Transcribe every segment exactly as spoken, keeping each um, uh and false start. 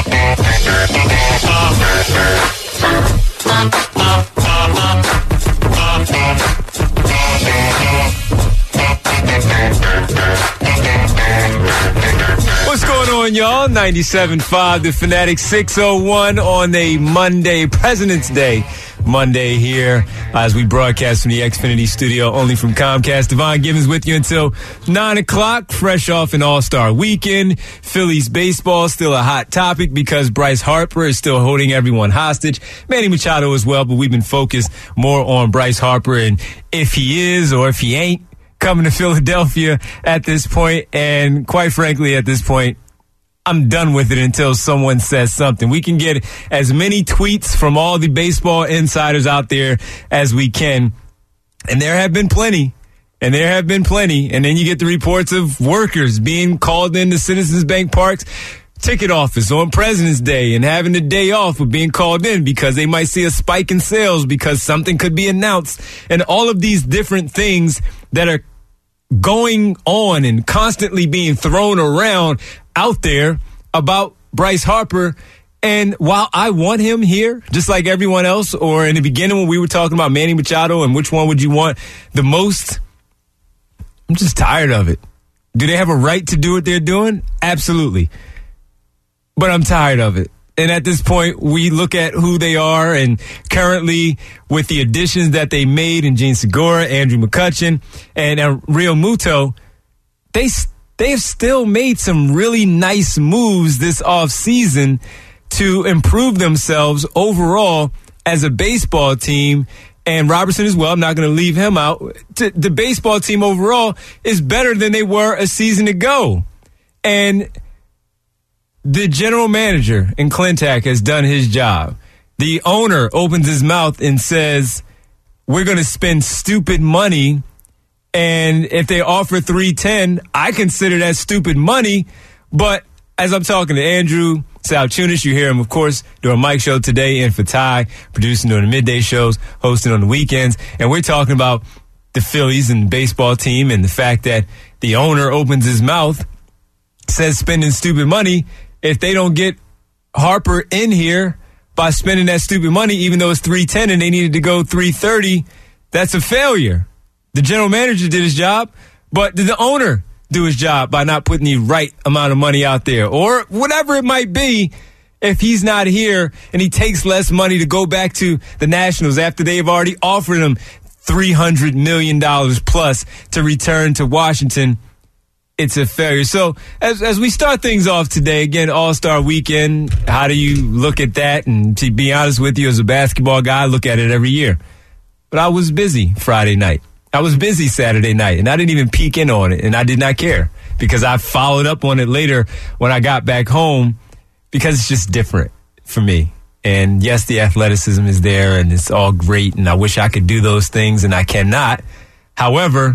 What's going on, y'all? ninety-seven point five, The Fanatic, six oh one on a Monday, President's Day Monday here as we broadcast from the Xfinity studio, only from Comcast. Devon Givens with you until nine o'clock, fresh off an all-star weekend. Phillies baseball still a hot topic because Bryce Harper is still holding everyone hostage. Manny Machado as well, but we've been focused more on Bryce Harper and if he is or if he ain't coming to Philadelphia at this point. And quite frankly, at this point, I'm done with it until someone says something. We can get as many tweets from all the baseball insiders out there as we can. And there have been plenty. And there have been plenty. And then you get the reports of workers being called into Citizens Bank Park's ticket office on President's Day and having the day off of being called in because they might see a spike in sales because something could be announced. And all of these different things that are going on and constantly being thrown around out there about Bryce Harper. And while I want him here, just like everyone else, or in the beginning when we were talking about Manny Machado and which one would you want the most, I'm just tired of it. Do they have a right to do what they're doing? Absolutely. But I'm tired of it. And at this point, we look at who they are, and currently with the additions that they made in Gene Segura, Andrew McCutchen, and uh, Real Muto, they they have still made some really nice moves this offseason to improve themselves overall as a baseball team. And Robertson as well, I'm not going to leave him out. The baseball team overall is better than they were a season ago. And the general manager in Clintac has done his job. The owner opens his mouth and says, we're going to spend stupid money. And if they offer three ten, I consider that stupid money. But as I'm talking to Andrew Salchunas, you hear him, of course, doing Mike's show today, in for Ty, producing during the midday shows, hosting on the weekends. And we're talking about the Phillies and the baseball team and the fact that the owner opens his mouth, says spending stupid money. If they don't get Harper in here by spending that stupid money, even though it's three ten and they needed to go three thirty, that's a failure. The general manager did his job, but did the owner do his job by not putting the right amount of money out there? Or whatever it might be, if he's not here and he takes less money to go back to the Nationals after they've already offered him three hundred million dollars plus to return to Washington, it's a failure. So as as we start things off today, again, All-Star Weekend, how do you look at that? And to be honest with you, as a basketball guy, I look at it every year. But I was busy Friday night. I was busy Saturday night, and I didn't even peek in on it, and I did not care because I followed up on it later when I got back home because it's just different for me. And yes, the athleticism is there, and it's all great, and I wish I could do those things, and I cannot. However,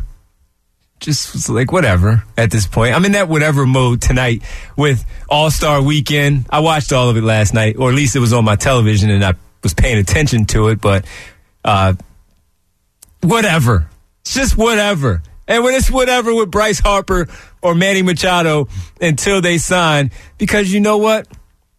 just like whatever at this point. I'm in that whatever mode tonight with All-Star Weekend. I watched all of it last night, or at least it was on my television, and I was paying attention to it, but uh, whatever. It's just whatever. And when it's whatever with Bryce Harper or Manny Machado until they sign, because you know what?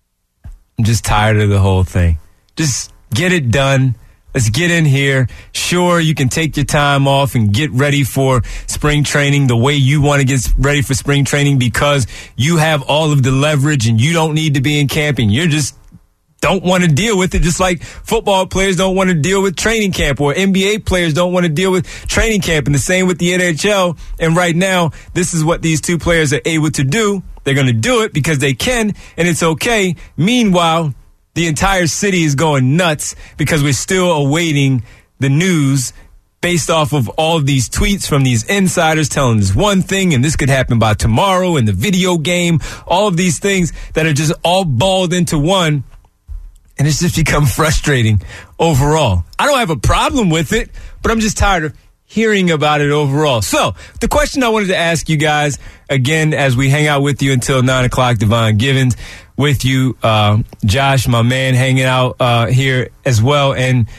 I'm just tired of the whole thing. Just get it done. Let's get in here. Sure, you can take your time off and get ready for spring training the way you want to get ready for spring training because you have all of the leverage and you don't need to be in camp and you're just don't want to deal with it, just like football players don't want to deal with training camp or N B A players don't want to deal with training camp, and the same with the N H L. And right now, this is what these two players are able to do. They're going to do it because they can, and it's okay. Meanwhile, the entire city is going nuts because we're still awaiting the news based off of all of these tweets from these insiders telling us one thing, and this could happen by tomorrow, and the video game, all of these things that are just all balled into one. And it's just become frustrating overall. I don't have a problem with it, but I'm just tired of hearing about it overall. So the question I wanted to ask you guys, again, as we hang out with you until nine o'clock, Devon Givens with you, uh, Josh, my man, hanging out uh, here as well. And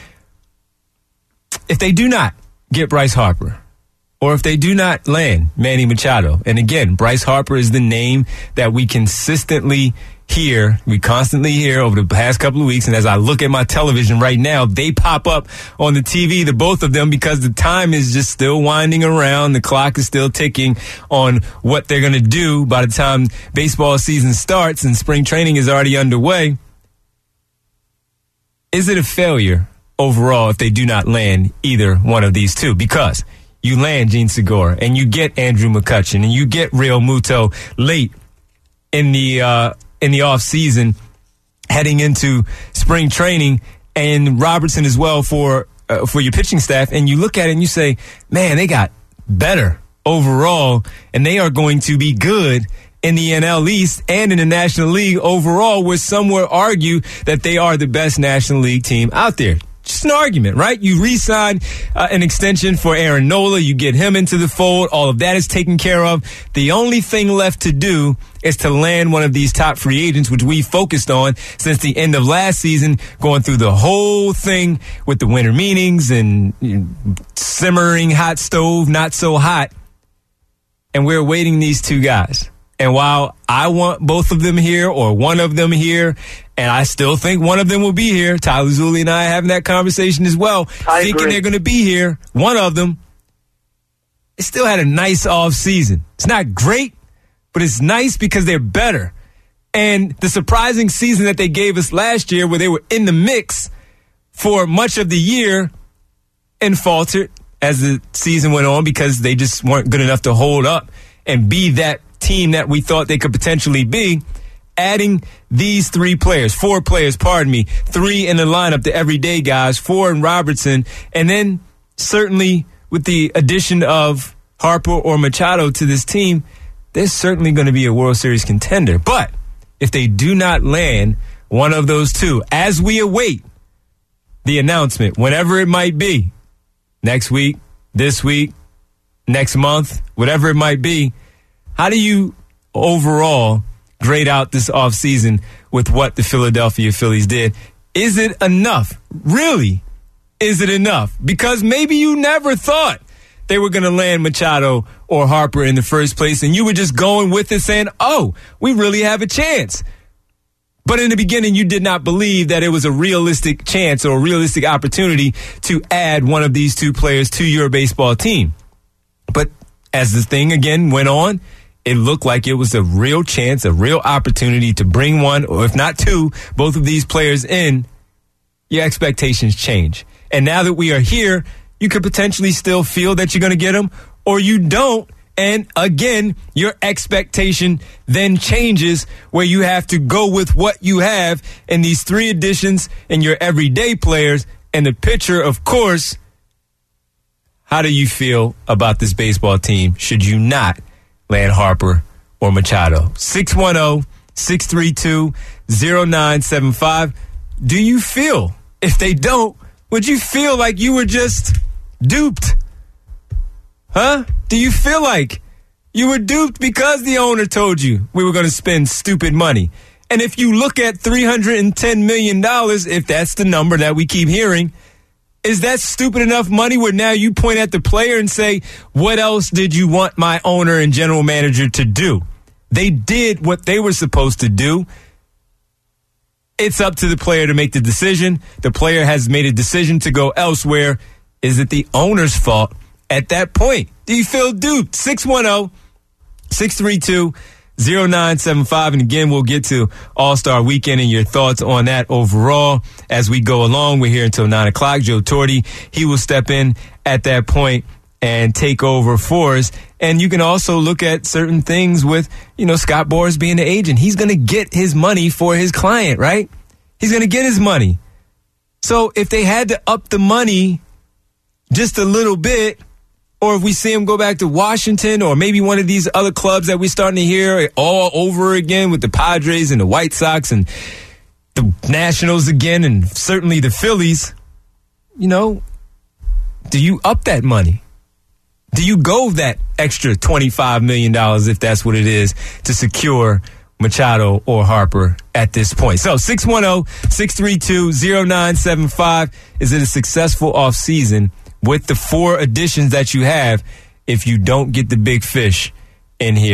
if they do not get Bryce Harper, or if they do not land Manny Machado, and again, Bryce Harper is the name that we consistently hear, we constantly hear over the past couple of weeks, and as I look at my television right now, they pop up on the T V, the both of them, because the time is just still winding around. The clock is still ticking on what they're going to do by the time baseball season starts and spring training is already underway. Is it a failure overall if they do not land either one of these two? Because you land Jean Segura and you get Andrew McCutchen and you get Real Muto late in the uh, in the off season, heading into spring training, and Robertson as well for uh, for your pitching staff. And you look at it and you say, man, they got better overall, and they are going to be good in the N L East and in the National League overall, where some would argue that they are the best National League team out there. Just an argument, right? You re-sign uh, an extension for Aaron Nola. You get him into the fold. All of that is taken care of. The only thing left to do is to land one of these top free agents, which we focused on since the end of last season, going through the whole thing with the winter meetings and you know, simmering hot stove, not so hot. And we're awaiting these two guys. And while I want both of them here or one of them here, and I still think one of them will be here, Tyler Zulli and I are having that conversation as well, I thinking agree. they're going to be here, one of them, it still had a nice off season. It's not great, but it's nice because they're better. And the surprising season that they gave us last year, where they were in the mix for much of the year and faltered as the season went on because they just weren't good enough to hold up and be that team that we thought they could potentially be. Adding these three players, four players, pardon me, three in the lineup, the everyday guys, four in Robertson, and then certainly with the addition of Harper or Machado to this team, they're certainly going to be a World Series contender. But if they do not land one of those two, as we await the announcement, whenever it might be, next week, this week, next month, whatever it might be, how do you overall grade out this offseason with what the Philadelphia Phillies did? Is it enough? Really? Is it enough? Because maybe you never thought they were going to land Machado or Harper in the first place, and you were just going with it saying, oh, we really have a chance. But in the beginning, you did not believe that it was a realistic chance or a realistic opportunity to add one of these two players to your baseball team. But as the thing again went on, it looked like it was a real chance, a real opportunity to bring one, or if not two, both of these players in. Your expectations change. And now that we are here, you could potentially still feel that you're going to get them, or you don't. And again, your expectation then changes where you have to go with what you have in these three additions and your everyday players and the pitcher, of course. How do you feel about this baseball team should you not land Harper or Machado? six one zero, six three two, zero nine seven five. Do you feel, if they don't, would you feel like you were just duped? Huh? Do you feel like you were duped because the owner told you we were going to spend stupid money? And if you look at three hundred ten million dollars, if that's the number that we keep hearing, is that stupid enough money where now you point at the player and say, what else did you want my owner and general manager to do? They did what they were supposed to do. It's up to the player to make the decision. The player has made a decision to go elsewhere. Is it the owner's fault at that point? Do you feel duped? six one zero, six three two, zero nine seven five. And again, we'll get to All-Star Weekend and your thoughts on that overall as we go along. We're here until nine o'clock. Joe Torti, he will step in at that point and take over for us. And you can also look at certain things with, you know, Scott Boras being the agent. He's going to get his money for his client, right? He's going to get his money. So if they had to up the money just a little bit, or if we see him go back to Washington or maybe one of these other clubs that we're starting to hear all over again with the Padres and the White Sox and the Nationals again and certainly the Phillies, you know, do you up that money? Do you go that extra twenty-five million dollars, if that's what it is, to secure Machado or Harper at this point? So six one zero, six three two, zero nine seven five. Is it a successful offseason with the four additions that you have if you don't get the big fish in here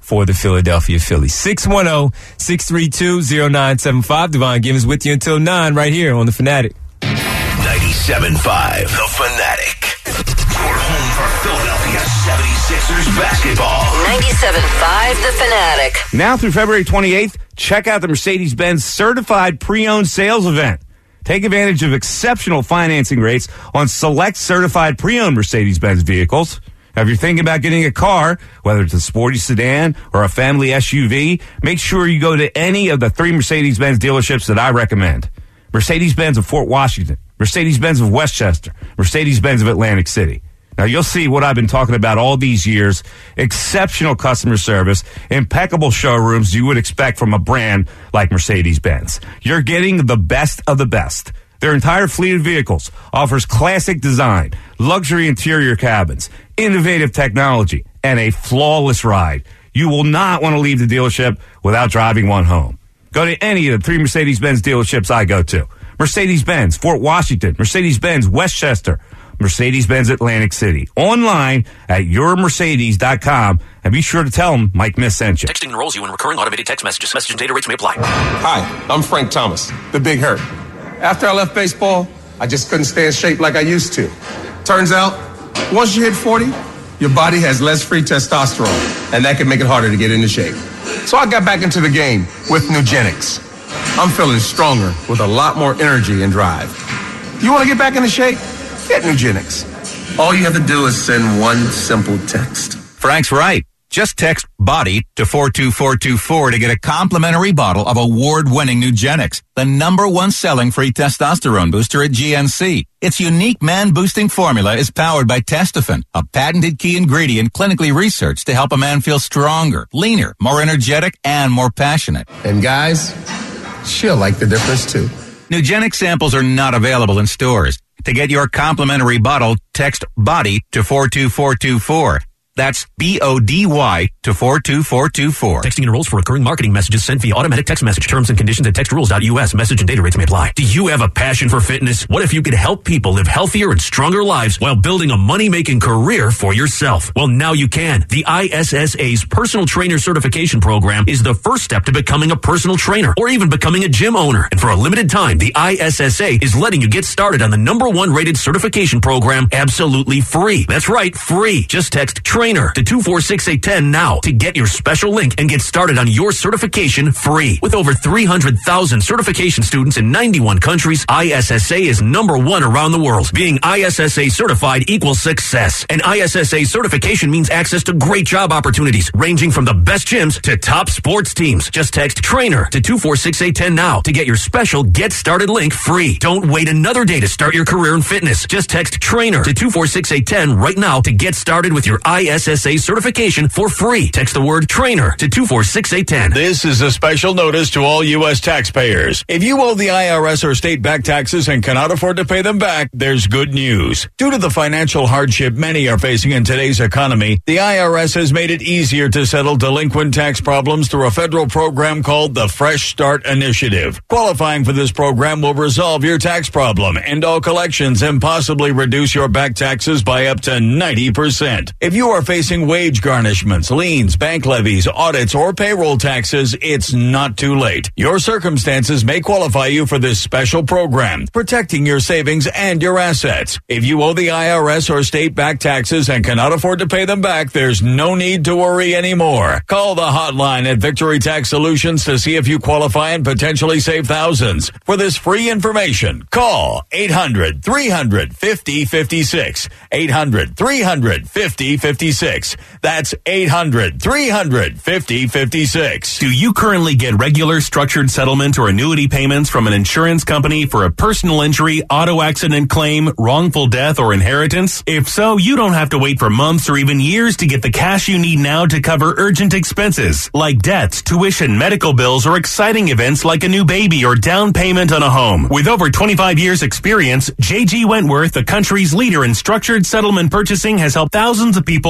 for the Philadelphia Phillies. six one zero, six three two, zero nine seven five. Devon Givens with you until nine right here on The Fanatic. ninety-seven point five The Fanatic. Your home for Philadelphia seventy-sixers basketball. ninety-seven point five The Fanatic. Now through February twenty-eighth, check out the Mercedes-Benz Certified Pre-Owned Sales Event. Take advantage of exceptional financing rates on select certified pre-owned Mercedes-Benz vehicles. Now, if you're thinking about getting a car, whether it's a sporty sedan or a family S U V, make sure you go to any of the three Mercedes-Benz dealerships that I recommend. Mercedes-Benz of Fort Washington, Mercedes-Benz of Westchester, Mercedes-Benz of Atlantic City. Now, you'll see what I've been talking about all these years. Exceptional customer service, impeccable showrooms you would expect from a brand like Mercedes-Benz. You're getting the best of the best. Their entire fleet of vehicles offers classic design, luxury interior cabins, innovative technology, and a flawless ride. You will not want to leave the dealership without driving one home. Go to any of the three Mercedes-Benz dealerships I go to. Mercedes-Benz, Fort Washington, Mercedes-Benz, Westchester, Mercedes-Benz Atlantic City. Online at your mercedes dot com, and be sure to tell them Mike Miss sent you. Texting enrolls you in recurring automated text messages. Message and data rates may apply. Hi, I'm Frank Thomas, the Big Hurt. After I left baseball, I just couldn't stay in shape like I used to. Turns out, once you hit forty, your body has less free testosterone, and that can make it harder to get into shape. So I got back into the game with Nugenics. I'm feeling stronger with a lot more energy and drive. You want to get back into shape? Get Nugenics. All you have to do is send one simple text. Frank's right. Just text BODY to four two four two four to get a complimentary bottle of award-winning Nugenics, the number one selling free testosterone booster at G N C. Its unique man-boosting formula is powered by Testofen, a patented key ingredient clinically researched to help a man feel stronger, leaner, more energetic, and more passionate. And guys, she'll like the difference too. Nugenics samples are not available in stores. To get your complimentary bottle, text BODY to four two four two four. That's B O D Y to four two four two four. Texting enrolls for recurring marketing messages sent via automatic text message. Terms and conditions at text rules dot U S. Message and data rates may apply. Do you have a passion for fitness? What if you could help people live healthier and stronger lives while building a money-making career for yourself? Well, now you can. The I S S A's Personal Trainer Certification Program is the first step to becoming a personal trainer or even becoming a gym owner. And for a limited time, the I S S A is letting you get started on the number one rated certification program absolutely free. That's right, free. Just text trainer to two four six eight one zero now to get your special link and get started on your certification free. With over three hundred thousand certification students in ninety-one countries, I S S A is number one around the world. Being I S S A certified equals success. And I S S A certification means access to great job opportunities, ranging from the best gyms to top sports teams. Just text trainer to two four six eight one zero now to get your special Get Started link free. Don't wait another day to start your career in fitness. Just text trainer to two four six eight one zero right now to get started with your I S S A certification for free. Text the word trainer to two four six eight one zero. This is a special notice to all U S taxpayers. If you owe the I R S or state back taxes and cannot afford to pay them back, there's good news. Due to the financial hardship many are facing in today's economy, the I R S has made it easier to settle delinquent tax problems through a federal program called the Fresh Start Initiative. Qualifying for this program will resolve your tax problem, end all collections, and possibly reduce your back taxes by up to ninety percent. If you are facing wage garnishments, liens, bank levies, audits, or payroll taxes, it's not too late. Your circumstances may qualify you for this special program, protecting your savings and your assets. If you owe the I R S or state back taxes and cannot afford to pay them back, there's no need to worry anymore. Call the hotline at Victory Tax Solutions to see if you qualify and potentially save thousands. For this free information, call eight hundred, three hundred, fifty, fifty-six. eight hundred, three hundred, fifty, fifty-six. That's eight hundred, three hundred, fifty, fifty-six. Do you currently get regular structured settlement or annuity payments from an insurance company for a personal injury, auto accident claim, wrongful death, or inheritance? If so, you don't have to wait for months or even years to get the cash you need now to cover urgent expenses like debts, tuition, medical bills, or exciting events like a new baby or down payment on a home. With over twenty-five years experience, J G Wentworth, the country's leader in structured settlement purchasing, has helped thousands of people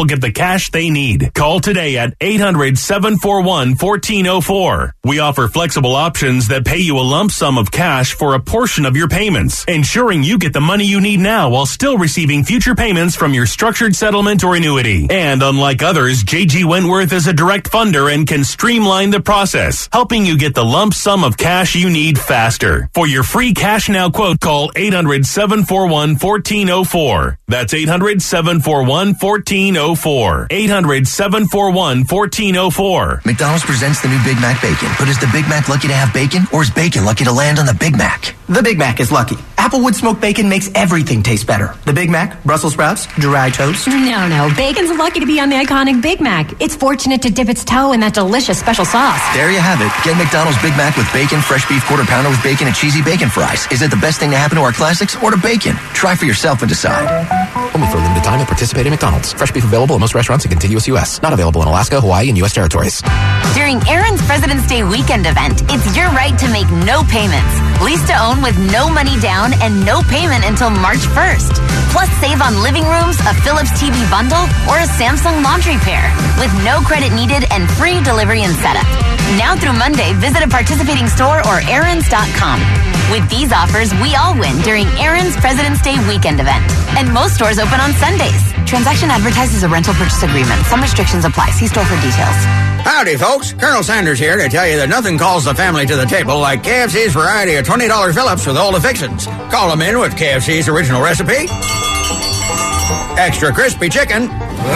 get the cash they need. Call today at eight hundred, seven four one, one four zero four. We offer flexible options that pay you a lump sum of cash for a portion of your payments, ensuring you get the money you need now while still receiving future payments from your structured settlement or annuity. And unlike others, J G Wentworth is a direct funder and can streamline the process, helping you get the lump sum of cash you need faster. For your free Cash Now quote, call eight hundred, seven four one, one four zero four. That's eight hundred, seven four one, one four zero four. eight hundred, seven four one, one four zero four. McDonald's presents the new Big Mac Bacon. But is the Big Mac lucky to have bacon, or is bacon lucky to land on the Big Mac? The Big Mac is lucky. Applewood smoked bacon makes everything taste better. The Big Mac, Brussels sprouts, dry toast. No, no. Bacon's lucky to be on the iconic Big Mac. It's fortunate to dip its toe in that delicious special sauce. There you have it. Get McDonald's Big Mac with bacon, fresh beef quarter pounder with bacon, and cheesy bacon fries. Is it the best thing to happen to our classics, or to bacon? Try for yourself and decide. Only for a limited time at participating McDonald's. Fresh beef available at most restaurants in contiguous U S. Not available in Alaska, Hawaii, and U S territories. During Aaron's President's Day weekend event, it's your right to make no payments. Lease to own with no money down and no payment until March first. Plus, save on living rooms, a Philips T V bundle, or a Samsung laundry pair with no credit needed and free delivery and setup. Now through Monday, visit a participating store or Aaron's dot com. With these offers, we all win during Aaron's President's Day weekend event. And most stores open on Sundays. Transaction advertises a rental purchase agreement. Some restrictions apply. See store for details. Howdy, folks. Colonel Sanders here to tell you that nothing calls the family to the table like K F C's variety of twenty dollar Phillips with all the fixins. Call them in with K F C's original recipe, extra crispy chicken,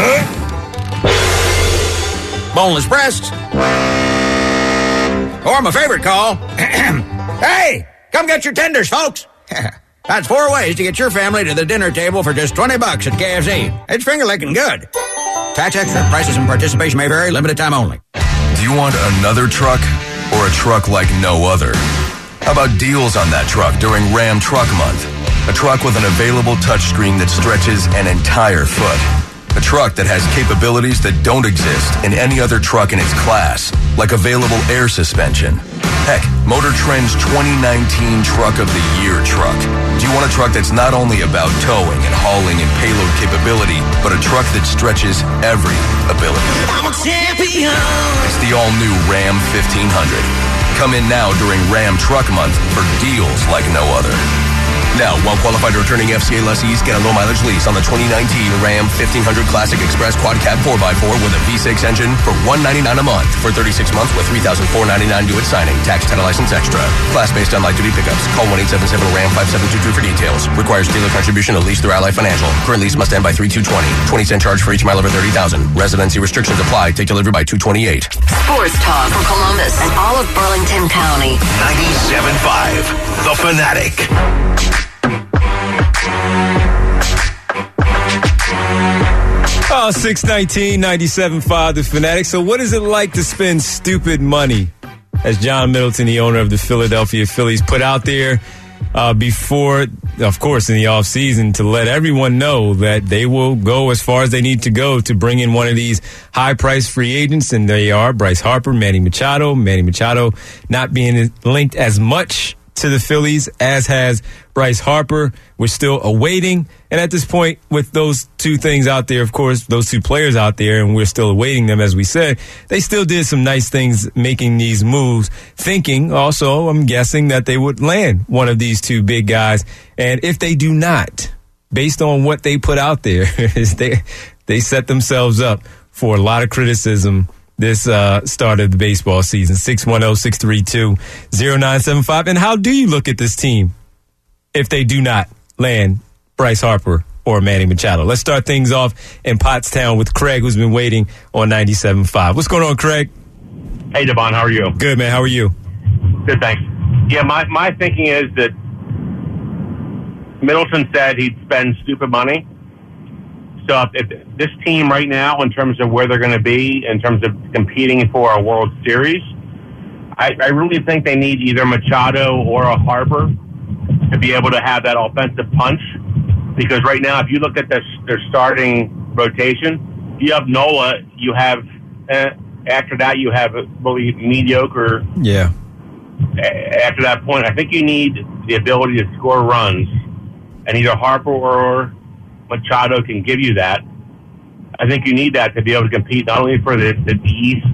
boneless breasts, or my favorite call, hey, come get your tenders, folks. That's four ways to get your family to the dinner table for just twenty bucks at K F C. It's finger licking good. Tax extra. Prices and participation may vary. Limited time only. Do you want another truck or a truck like no other? How about deals on that truck during Ram Truck Month? A truck with an available touchscreen that stretches an entire foot. A truck that has capabilities that don't exist in any other truck in its class, like available air suspension. Heck, Motor Trend's twenty nineteen Truck of the Year truck. Do you want a truck that's not only about towing and hauling and payload capability, but a truck that stretches every ability? I'm a champion. It's the all-new Ram fifteen hundred. Come in now during Ram Truck Month for deals like no other. Now, while qualified returning F C A lessees get a low-mileage lease on the twenty nineteen Ram fifteen hundred Classic Express Quad Cab four by four with a V six engine for one hundred ninety-nine dollars a month for thirty-six months with three thousand four hundred ninety-nine dollars due at signing. Tax, title, license extra. Class based on light-duty pickups. Call one eight seven seven RAM five seven two two for details. Requires dealer contribution at least through Ally Financial. Current lease must end by three two twenty. twenty cent charge for each mile over thirty thousand. Residency restrictions apply. Take delivery by two twenty-eight. Sports talk for Columbus and all of Burlington County. ninety-seven point five The Fanatic. Oh, six nineteen, ninety-seven point five The Fanatic. So what is it like to spend stupid money? As John Middleton, the owner of the Philadelphia Phillies, put out there uh, before, of course, in the offseason to let everyone know that they will go as far as they need to go to bring in one of these high-priced free agents, and they are Bryce Harper, Manny Machado. Manny Machado not being linked as much to the Phillies as has Bryce Harper. We're still awaiting. And at this point, with those two things out there, of course, those two players out there, and we're still awaiting them, as we said, they still did some nice things making these moves, thinking also, I'm guessing, that they would land one of these two big guys. And if they do not, based on what they put out there, is they, they set themselves up for a lot of criticism this uh, start of the baseball season. six one zero, six three two, zero nine seven five. And how do you look at this team if they do not land Bryce Harper or Manny Machado? Let's start things off in Pottstown with Craig, who's been waiting on ninety-seven point five. What's going on, Craig? Hey, Devon, how are you? Good, man. How are you? Good, thanks. Yeah, my, my thinking is that Middleton said he'd spend stupid money. So if, if this team right now, in terms of where they're going to be, in terms of competing for a World Series, I, I really think they need either Machado or a Harper to be able to have that offensive punch. Because right now, if you look at their, their starting rotation, you have Nola, you have, uh, after that, you have really mediocre. Yeah. After that point, I think you need the ability to score runs, and either Harper or Machado can give you that. I think you need that to be able to compete not only for the, the East,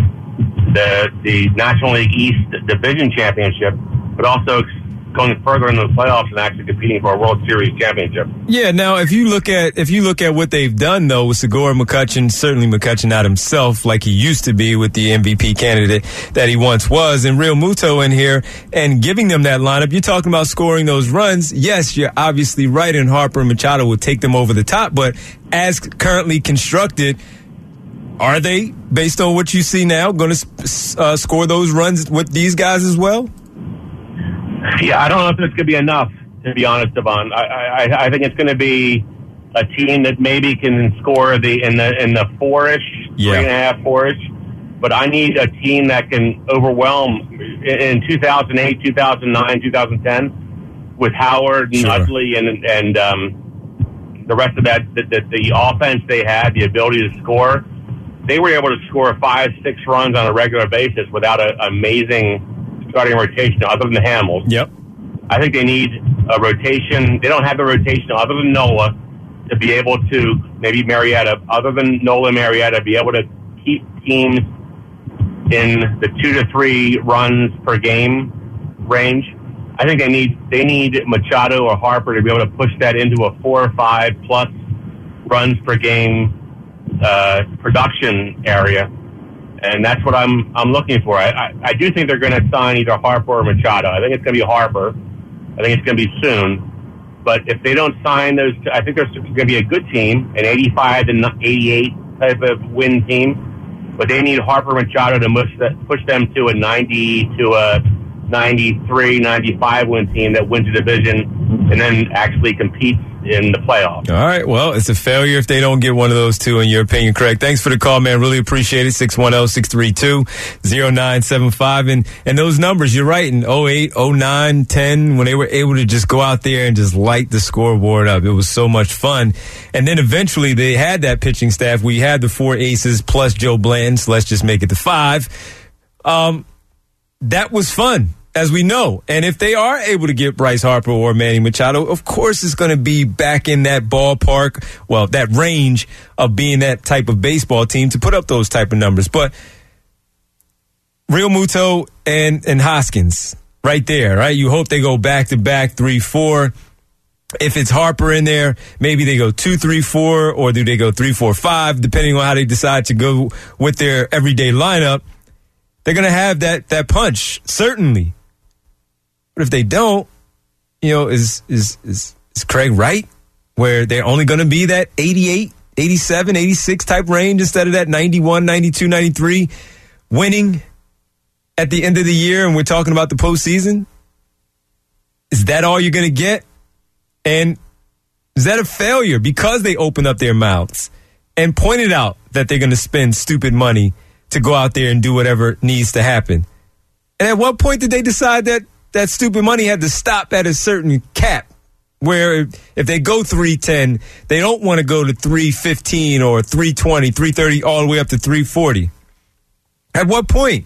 the the National League East Division Championship, but also going further into the playoffs and actually competing for a World Series championship. Yeah, now if you look at if you look at what they've done though with Segura McCutcheon, certainly McCutcheon not himself like he used to be with the M V P candidate that he once was, and Real Muto in here and giving them that lineup, you're talking about scoring those runs. Yes, you're obviously right, and Harper and Machado will take them over the top, but as currently constructed, are they, based on what you see now, going to uh, score those runs with these guys as well? Yeah, I don't know if it's going to be enough, to be honest, Devon. I, I, I think it's going to be a team that maybe can score the in the in the four-ish, yeah. three and a half, four-ish. But I need a team that can overwhelm in two thousand eight, two thousand nine, two thousand ten with Howard and Sure. Utley and and um, the rest of that. The, the, the offense they had, the ability to score, they were able to score five, six runs on a regular basis without an amazing starting rotation other than the Hamels. Yep. I think they need a rotation. They don't have a rotation other than Nola to be able to, maybe Marietta, other than Nola and Marietta, be able to keep teams in the two to three runs per game range. I think they need they need Machado or Harper to be able to push that into a four or five plus runs per game uh, production area. And that's what I'm I'm looking for. I, I, I do think they're going to sign either Harper or Machado. I think it's going to be Harper. I think it's going to be soon. But if they don't sign those, I think there's going to be a good team, an eighty-five to eighty-eight type of win team. But they need Harper Machado to push, that, push them to a ninety to a ninety-three, ninety-five win team that wins the division and then actually competes in the playoffs. All right. Well, it's a failure if they don't get one of those two, in your opinion, correct. Thanks for the call, man. Really appreciate it. six one zero, six three two, zero nine seven five. And, and those numbers, you're right, in oh eight, oh nine, ten, when they were able to just go out there and just light the scoreboard up. It was so much fun. And then eventually they had that pitching staff. We had the four aces plus Joe Blanton, so let's just make it the five. Um, that was fun, as we know. And if they are able to get Bryce Harper or Manny Machado, of course it's going to be back in that ballpark, well, that range of being that type of baseball team to put up those type of numbers. But Real Muto and, and Hoskins right there, right? You hope they go back-to-back, three four. If it's Harper in there, maybe they go two three four, or do they go three four five, depending on how they decide to go with their everyday lineup. They're going to have that that punch, certainly. But if they don't, you know, is is is, is Craig right? Where they're only going to be that eighty-eight, eighty-seven, eighty-six type range instead of that ninety-one, ninety-two, ninety-three winning at the end of the year, and we're talking about the postseason? Is that all you're going to get? And is that a failure because they opened up their mouths and pointed out that they're going to spend stupid money to go out there and do whatever needs to happen? And at what point did they decide that that stupid money had to stop at a certain cap where if they go three ten, they don't want to go to three fifteen or three twenty, three thirty, all the way up to three forty? At what point?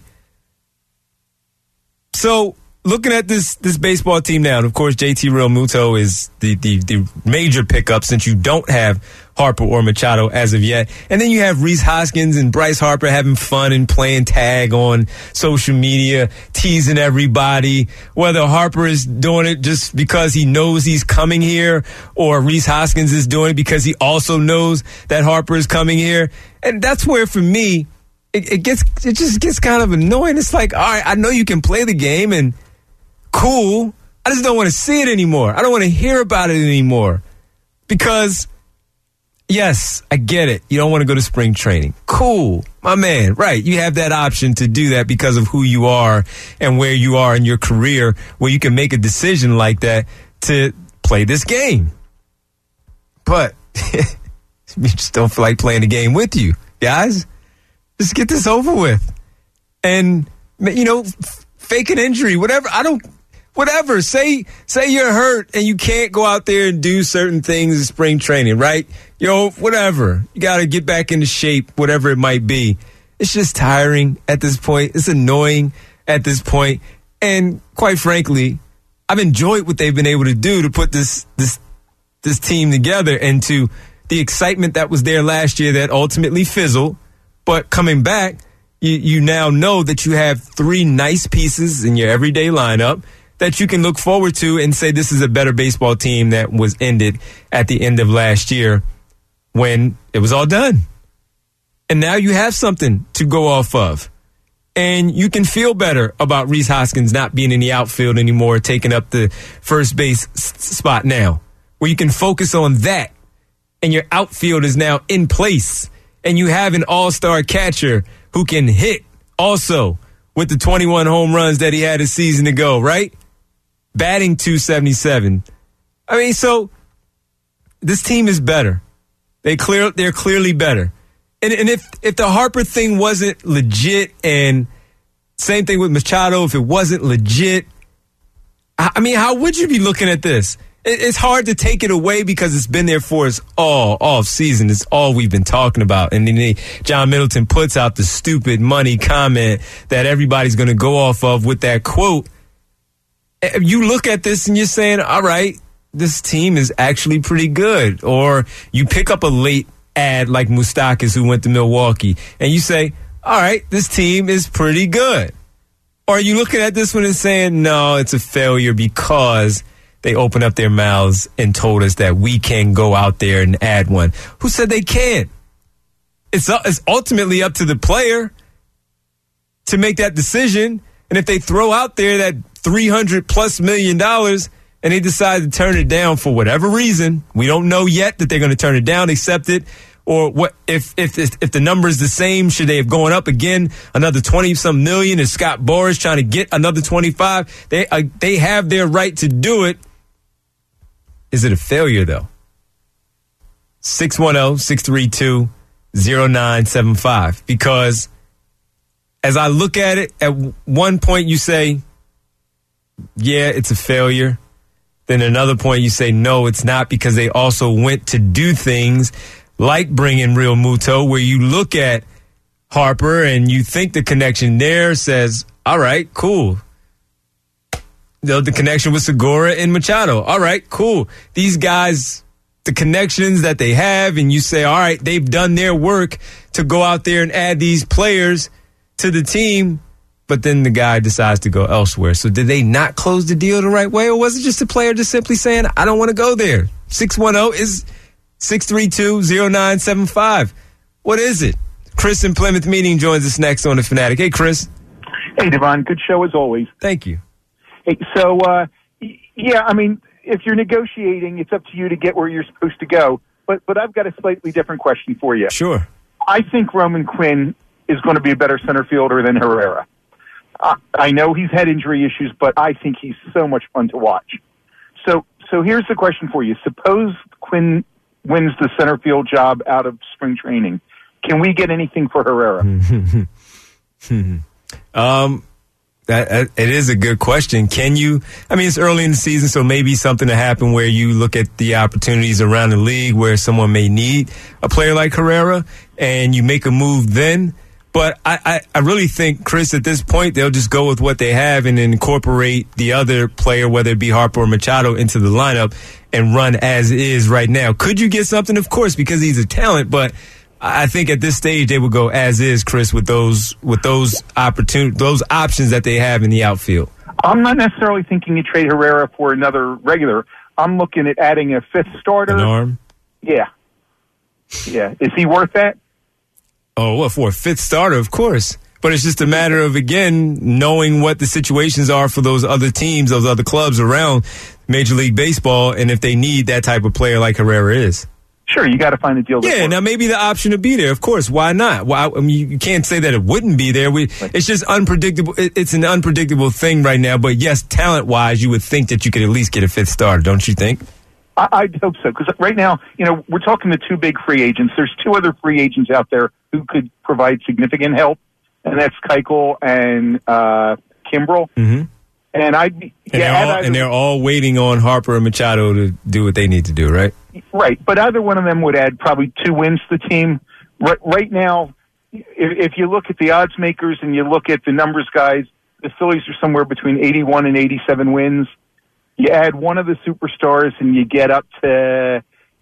So looking at this this baseball team now, and of course J T Real Muto is the, the, the major pickup since you don't have Harper or Machado as of yet. And then you have Rhys Hoskins and Bryce Harper having fun and playing tag on social media, teasing everybody, whether Harper is doing it just because he knows he's coming here, or Rhys Hoskins is doing it because he also knows that Harper is coming here. And that's where, for me, it, it gets it just gets kind of annoying. It's like, all right, I know you can play the game and cool. I just don't want to see it anymore. I don't want to hear about it anymore. Because, yes, I get it. You don't want to go to spring training. Cool. My man, right. You have that option to do that because of who you are and where you are in your career, where you can make a decision like that to play this game. But we just don't feel like playing the game with you, guys. Just get this over with. And, you know, fake an injury, whatever. I don't... Whatever. Say say you're hurt and you can't go out there and do certain things in spring training, right? Yo, whatever. You got to get back into shape, whatever it might be. It's just tiring at this point. It's annoying at this point. And quite frankly, I've enjoyed what they've been able to do to put this this this team together and to the excitement that was there last year that ultimately fizzled. But coming back, you, you now know that you have three nice pieces in your everyday lineup that you can look forward to and say this is a better baseball team that was ended at the end of last year when it was all done. And now you have something to go off of. And you can feel better about Rhys Hoskins not being in the outfield anymore, taking up the first base s- spot now, where you can focus on that. And your outfield is now in place. And you have an all-star catcher who can hit also with the twenty-one home runs that he had a season ago, right? Batting two seventy-seven. I mean, so this team is better. They clear, they're clearly better. And, and if, if the Harper thing wasn't legit, and same thing with Machado, if it wasn't legit, I, I mean, how would you be looking at this? It, it's hard to take it away because it's been there for us all off season. It's all we've been talking about. And then they, John Middleton puts out the stupid money comment that everybody's going to go off of with that quote. You look at this and you're saying, all right, this team is actually pretty good. Or you pick up a late ad like Moustakas, who went to Milwaukee, and you say, all right, this team is pretty good. Or are you looking at this one and saying, no, it's a failure because they opened up their mouths and told us that we can go out there and add one? Who said they can't? It's, it's ultimately up to the player to make that decision. And if they throw out there that three hundred plus million dollars and they decide to turn it down for whatever reason, we don't know yet that they're going to turn it down, accept it, or what? If if if the number is the same, should they have gone up again another twenty some million? Is Scott Boras trying to get another twenty-five? They uh, they have their right to do it. Is it a failure though? six one zero, six three two, zero nine seven five. Because as I look at it, at one point you say, yeah, it's a failure. Then another point you say, no, it's not, because they also went to do things like bring in Real Muto, where you look at Harper and you think the connection there says, all right, cool. The, the connection with Segura and Machado. All right, cool. These guys, the connections that they have, and you say, all right, they've done their work to go out there and add these players to the team. But then the guy decides to go elsewhere. So did they not close the deal the right way? Or was it just a player just simply saying, I don't want to go there? six one zero is six three two, zero nine seven five. What is it? Chris in Plymouth Meeting joins us next on The Fanatic. Hey, Chris. Hey, Devon. Good show as always. Thank you. Hey, so, uh, yeah, I mean, if you're negotiating, it's up to you to get where you're supposed to go. But, but I've got a slightly different question for you. Sure. I think Roman Quinn is going to be a better center fielder than Herrera. Uh, I know he's had injury issues, but I think he's so much fun to watch. So, so here's the question for you. Suppose Quinn wins the center field job out of spring training. Can we get anything for Herrera? um, that, that it is a good question. Can you? I mean, it's early in the season, so maybe something to happen where you look at the opportunities around the league where someone may need a player like Herrera, and you make a move then. But I, I, I really think, Chris, at this point, they'll just go with what they have and incorporate the other player, whether it be Harper or Machado, into the lineup and run as is right now. Could you get something? Of course, because he's a talent. But I think at this stage, they would go as is, Chris, with those with those opportun- those options that they have in the outfield. I'm not necessarily thinking you trade Herrera for another regular. I'm looking at adding a fifth starter. An arm? Yeah. Yeah. Is he worth that? Oh, well, for a fifth starter, of course. But it's just a matter of, again, knowing what the situations are for those other teams, those other clubs around Major League Baseball, and if they need that type of player like Herrera is. Sure, you got to find a deal. Yeah, now maybe the option to be there, of course. Why not? Why, I mean, you can't say that it wouldn't be there. We, it's just unpredictable. It's an unpredictable thing right now. But yes, talent-wise, you would think that you could at least get a fifth starter, don't you think? I, I hope so, because right now, you know, we're talking to two big free agents. There's two other free agents out there who could provide significant help, and that's Keuchel and uh, Kimbrel. Mm-hmm. And I'd and, yeah, they're all, and they're all waiting on Harper and Machado to do what they need to do, right? Right, but either one of them would add probably two wins to the team. Right, right now, if, if you look at the odds makers and you look at the numbers guys, the Phillies are somewhere between eighty-one and eighty-seven wins. You add one of the superstars and you get up to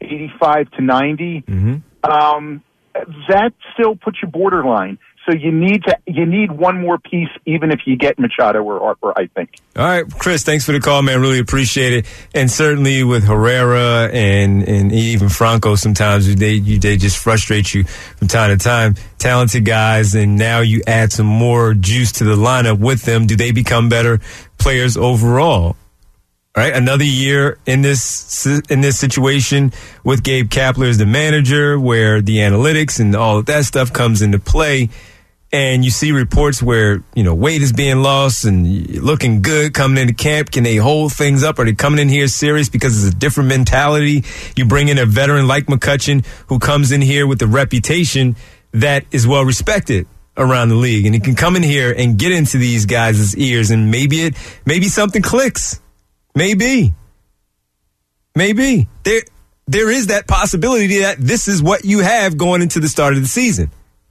eighty-five to ninety. Mm-hmm. Um, that still puts you borderline. So you need to you need one more piece, even if you get Machado or Harper, I think. All right, Chris, thanks for the call, man. Really appreciate it. And certainly with Herrera and, and even Franco, sometimes they you, they just frustrate you from time to time. Talented guys, and now you add some more juice to the lineup with them. Do they become better players overall? All right, another year in this in this situation with Gabe Kapler as the manager, where the analytics and all of that stuff comes into play. And you see reports where, you know, weight is being lost and looking good coming into camp. Can they hold things up? Are they coming in here serious because it's a different mentality? You bring in a veteran like McCutchen who comes in here with a reputation that is well respected around the league. And he can come in here and get into these guys' ears, and maybe it, maybe something clicks. Maybe. Maybe. There, there is that possibility that this is what you have going into the start of the season.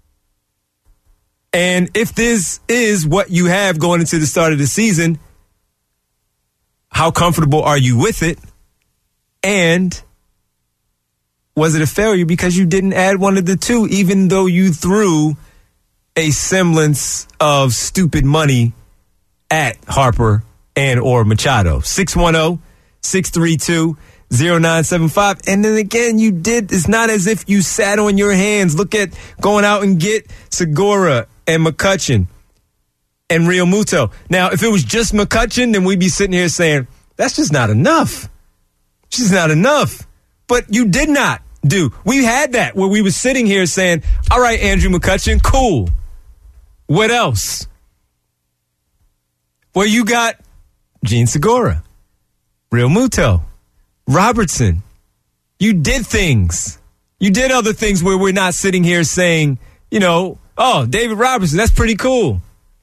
And if this is what you have going into the start of the season, how comfortable are you with it? And was it a failure because you didn't add one of the two, even though you threw a semblance of stupid money at Harper and or Machado? six one zero, six three two, zero nine seven five. And then again, you did, it's not as if you sat on your hands. Look at going out and get Segura and McCutchen and Real Muto. Now, if it was just McCutchen, then we'd be sitting here saying, that's just not enough. It's just not enough. But you did not do. We had that where we were sitting here saying, all right, Andrew McCutchen, cool. What else? Well, you got Gene Segura, Real Muto, Robertson. You did things. You did other things where we're not sitting here saying, you know, oh, David Robertson, that's pretty cool.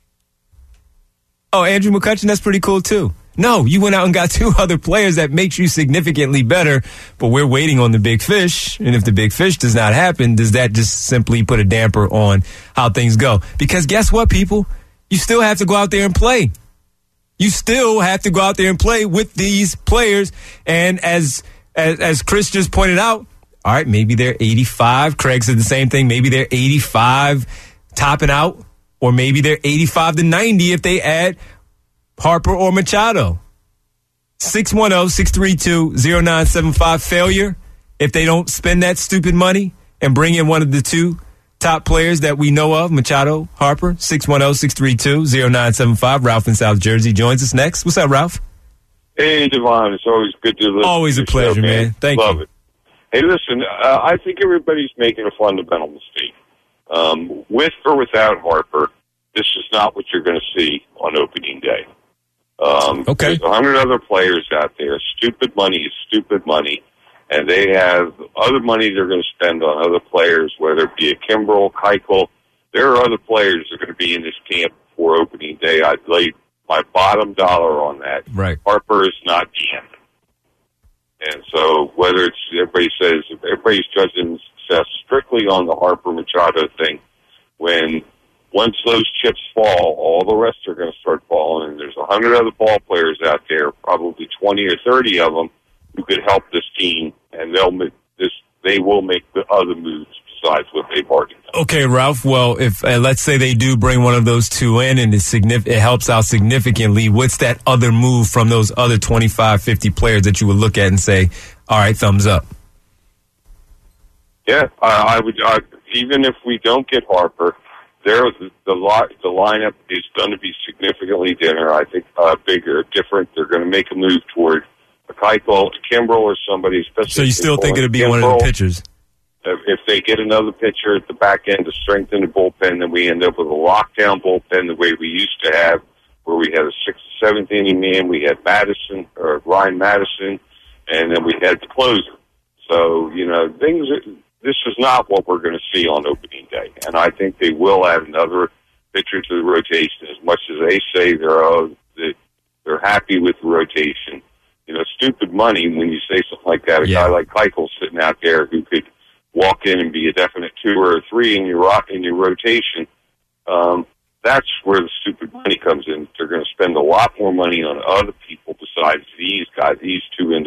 Oh, Andrew McCutchen, that's pretty cool too. No, you went out and got two other players that makes you significantly better, but we're waiting on the big fish. And if the big fish does not happen, does that just simply put a damper on how things go? Because guess what, people? You still have to go out there and play. You still have to go out there and play with these players. And as as, as Chris just pointed out, all right, maybe they're eighty-five. Craig said the same thing. Maybe they're eighty-five topping out, or maybe they're eighty-five to ninety if they add Harper or Machado. six one zero, six three two, zero nine seven five. Failure if they don't spend that stupid money and bring in one of the two top players that we know of, Machado, Harper. six one zero, six three two, zero nine seven five. Ralph in South Jersey joins us next. What's up, Ralph? Hey, Devon. It's always good to listen. Always to a pleasure, show, man. man. Thank Love you. it. Hey, listen, uh, I think everybody's making a fundamental mistake. Um, with or without Harper, this is not what you're going to see on opening day. Um, okay. There's a hundred other players out there. Stupid money is stupid money, and they have other money they're going to spend on other players, whether it be a Kimbrel, Keuchel. There are other players that are going to be in this camp for opening day. I'd lay my bottom dollar on that. Right. Harper is not the end. And so whether it's, everybody says, everybody's judging success strictly on the Harper Machado thing, when once those chips fall, all the rest are going to start falling. And there's a hundred other ball players out there, probably twenty or thirty of them, who could help this team, and they'll make this, they will make the other moves besides what they've already done. Okay, Ralph. Well, if uh, let's say they do bring one of those two in and it, signif- it helps out significantly, what's that other move from those other twenty-five, fifty players that you would look at and say, all right, thumbs up? Yeah, I, I would. I, even if we don't get Harper, there the the, li- the lineup is going to be significantly thinner. I think uh, bigger, different. They're going to make a move toward a Keuchel, a Kimbrel, or somebody. Especially so you still think it'll be Kimbrel. one of the pitchers? If they get another pitcher at the back end to strengthen the bullpen, then we end up with a lockdown bullpen the way we used to have, where we had a sixth, seventh inning man. We had Madison or Ryan Madison, and then we had the closer. So you know, things. Are, this is not what we're going to see on opening day, and I think they will add another pitcher to the rotation. As much as they say they're uh, they're happy with the rotation, you know, stupid money when you say something like that. A Yeah. guy like Keuchel sitting out there who could walk in and be a definite two or a three in your rock in your rotation. Um, that's where the stupid money comes in. They're going to spend a lot more money on other people besides these guys, these two individuals.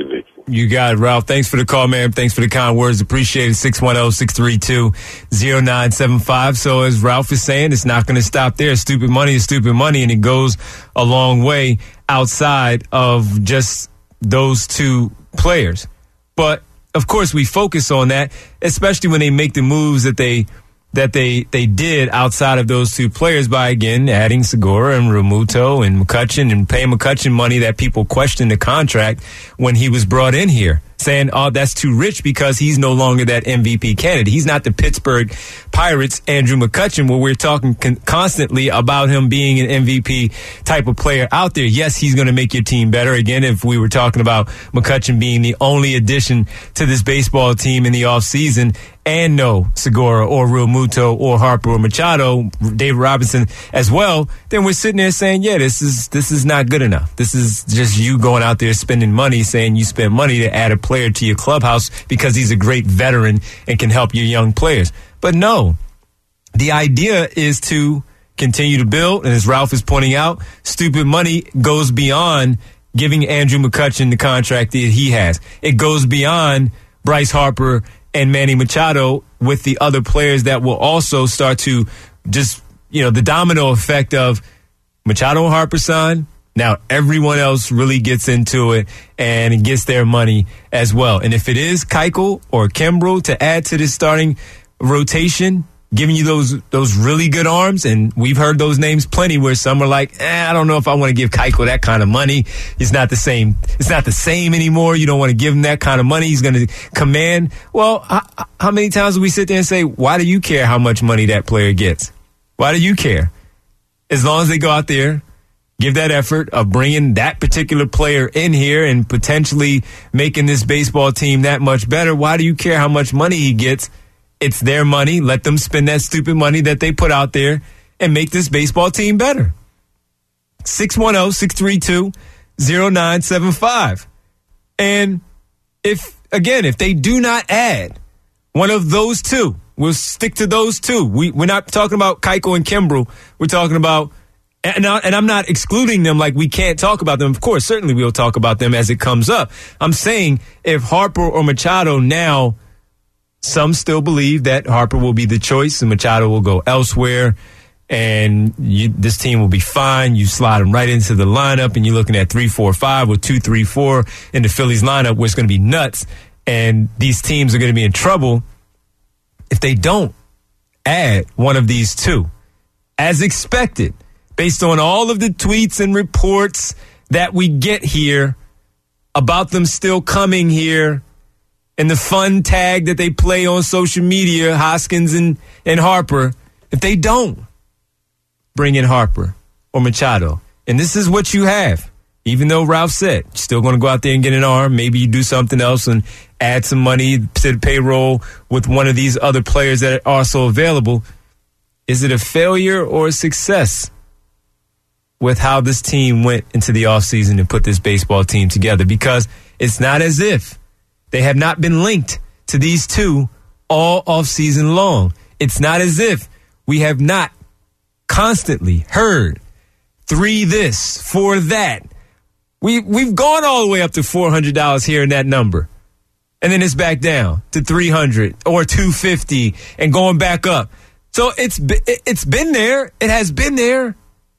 You got it, Ralph. Thanks for the call, man. Thanks for the kind words. Appreciate it. six one zero, six three two, zero nine seven five. So as Ralph is saying, it's not going to stop there. Stupid money is stupid money, and it goes a long way outside of just those two players. But, of course, we focus on that, especially when they make the moves that they that they they did outside of those two players by, again, adding Segura and Realmuto and McCutchen and paying McCutchen money that people questioned the contract when he was brought in here, saying, oh, that's too rich because he's no longer that M V P candidate. He's not the Pittsburgh Pirates Andrew McCutchen, where we're talking con- constantly about him being an M V P type of player out there. Yes, he's going to make your team better. Again, if we were talking about McCutchen being the only addition to this baseball team in the offseason, and no Segura or Realmuto or Harper or Machado, David Robinson as well, then we're sitting there saying, yeah, this is this is not good enough. This is just you going out there spending money, saying you spend money to add a player to your clubhouse because he's a great veteran and can help your young players. But no, the idea is to continue to build, and as Ralph is pointing out, stupid money goes beyond giving Andrew McCutchen the contract that he has. It goes beyond Bryce Harper and Manny Machado with the other players that will also start to just, you know, the domino effect of Machado and Harper sign. Now everyone else really gets into it and gets their money as well. And if it is Keuchel or Kimbrel to add to this starting rotation, giving you those those really good arms, and we've heard those names plenty where some are like, eh, I don't know if I want to give Keuchel that kind of money. It's not the same. It's not the same anymore. You don't want to give him that kind of money. He's going to command. Well, how, how many times do we sit there and say, why do you care how much money that player gets? Why do you care? As long as they go out there, give that effort of bringing that particular player in here and potentially making this baseball team that much better, why do you care how much money he gets? It's their money. Let them spend that stupid money that they put out there and make this baseball team better. six one zero, six three two, zero nine seven five. And if, again, if they do not add one of those two, we'll stick to those two. We, we're not talking about Keuchel and Kimbrel. We're talking about, and, I, and I'm not excluding them like we can't talk about them. Of course, certainly we'll talk about them as it comes up. I'm saying if Harper or Machado now, some still believe that Harper will be the choice and Machado will go elsewhere, and you, this team will be fine. You slide them right into the lineup, and you're looking at three four five with two three four in the Phillies lineup, where it's going to be nuts, and these teams are going to be in trouble if they don't add one of these two, as expected, based on all of the tweets and reports that we get here about them still coming here. And the fun tag that they play on social media, Hoskins and, and Harper, if they don't bring in Harper or Machado, and this is what you have, even though Ralph said, you're still going to go out there and get an arm, maybe you do something else and add some money to the payroll with one of these other players that are also available, is it a failure or a success with how this team went into the offseason and put this baseball team together? Because it's not as if they have not been linked to these two all offseason long. It's not as if we have not constantly heard three this, four that. We, we've gone all the way up to four hundred dollars here in that number. And then it's back down to three hundred or two hundred fifty and going back up. So it's it's been there. It has been there.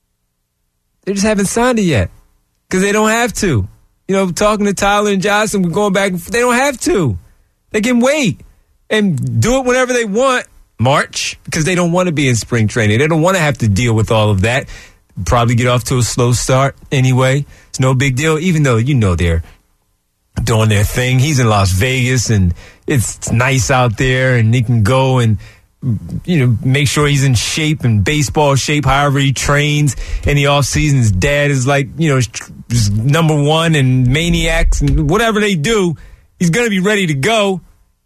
They just haven't signed it yet because they don't have to. You know, talking to Tyler and Johnson, we're going back. They don't have to. They can wait and do it whenever they want. March, because they don't want to be in spring training. They don't want to have to deal with all of that. Probably get off to a slow start anyway. It's no big deal, even though, you know, they're doing their thing. He's in Las Vegas, and it's nice out there, and he can go and, you know, make sure he's in shape and baseball shape, however he trains in the offseason. His dad is like, you know, is number one and maniacs and whatever they do, he's going to be ready to go.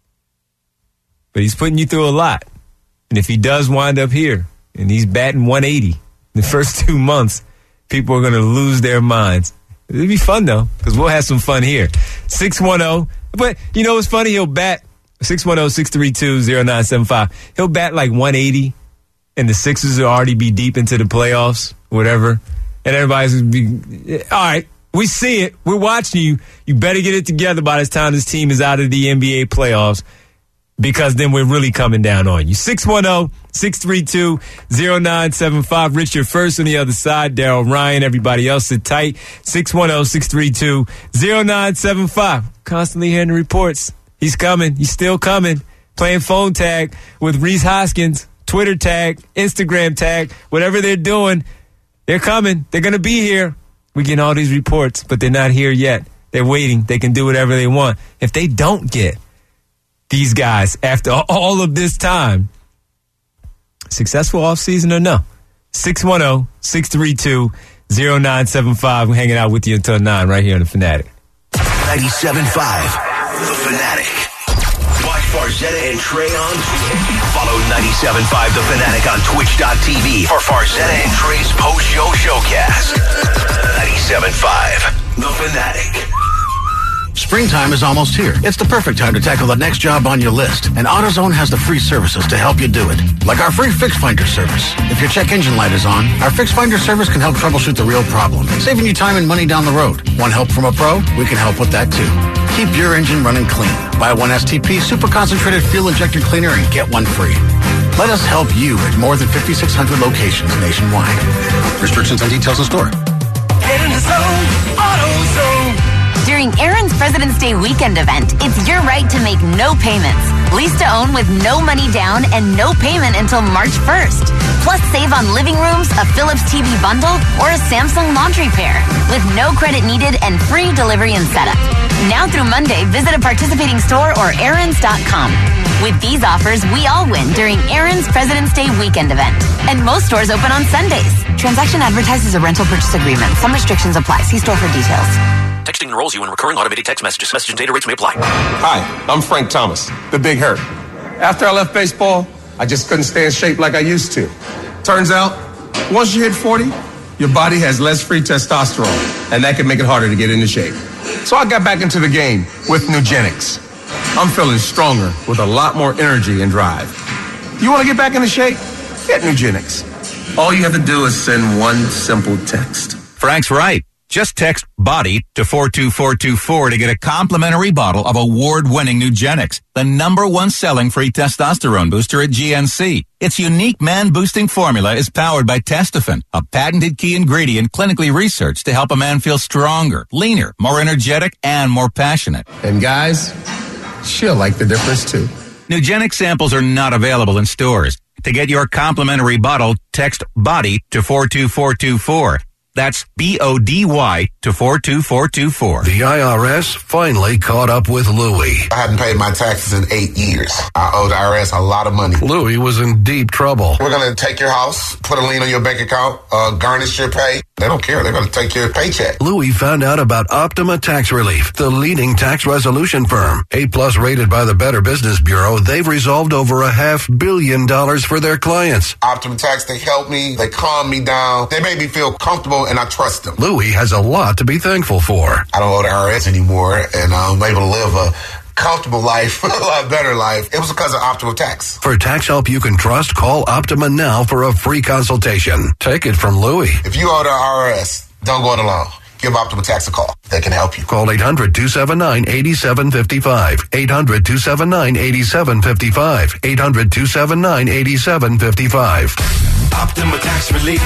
But he's putting you through a lot. And if he does wind up here and he's batting one eighty in the first two months, people are going to lose their minds. It'll be fun, though, because we'll have some fun here. six one zero. But, you know, it's funny. He'll bat six one zero, six three two, zero nine seven five. He'll bat like one eighty, and the Sixers will already be deep into the playoffs, whatever. And everybody's going to be, all right, We see it. We're watching you. You better get it together by this time this team is out of the N B A playoffs, because then we're really coming down on you. six one zero, six three two, zero nine seven five. Richard first on the other side. Daryl Ryan. Everybody else sit tight. six one zero, six three two, zero nine seven five. Constantly hearing the reports. He's coming. He's still coming. Playing phone tag with Reese Hoskins. Twitter tag. Instagram tag. Whatever they're doing, they're coming. They're going to be here. We're getting all these reports, but they're not here yet. They're waiting. They can do whatever they want. If they don't get these guys after all of this time, successful offseason or no? six one zero, six three two, zero nine seven five. We're hanging out with you until nine right here on The Fanatic. ninety-seven point five, The Fanatic. Watch Farzetta and Trey on Twitch. Follow ninety-seven point five The Fanatic on twitch dot t v for Farzetta and Trey's post-show showcast. ninety-seven point five The Fanatic. Springtime is almost here. It's the perfect time to tackle the next job on your list. And AutoZone has the free services to help you do it. Like our free Fix Finder service. If your check engine light is on, our Fix Finder service can help troubleshoot the real problem, saving you time and money down the road. Want help from a pro? We can help with that too. Keep your engine running clean. Buy one S T P Super Concentrated Fuel Injector Cleaner and get one free. Let us help you at more than fifty-six hundred locations nationwide. Restrictions and details in store. Get in the zone, AutoZone. During Aaron's President's Day weekend event, it's your right to make no payments. Lease to own with no money down and no payment until March first. Plus, save on living rooms, a Philips T V bundle, or a Samsung laundry pair. With no credit needed and free delivery and setup. Now through Monday, visit a participating store or Aaron's dot com. With these offers, we all win during Aaron's President's Day weekend event. And most stores open on Sundays. Transaction advertises a rental purchase agreement. Some restrictions apply. See store for details. Texting enrolls you in recurring automated text messages. Message and data rates may apply. Hi, I'm Frank Thomas, the Big Hurt. After I left baseball, I just couldn't stay in shape like I used to. Turns out, once you hit forty, your body has less free testosterone, and that can make it harder to get into shape. So I got back into the game with Nugenics. I'm feeling stronger with a lot more energy and drive. You want to get back into shape? Get Nugenics. All you have to do is send one simple text. Frank's right. Just text BODY to four two four two four to get a complimentary bottle of award-winning Nugenics, the number one selling free testosterone booster at G N C. Its unique man-boosting formula is powered by Testofen, a patented key ingredient clinically researched to help a man feel stronger, leaner, more energetic, and more passionate. And guys, she'll like the difference too. Nugenics samples are not available in stores. To get your complimentary bottle, text BODY to four two four two four. That's B O D Y to four two four two four. The I R S finally caught up with Louie. I hadn't paid my taxes in eight years. I owed the I R S a lot of money. Louie was in deep trouble. We're going to take your house, put a lien on your bank account, uh, garnish your pay. They don't care. They're going to take your paycheck. Louie found out about Optima Tax Relief, the leading tax resolution firm. A-plus rated by the Better Business Bureau, they've resolved over a half billion dollars for their clients. Optima Tax, they help me. They calm me down. They make me feel comfortable, and I trust them. Louie has a lot to be thankful for. I don't owe the I R S anymore, and I'm able to live a comfortable life, a lot better life. It was because of Optima Tax. For tax help you can trust, call Optima now for a free consultation. Take it from Louie. If you owe the I R S, don't go it alone. Give Optima Tax a call. They can help you. Call eight hundred, two seven nine, eight seven five five. eight hundred, two seven nine, eight seven five five. eight hundred, two seven nine, eight seven five five. Optima Tax Relief.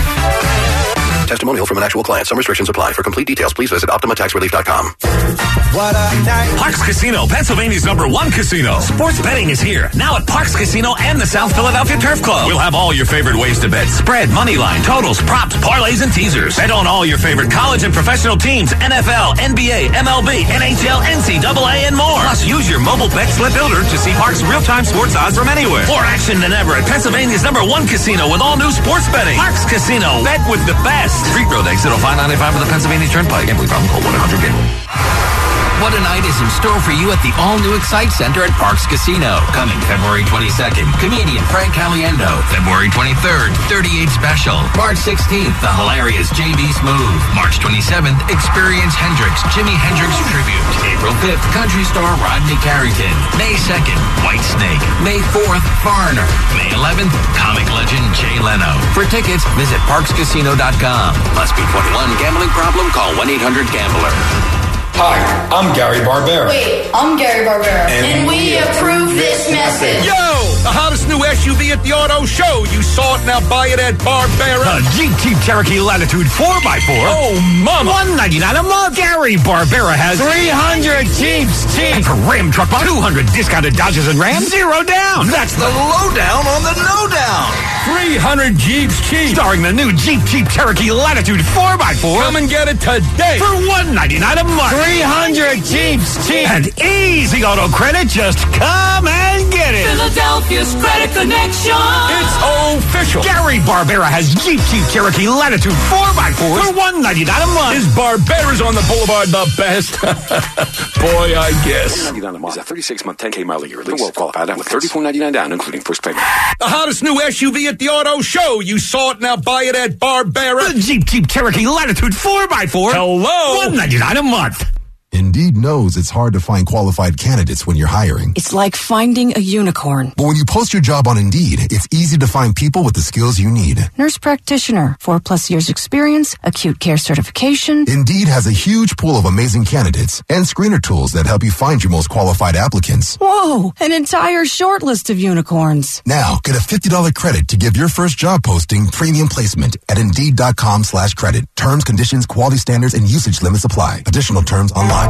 Testimonial from an actual client. Some restrictions apply. For complete details, please visit Optima Tax Relief dot com. What a night. Parks Casino, Pennsylvania's number one casino. Sports betting is here. Now at Parks Casino and the South Philadelphia Turf Club. We'll have all your favorite ways to bet. Spread, money line, totals, props, parlays, and teasers. Bet on all your favorite college and professional teams. N F L, N B A, M L B, N H L, N C double A, and more. Plus, use your mobile bet slip builder to see Parks' real-time sports odds from anywhere. More action than ever at Pennsylvania's number one casino with all new sports betting. Parks Casino. Bet with the best. Street Road, exit oh five ninety-five of the Pennsylvania Turnpike. Gambling problem, call one eight hundred gambler. What a night is in store for you at the all-new Excite Center at Parks Casino. Coming February twenty-second, comedian Frank Caliendo. February twenty-third, thirty-eight Special. March sixteenth, the hilarious J B Smooth. March twenty-seventh, Experience Hendrix, Jimi Hendrix Tribute. April fifth, country star Rodney Carrington. May second, White Snake. May fourth, Foreigner. May eleventh, comic legend Jay Leno. For tickets, visit parks casino dot com. Must be twenty-one. Gambling problem? Call one eight hundred gambler. Hi, I'm Gary Barbera. Wait, I'm Gary Barbera. And, and we approve this message. Yo! The hottest new S U V at the auto show. You saw it, now buy it at Barbera. The Jeep Jeep Cherokee Latitude four by four. Oh, mama. one ninety-nine a month. Gary Barbera has three hundred Jeeps cheap. And for Ram Truck Month, two hundred discounted Dodges and Rams, zero down. That's the lowdown on the no down. three hundred Jeeps cheap. Starring the new Jeep Jeep Cherokee Latitude four by four. Come and get it today. For one ninety-nine a month. three hundred Jeeps cheap. And easy auto credit. Just come and get it. Philadelphia's Credit Connection. It's official. Gary Barbera has Jeep Jeep Cherokee Latitude four by four for one ninety-nine a month. Is Barbera's on the boulevard the best? Boy, I guess. one ninety-nine a month is a thirty-six month ten K mile a year lease. Well qualified with thirty-four ninety-nine down, including first payment. The hottest new S U V at the auto show. You saw it, now buy it at Barbera. The Jeep Jeep Cherokee Latitude four by four. Hello. one ninety-nine a month. Indeed knows it's hard to find qualified candidates when you're hiring. It's like finding a unicorn. But when you post your job on Indeed, it's easy to find people with the skills you need. Nurse practitioner, four plus years experience, acute care certification. Indeed has a huge pool of amazing candidates and screener tools that help you find your most qualified applicants. Whoa, an entire short list of unicorns. Now, get a fifty dollars credit to give your first job posting premium placement at Indeed.com slash credit. Terms, conditions, quality standards, and usage limits apply. Additional terms online.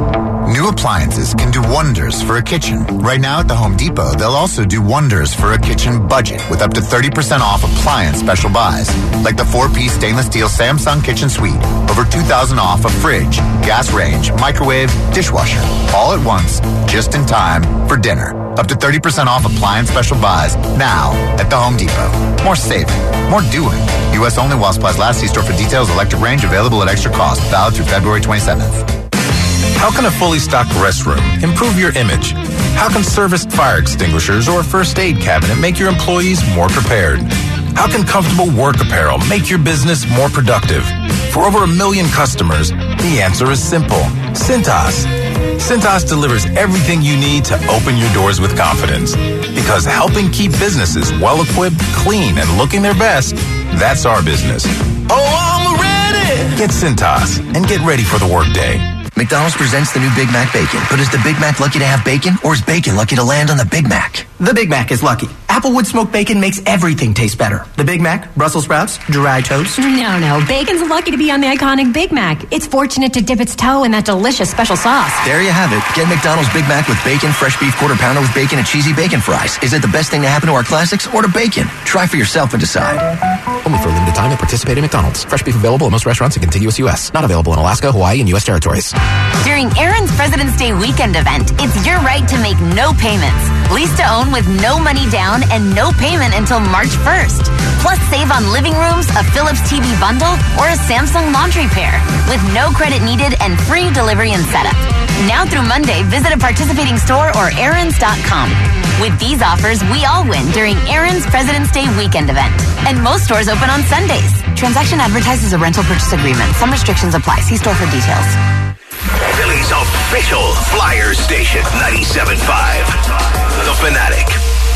New appliances can do wonders for a kitchen. Right now at the Home Depot, they'll also do wonders for a kitchen budget with up to thirty percent off appliance special buys. Like the four-piece stainless steel Samsung Kitchen Suite. Over two thousand dollars off a fridge, gas range, microwave, dishwasher. All at once, just in time for dinner. Up to thirty percent off appliance special buys now at the Home Depot. More saving, more doing. U S only while supplies last. See store for details. Electric range available at extra cost. Valid through February twenty-seventh. How can a fully stocked restroom improve your image? How can serviced fire extinguishers or a first aid cabinet make your employees more prepared? How can comfortable work apparel make your business more productive? For over a million customers, the answer is simple. Cintas. Cintas delivers everything you need to open your doors with confidence. Because helping keep businesses well-equipped, clean, and looking their best, that's our business. Oh, I'm ready! Get Cintas and get ready for the workday. McDonald's presents the new Big Mac Bacon. But is the Big Mac lucky to have bacon, or is bacon lucky to land on the Big Mac? The Big Mac is lucky. Applewood smoked bacon makes everything taste better. The Big Mac, Brussels sprouts, dry toast. No, no. Bacon's lucky to be on the iconic Big Mac. It's fortunate to dip its toe in that delicious special sauce. There you have it. Get McDonald's Big Mac with bacon, fresh beef quarter pounder with bacon, and cheesy bacon fries. Is it the best thing to happen to our classics, or to bacon? Try for yourself and decide. Only for a limited time at participating McDonald's. Fresh beef available at most restaurants in contiguous U S. Not available in Alaska, Hawaii, and U S territories. During Aaron's President's Day weekend event, it's your right to make no payments. Lease to own with no money down and no payment until March first. Plus, save on living rooms, a Philips T V bundle, or a Samsung laundry pair with no credit needed and free delivery and setup. Now through Monday, visit a participating store or Aaron's dot com. With these offers, we all win during Aaron's President's Day weekend event. And most stores open on Sundays. Transaction advertised as a rental purchase agreement. Some restrictions apply. See store for details. Philly's official Flyers station, ninety-seven point five. The Fanatic.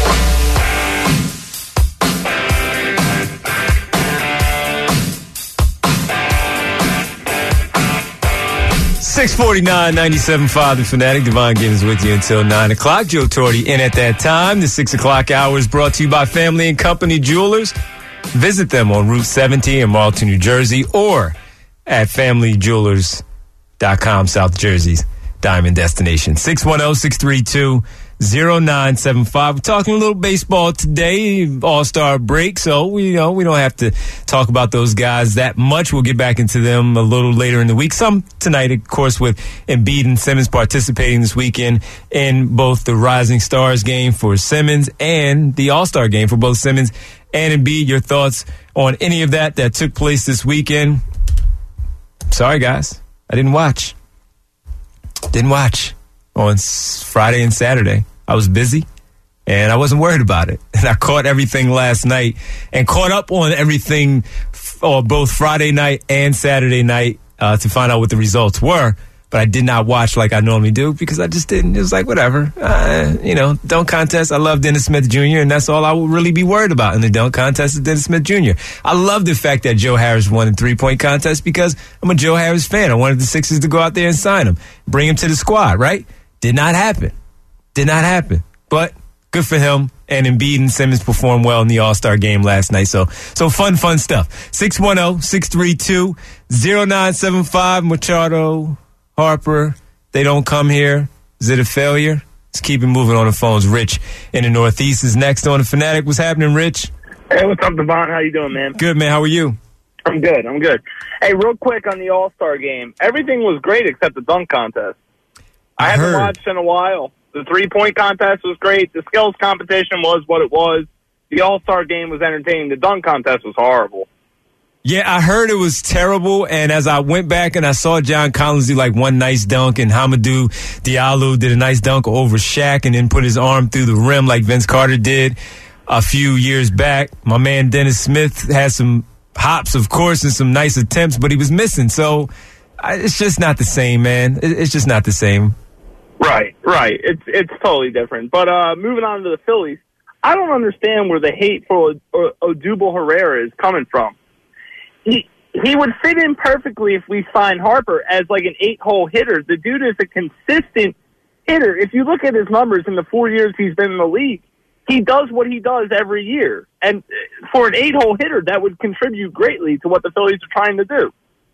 six forty-nine, ninety-seven point five, The Fanatic. Devon Gibbons with you until nine o'clock. Joe Torti in at that time. The six o'clock hour is brought to you by Family and Company Jewelers. Visit them on Route seventy in Marlton, New Jersey, or at family jewelers dot com, South Jersey's diamond destination. six one zero, six three two, zero nine seven five. We're talking a little baseball today, All-Star break, so we, you know, we don't have to talk about those guys that much. We'll get back into them a little later in the week. Some tonight, of course, with Embiid and Simmons participating this weekend in both the Rising Stars game for Simmons and the All-Star game for both Simmons and Embiid. Your thoughts on any of that that took place this weekend? Sorry, guys. I didn't watch. Didn't Didn't watch on s- Friday and Saturday. I was busy, and I wasn't worried about it. And I caught everything last night and caught up on everything f- or both Friday night and Saturday night uh, to find out what the results were. But I did not watch like I normally do because I just didn't. It was like, whatever. Uh, you know, dunk contest. I love Dennis Smith Junior, and that's all I would really be worried about in the dunk contest is Dennis Smith Junior I love the fact that Joe Harris won the three-point contest because I'm a Joe Harris fan. I wanted the Sixers to go out there and sign him, bring him to the squad, right? Did not happen. Did not happen. But good for him. And Embiid and Simmons performed well in the All-Star game last night. So so fun, fun stuff. six one zero, six three two, zero nine seven five, Machado, Harper, they don't come here. Is it a failure? Let's keep it moving on the phones. Rich in the Northeast is next on the Fanatic. What's happening, Rich? Hey, what's up, Devon? How you doing, man? Good, man. How are you? I'm good. I'm good. Hey, real quick on the All-Star game. Everything was great except the dunk contest. I, I haven't heard. watched in a while. The three-point contest was great. The skills competition was what it was. The All-Star game was entertaining. The dunk contest was horrible. Yeah, I heard it was terrible, and as I went back and I saw John Collins do like one nice dunk, and Hamidou Diallo did a nice dunk over Shaq and then put his arm through the rim like Vince Carter did a few years back. My man Dennis Smith had some hops, of course, and some nice attempts, but he was missing. So I, it's just not the same, man. It, it's just not the same. Right, right. It's it's totally different. But uh, moving on to the Phillies, I don't understand where the hate for Odubel Herrera is coming from. He he would fit in perfectly if we signed Harper as like an eight-hole hitter. The dude is a consistent hitter. If you look at his numbers in the four years he's been in the league, he does what he does every year. And for an eight-hole hitter, that would contribute greatly to what the Phillies are trying to do.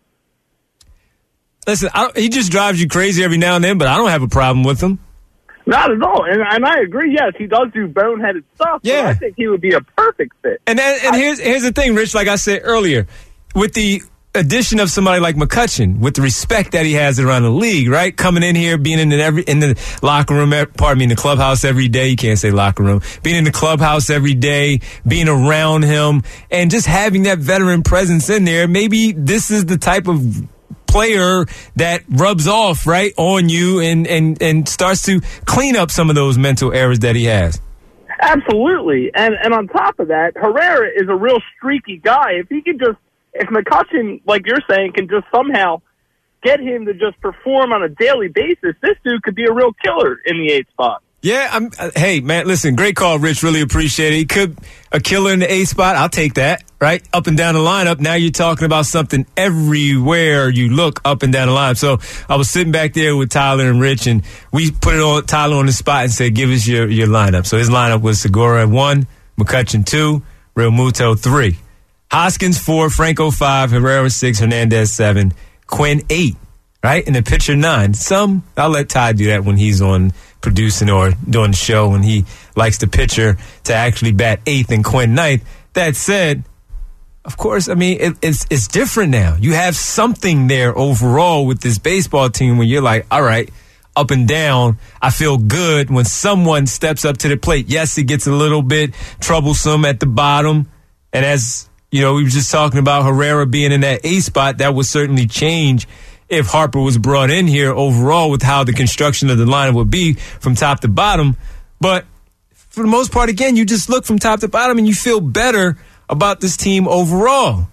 Listen, I, he just drives you crazy every now and then, but I don't have a problem with him. Not at all. And, and I agree, yes, he does do boneheaded stuff, yeah. But I think he would be a perfect fit. And and, and I, here's here's the thing, Rich, like I said earlier, with the addition of somebody like McCutchen, with the respect that he has around the league, right? Coming in here, being in every in the locker room, pardon me, in the clubhouse every day. You can't say locker room. Being in the clubhouse every day, being around him, and just having that veteran presence in there. Maybe this is the type of player that rubs off right on you and, and, and starts to clean up some of those mental errors that he has. Absolutely. And and on top of that, Herrera is a real streaky guy. If he could just, if McCutchen, like you're saying, can just somehow get him to just perform on a daily basis, this dude could be a real killer in the eighth spot. Yeah, I'm. Uh, hey, man, listen, great call, Rich. Really appreciate it. He could a killer in the eighth spot. I'll take that, right? Up and down the lineup. Now you're talking about something everywhere you look up and down the line. So I was sitting back there with Tyler and Rich, and we put it on Tyler on the spot and said, give us your, your lineup. So his lineup was Segura at one, McCutchen two, Real Muto three, Hoskins four, Franco five, Herrera six, Hernandez seven, Quinn eight, right? And the pitcher nine. Some, I'll let Ty do that when he's on producing or doing the show, when he likes the pitcher to actually bat eighth and Quinn ninth. That said, of course, I mean, it, it's it's different now. You have something there overall with this baseball team when you're like, all right, up and down, I feel good when someone steps up to the plate. Yes, it gets a little bit troublesome at the bottom. And as, you know, we were just talking about Herrera being in that A spot, that would certainly change if Harper was brought in here overall with how the construction of the lineup would be from top to bottom. But for the most part, again, you just look from top to bottom and you feel better about this team overall.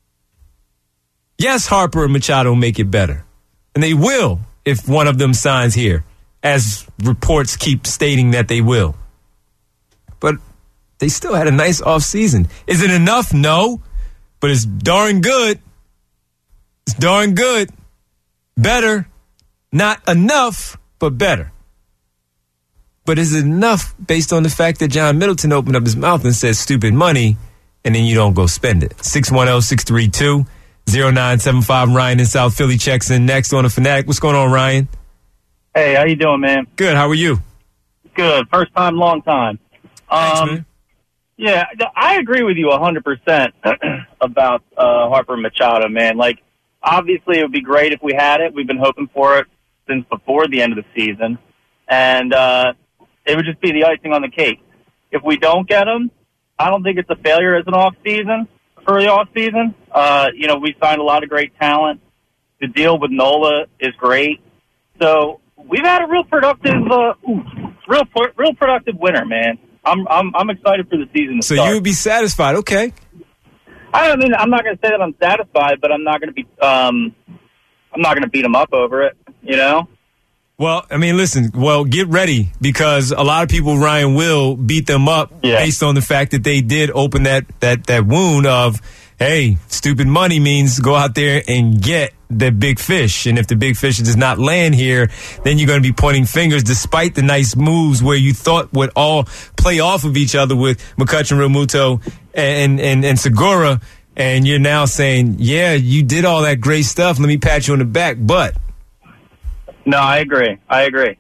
Yes, Harper and Machado make it better. And they will if one of them signs here, as reports keep stating that they will. But they still had a nice offseason. Is it enough? No. But it's darn good. It's darn good. Better, not enough, but better. But is it enough based on the fact that John Middleton opened up his mouth and said stupid money, and then you don't go spend it? six one zero, six three two, zero nine seven five. Ryan in South Philly checks in next on the Fanatic. What's going on, Ryan? Hey, how you doing, man? Good. How are you? Good. First time, long time. Thanks, um, man. Yeah, I agree with you one hundred percent about uh, Harper Machado, man. Like, obviously, it would be great if we had it. We've been hoping for it since before the end of the season. And uh, it would just be the icing on the cake. If we don't get him, I don't think it's a failure as an off-season, for the off-season. Uh, you know, we signed a lot of great talent. The deal with Nola is great. So we've had a real productive, uh, real real productive winter, man. I'm I'm I'm excited for the season to so start. you would be satisfied, okay? I mean, I'm not going to say that I'm satisfied, but I'm not going to be um, I'm not going to beat them up over it, you know. Well, I mean, listen, well, get ready because a lot of people, Ryan, will beat them up yeah. based on the fact that they did open that, that, that wound of, hey, stupid money means go out there and get the big fish. And if the big fish does not land here, then you're going to be pointing fingers despite the nice moves where you thought would all play off of each other with McCutchen, Realmuto, and, and, and Segura. And you're now saying, yeah, you did all that great stuff. Let me pat you on the back. But no, I agree. I agree.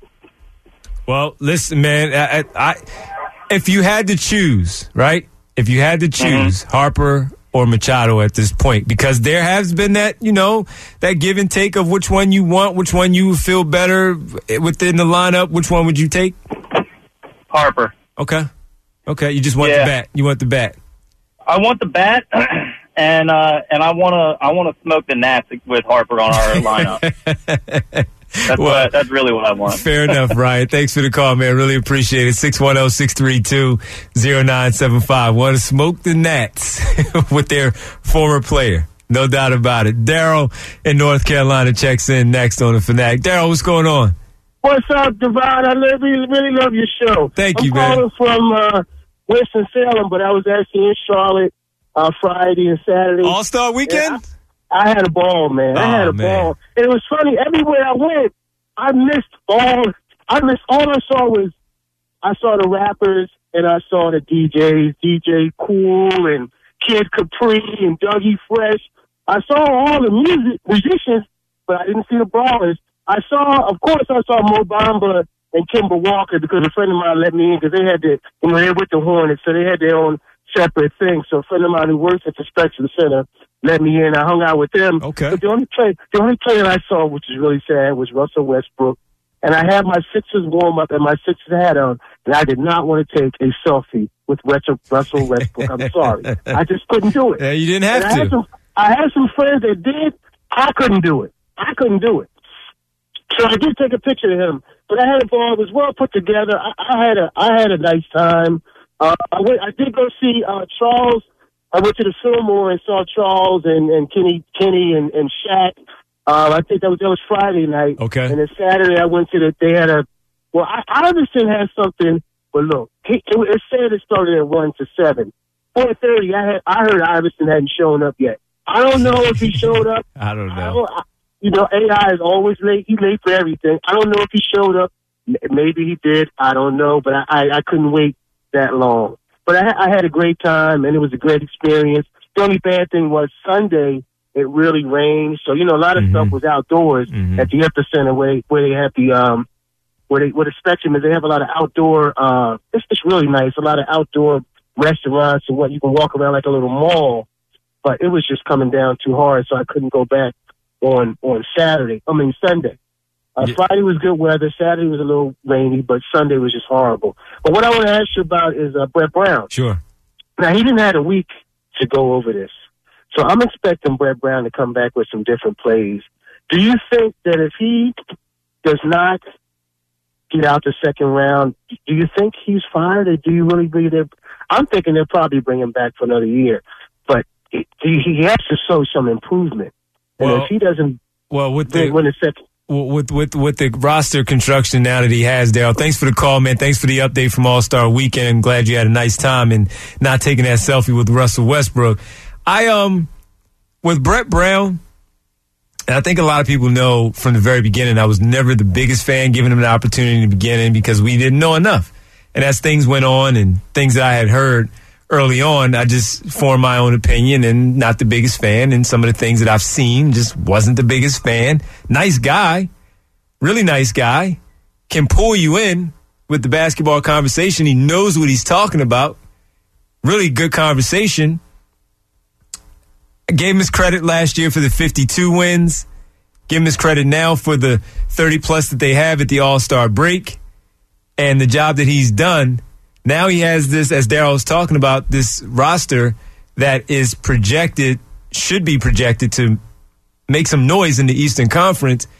Well, listen, man, I, I, if you had to choose, right? If you had to choose mm-hmm. Harper or Machado at this point, because there has been that, you know, that give and take of which one you want, which one you feel better within the lineup, which one would you take? Harper. Okay. Okay, you just want yeah. the bat. You want the bat. I want the bat. And uh, and I want to I want to smoke the Nats with Harper on our lineup. That's, well, what, that's really what I want. Fair enough, Ryan. Thanks for the call, man. Really appreciate it. six one zero, six three two, zero nine seven five. Want to smoke the Nats with their former player. No doubt about it. Daryl in North Carolina checks in next on the Fanatic. Daryl, what's going on? What's up, Devon? I really, really love your show. Thank I'm you, man. I'm calling from uh, Winston-Salem, but I was actually in Charlotte Uh, Friday and Saturday. All-Star Weekend? I, I had a ball, man. Oh, I had a man. ball. And it was funny. Everywhere I went, I missed all. I missed all I saw was I saw the rappers and I saw the D Js, D J Cool and Kid Capri and Dougie Fresh. I saw all the music musicians, but I didn't see the ballers. I saw, of course, I saw Mo Bamba and Kimber Walker because a friend of mine let me in because they had the, you know, they were with the Hornets, so they had their own separate thing. So a friend of mine who works at the Spectrum Center let me in. I hung out with them. Okay. But the only play, the only player I saw, which is really sad, was Russell Westbrook. And I had my Sixers warm up and my Sixers hat on, and I did not want to take a selfie with Russell Westbrook. I'm sorry, I just couldn't do it. Yeah, you didn't have and to. I had, some, I had some friends that did. I couldn't do it. I couldn't do it. So I did take a picture of him, but I had a ball. It was well put together. I, I had a I had a nice time. Uh, I went. I did go see uh, Charles. I went to the Fillmore and saw Charles and, and Kenny, Kenny and, and Shaq. Uh, I think that was that was Friday night. Okay. And then Saturday I went to the. They had a. Well, I, Iverson had something. But look, he, it, it said it started at one to seven. Four thirty. I had. I heard Iverson hadn't shown up yet. I don't know if he showed up. I don't know. I don't, I, you know, A I is always late. He's late for everything. I don't know if he showed up. Maybe he did. I don't know. But I, I, I couldn't wait that long. But I, I had a great time, and it was a great experience. The only bad thing was Sunday, it really rained. So, you know, a lot of mm-hmm. stuff was outdoors mm-hmm. at the Epicenter where, where they have the, um, where they, where the Spectrum is. They have a lot of outdoor, uh, it's just really nice. A lot of outdoor restaurants and what you can walk around like a little mall. But it was just coming down too hard, so I couldn't go back on, on Saturday. I mean, Sunday. Uh, yeah. Friday was good weather. Saturday was a little rainy, but Sunday was just horrible. But what I want to ask you about is uh, Brett Brown. Sure. Now, he didn't have a week to go over this. So I'm expecting Brett Brown to come back with some different plays. Do you think that if he does not get out the second round, do you think he's fired, or do you really believe that? I'm thinking they'll probably bring him back for another year. But he, he has to show some improvement. And well, if he doesn't well, with the, win the second... With with with the roster construction now that he has, Daryl, thanks for the call, man. Thanks for the update from All-Star Weekend. I'm glad you had a nice time and not taking that selfie with Russell Westbrook. I, um, with Brett Brown, and I think a lot of people know from the very beginning, I was never the biggest fan giving him an opportunity in the beginning because we didn't know enough. And as things went on and things that I had heard early on, I just formed my own opinion and not the biggest fan. And some of the things that I've seen, just wasn't the biggest fan. Nice guy, really nice guy, can pull you in with the basketball conversation. He knows what he's talking about. Really good conversation. I gave him his credit last year for the fifty-two wins. Give him his credit now for the thirty plus that they have at the All-Star break and the job that he's done. Now he has this, as Daryl was talking about, this roster that is projected, should be projected to make some noise in the Eastern Conference.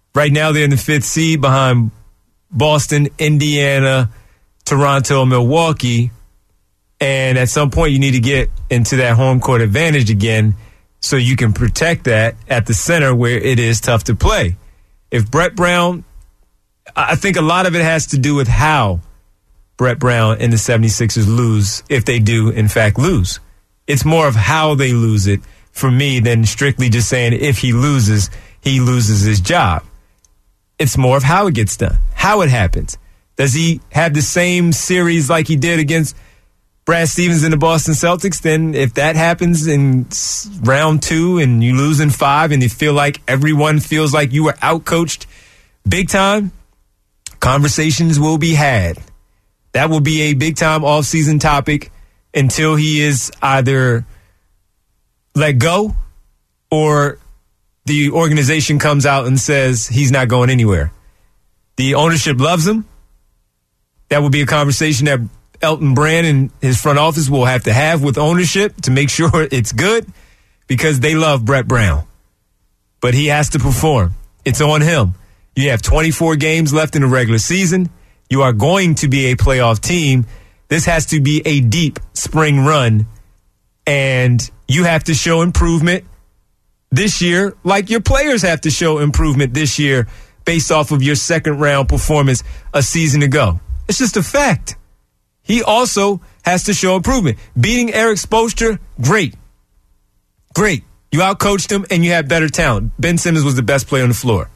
Right now they're in the fifth seed behind Boston, Indiana, Toronto, Milwaukee. And at some point you need to get into that home court advantage again so you can protect that at the center where it is tough to play. If Brett Brown, I think a lot of it has to do with how Brett Brown and the seventy-sixers lose, if they do, in fact, lose. It's more of how they lose it for me than strictly just saying if he loses, he loses his job. It's more of how it gets done, how it happens. Does he have the same series like he did against Brad Stevens and the Boston Celtics? Then if that happens in round two and you lose in five and you feel like everyone feels like you were outcoached big time, conversations will be had. That will be a big-time off-season topic until he is either let go or the organization comes out and says he's not going anywhere. The ownership loves him. That will be a conversation that Elton Brand and his front office will have to have with ownership to make sure it's good because they love Brett Brown. But he has to perform. It's on him. You have twenty-four games left in the regular season. You are going to be a playoff team. This has to be a deep spring run, and you have to show improvement this year like your players have to show improvement this year based off of your second-round performance a season ago. It's just a fact. He also has to show improvement. Beating Eric Spoelstra, great. Great. You outcoached him, and you had better talent. Ben Simmons was the best player on the floor.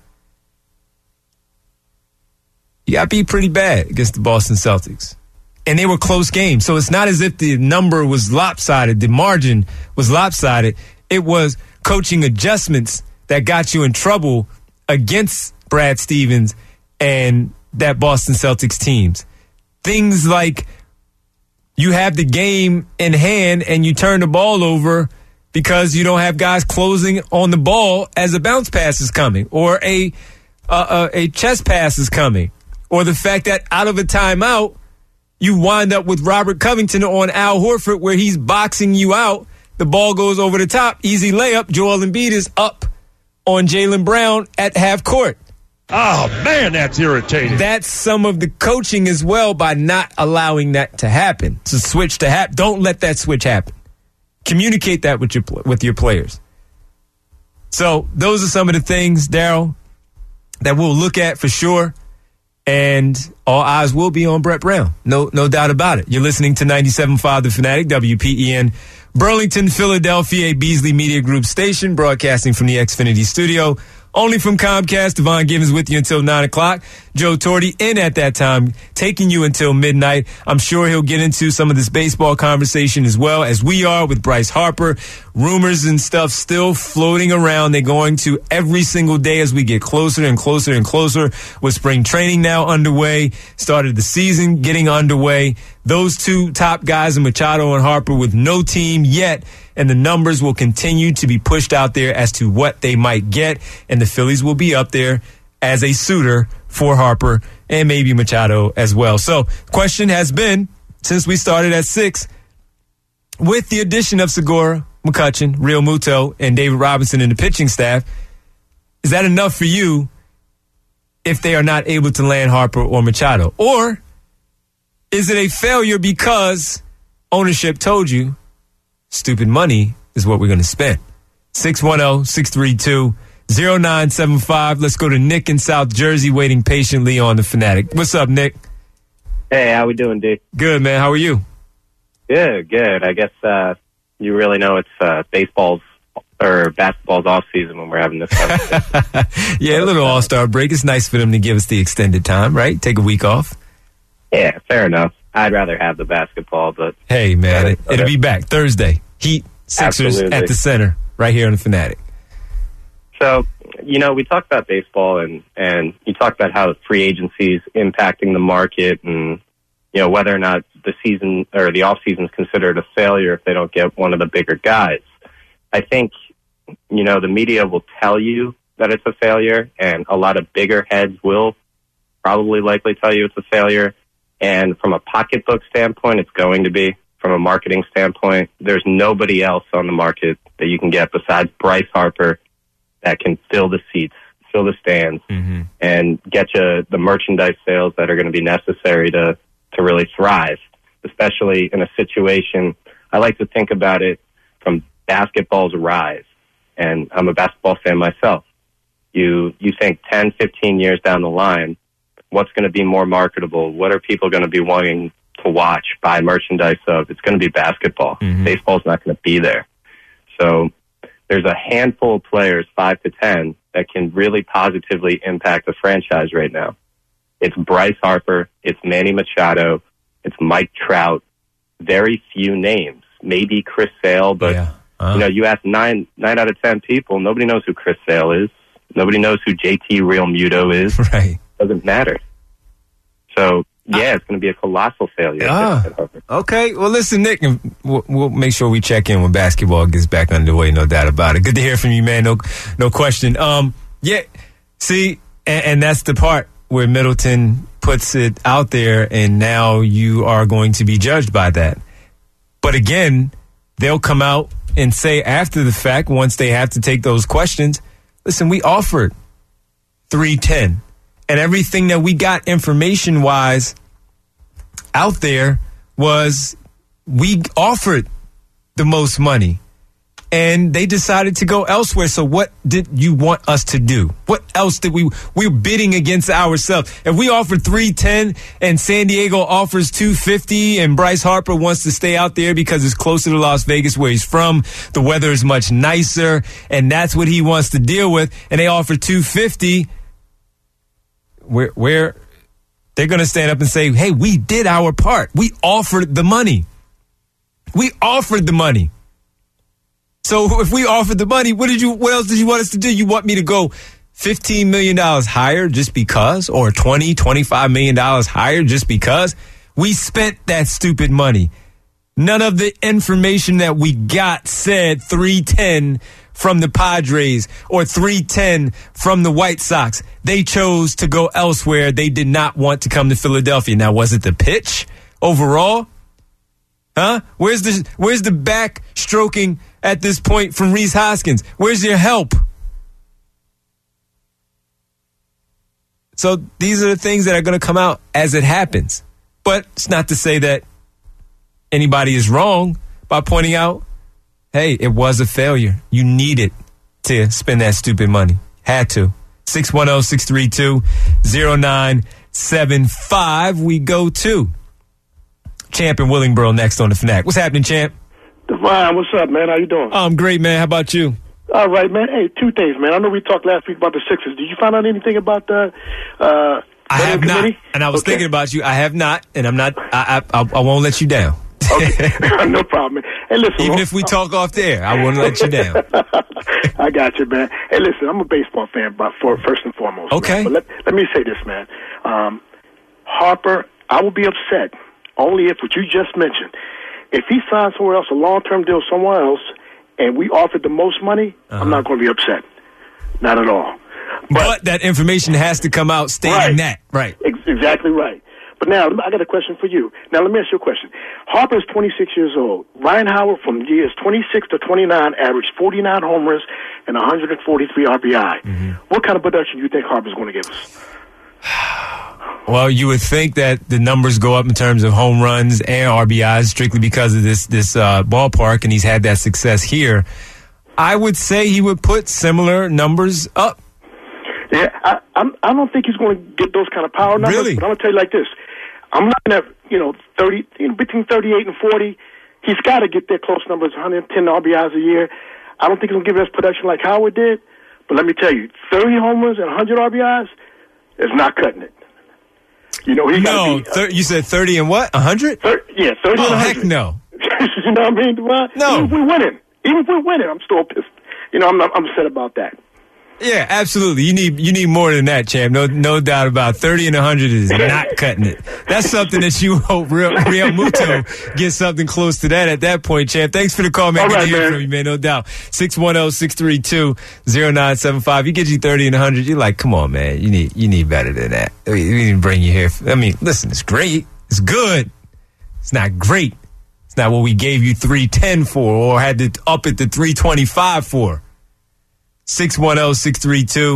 You got beat pretty bad against the Boston Celtics. And they were close games. So it's not as if the number was lopsided. The margin was lopsided. It was coaching adjustments that got you in trouble against Brad Stevens and that Boston Celtics teams. Things like you have the game in hand and you turn the ball over because you don't have guys closing on the ball as a bounce pass is coming or a, uh, a, a chest pass is coming. Or the fact that out of a timeout, you wind up with Robert Covington on Al Horford where he's boxing you out. The ball goes over the top. Easy layup. Joel Embiid is up on Jaylen Brown at half court. Oh, man, that's irritating. That's some of the coaching as well by not allowing that to happen. To switch to happen. Don't let that switch happen. Communicate that with your with your players. So those are some of the things, Daryl, that we'll look at for sure. And all eyes will be on Brett Brown. No no doubt about it. You're listening to ninety-seven point five The Fanatic, W P E N, Burlington, Philadelphia, a Beasley Media Group station, broadcasting from the Xfinity studio. Only from Comcast. Devon Givens with you until nine o'clock. Joe Torti in at that time, taking you until midnight. I'm sure he'll get into some of this baseball conversation as well as we are with Bryce Harper. Rumors and stuff still floating around. They're going to every single day as we get closer and closer and closer with spring training now underway. Started the season getting underway. Those two top guys, Machado and Harper, with no team yet. And the numbers will continue to be pushed out there as to what they might get. And the Phillies will be up there as a suitor for Harper and maybe Machado as well. So question has been, since we started at six, with the addition of Segura, McCutchen, Real Muto, and David Robinson in the pitching staff, is that enough for you if they are not able to land Harper or Machado? Or is it a failure because ownership told you stupid money is what we're going to spend? six one zero, six three two, zero nine seven five. Let's go to Nick in South Jersey waiting patiently on The Fanatic. What's up, Nick? Hey, how we doing, D? Good, man. How are you? Good, good. I guess uh, you really know it's uh, baseball's or basketball's off season when we're having this conversation. Yeah, a little all-star break. It's nice for them to give us the extended time, right? Take a week off. Yeah, fair enough. I'd rather have the basketball, but... Hey, man, it, it'll be back Thursday. Heat, Sixers Absolutely. At the center, right here on The Fanatic. So, you know, we talked about baseball, and, and you talked about how free agency is impacting the market and, you know, whether or not the season or the offseason is considered a failure if they don't get one of the bigger guys. I think, you know, the media will tell you that it's a failure, and a lot of bigger heads will probably likely tell you it's a failure. And from a pocketbook standpoint, it's going to be. From a marketing standpoint, there's nobody else on the market that you can get besides Bryce Harper that can fill the seats fill the stands, mm-hmm. and get you the merchandise sales that are going to be necessary to, to really thrive, especially in a situation. I like to think about it from basketball's rise, and I'm a basketball fan myself. You, you think ten, fifteen years down the line, what's going to be more marketable? What are people going to be wanting to watch, buy merchandise of? It's going to be basketball. Mm-hmm. Baseball's not going to be there. So there's a handful of players, five to ten, that can really positively impact the franchise right now. It's Bryce Harper, it's Manny Machado, it's Mike Trout. Very few names. Maybe Chris Sale, but yeah. uh-huh. you know, you ask nine nine out of ten people, nobody knows who Chris Sale is. Nobody knows who J T Real Muto is. Right. Doesn't matter. So, yeah, it's going to be a colossal failure. Ah, okay. Well, listen, Nick, we'll, we'll make sure we check in when basketball gets back underway, no doubt about it. Good to hear from you, man. No no question. Um, yeah, see, and, and that's the part where Middleton puts it out there, and now you are going to be judged by that. But again, they'll come out and say after the fact, once they have to take those questions, listen, we offered three ten, and everything that we got information-wise out there was we offered the most money, and they decided to go elsewhere. So what did you want us to do? What else did we – we're bidding against ourselves. If we offered three ten and San Diego offers two fifty and Bryce Harper wants to stay out there because it's closer to Las Vegas where he's from, the weather is much nicer, and that's what he wants to deal with, and they offer two fifty, where, where they're going to stand up and say, hey, we did our part. We offered the money. We offered the money. So if we offered the money, what did you? What else did you want us to do? You want me to go fifteen million dollars higher just because, or twenty, twenty-five million dollars higher just because? We spent that stupid money. None of the information that we got said three ten from the Padres or three ten from the White Sox. They chose to go elsewhere. They did not want to come to Philadelphia. Now, was it the pitch overall? Huh? Where's the Where's the back stroking at this point from Rhys Hoskins? Where's your help? So these are the things that are going to come out as it happens. But it's not to say that anybody is wrong by pointing out, hey, it was a failure. You needed to spend that stupid money. Had to. six one zero, six three two, zero nine seven five. We go to Champ in Willingboro next on the Fanatic. What's happening, Champ? Divine, what's up, man? How you doing? I'm great, man. How about you? All right, man. Hey, two things, man. I know we talked last week about the Sixers. Did you find out anything about the uh, I have committee? not, and I was okay. thinking about you. I have not, and I'm not. I I, I, I won't let you down. Okay, no problem, man. Hey, listen, even if we talk off the air, I won't let you down. I got you, man. Hey, listen, I'm a baseball fan, but for first and foremost. Okay. Man. But let let me say this, man. Um, Harper, I will be upset only if what you just mentioned. If he signs somewhere else, a long-term deal somewhere else, and we offered the most money, uh-huh. I'm not going to be upset. Not at all. But, but that information has to come out stating right. that. Right. Ex- exactly right. But now, I got a question for you. Now, let me ask you a question. Harper is twenty-six years old. Ryan Howard, from years twenty-six to twenty-nine, averaged forty-nine homers and one hundred forty-three R B I. Mm-hmm. What kind of production do you think Harper's going to give us? Well, you would think that the numbers go up in terms of home runs and R B Is strictly because of this this uh, ballpark, and he's had that success here. I would say he would put similar numbers up. Yeah, I I'm, I don't think he's going to get those kind of power numbers. Really? But I'm going to tell you like this. I'm looking at, you know, thirty, you know, between thirty-eight and forty. He's got to get there close numbers, one hundred ten R B Is a year. I don't think he'll give us production like Howard did. But let me tell you, thirty homers and one hundred R B Is is not cutting it. You know, he no, be, uh, thir- you said thirty and what? one hundred? Thir- yeah, thirty oh, and one hundred. Heck no. You know what I mean, Devon? No. Even if we're winning, even if we're winning, I'm still pissed. You know, I'm not, I'm upset about that. Yeah, absolutely. You need you need more than that, champ. No no doubt about it. thirty and one hundred is not cutting it. That's something that you hope Real, Real Muto gets something close to that at that point, champ. Thanks for the call, man. All Good right, to hear man. from you, man. No doubt. six one zero, six three two, zero nine seven five. You get you thirty and one hundred. You're like, come on, man. You need you need better than that. We didn't bring you here. I mean, listen, it's great. It's good. It's not great. It's not what we gave you three ten for or had to up it to three twenty-five for. six one zero, six three two,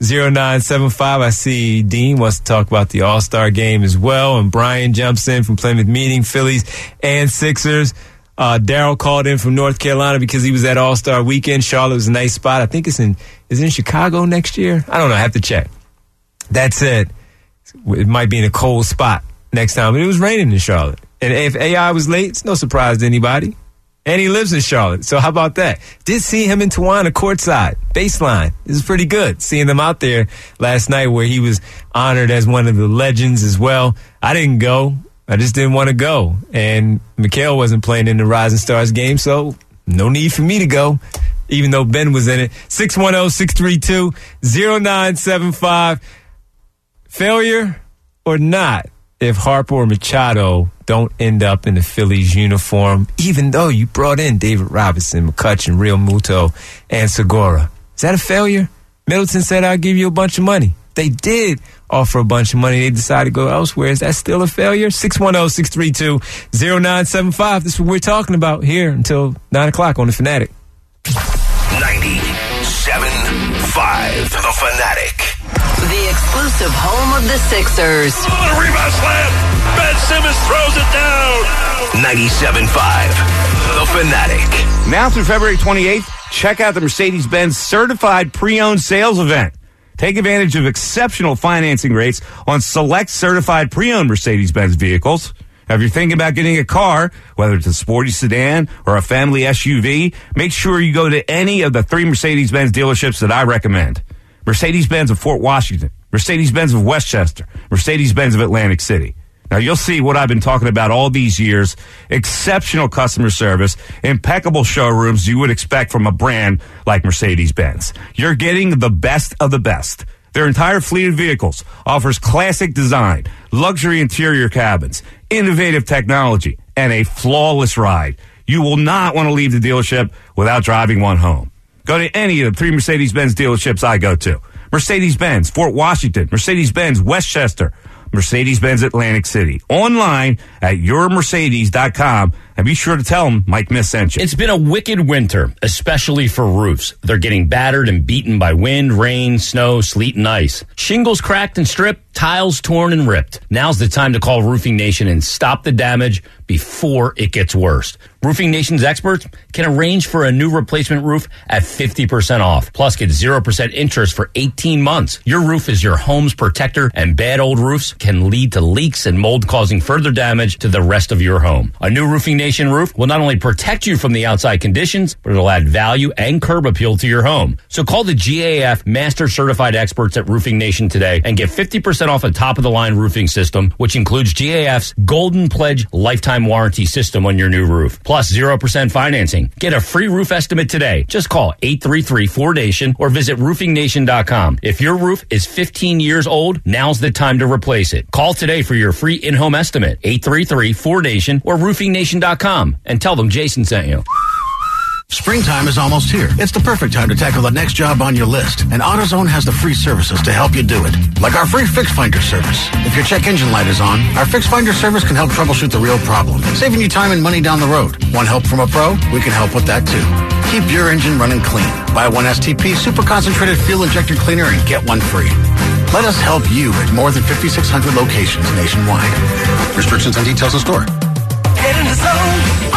oh nine seven five. I see Dean wants to talk about the All-Star game as well. And Brian jumps in from Plymouth Meeting, Phillies and Sixers. Uh, Daryl called in from North Carolina because he was at All-Star Weekend. Charlotte was a nice spot. I think it's in, is it in Chicago next year? I don't know. I have to check. That said, it might be in a cold spot next time. But it was raining in Charlotte. And if A I was late, it's no surprise to anybody. And he lives in Charlotte. So how about that? Did see him in Tawana courtside. Baseline. This is pretty good. Seeing them out there last night where he was honored as one of the legends as well. I didn't go. I just didn't want to go. And Mikhail wasn't playing in the Rising Stars game, so no need for me to go, even though Ben was in it. six one zero, six three two, zero nine seven five. Failure or not if Harper or Machado don't end up in the Phillies uniform, even though you brought in David Robinson, McCutchen, Real Muto, and Segura. Is that a failure? Middleton said, I'll give you a bunch of money. They did offer a bunch of money. They decided to go elsewhere. Is that still a failure? six one zero, six three two, zero nine seven five. This is what we're talking about here until nine o'clock on The Fanatic. ninety-seven point five The Fanatic. The exclusive home of the Sixers. Oh, a rebound slam. Ben Simmons throws it down. ninety-seven point five The Fanatic. Now through February twenty-eighth, check out the Mercedes-Benz Certified Pre-Owned Sales Event. Take advantage of exceptional financing rates on select certified pre-owned Mercedes-Benz vehicles. Now, if you're thinking about getting a car, whether it's a sporty sedan or a family S U V, make sure you go to any of the three Mercedes-Benz dealerships that I recommend. Mercedes-Benz of Fort Washington, Mercedes-Benz of Westchester, Mercedes-Benz of Atlantic City. Now, you'll see what I've been talking about all these years. Exceptional customer service, impeccable showrooms you would expect from a brand like Mercedes-Benz. You're getting the best of the best. Their entire fleet of vehicles offers classic design, luxury interior cabins, innovative technology, and a flawless ride. You will not want to leave the dealership without driving one home. Go to any of the three Mercedes-Benz dealerships I go to. Mercedes-Benz, Fort Washington, Mercedes-Benz, Westchester, Mercedes-Benz Atlantic City. Online at your mercedes dot com, and be sure to tell them Mike Miss sent you. It's been a wicked winter, especially for roofs. They're getting battered and beaten by wind, rain, snow, sleet, and ice. Shingles cracked and stripped, tiles torn and ripped. Now's the time to call Roofing Nation and stop the damage before it gets worse. Roofing Nation's experts can arrange for a new replacement roof at fifty percent off. Plus, get zero percent interest for eighteen months. Your roof is your home's protector, and bad old roofs can lead to leaks and mold, causing further damage to the rest of your home. A new Roofing Nation roof will not only protect you from the outside conditions, but it'll add value and curb appeal to your home. So call the G A F Master Certified Experts at Roofing Nation today and get fifty percent off a top-of-the-line roofing system, which includes G A F's Golden Pledge lifetime warranty system on your new roof, plus zero percent financing. Get a free roof estimate today. Just call eight three three, four nation or visit roofing nation dot com. If your roof is fifteen years old, now's the time to replace it. Call today for your free in-home estimate, eight three three, four nation or roofing nation dot com, and tell them Jason sent you. Springtime is almost here. It's the perfect time to tackle the next job on your list. And AutoZone has the free services to help you do it. Like our free Fix Finder service. If your check engine light is on, our Fix Finder service can help troubleshoot the real problem, saving you time and money down the road. Want help from a pro? We can help with that too. Keep your engine running clean. Buy one S T P Super Concentrated Fuel Injector Cleaner and get one free. Let us help you at more than fifty-six hundred locations nationwide. Restrictions and details in store. Get in the zone,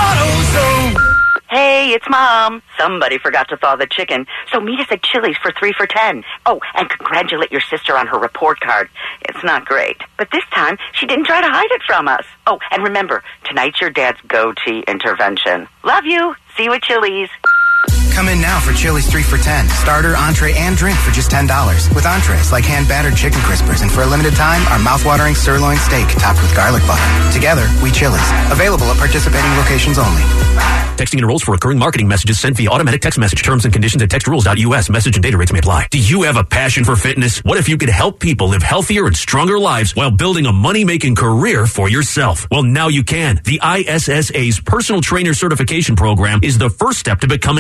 AutoZone. Hey, it's Mom. Somebody forgot to thaw the chicken, so meet us at Chili's for three for ten. Oh, and congratulate your sister on her report card. It's not great, but this time she didn't try to hide it from us. Oh, and remember, tonight's your dad's goatee intervention. Love you. See you at Chili's. Come in now for Chili's three for ten. Starter, entree, and drink for just ten dollars. With entrees like hand-battered chicken crispers, and for a limited time, our mouth-watering sirloin steak topped with garlic butter. Together, we Chili's. Available at participating locations only. Texting enrolls for recurring marketing messages sent via automatic text message. Terms and conditions at text rules dot U S. Message and data rates may apply. Do you have a passion for fitness? What if you could help people live healthier and stronger lives while building a money-making career for yourself? Well, now you can. The I S S A's Personal Trainer Certification Program is the first step to becoming a personal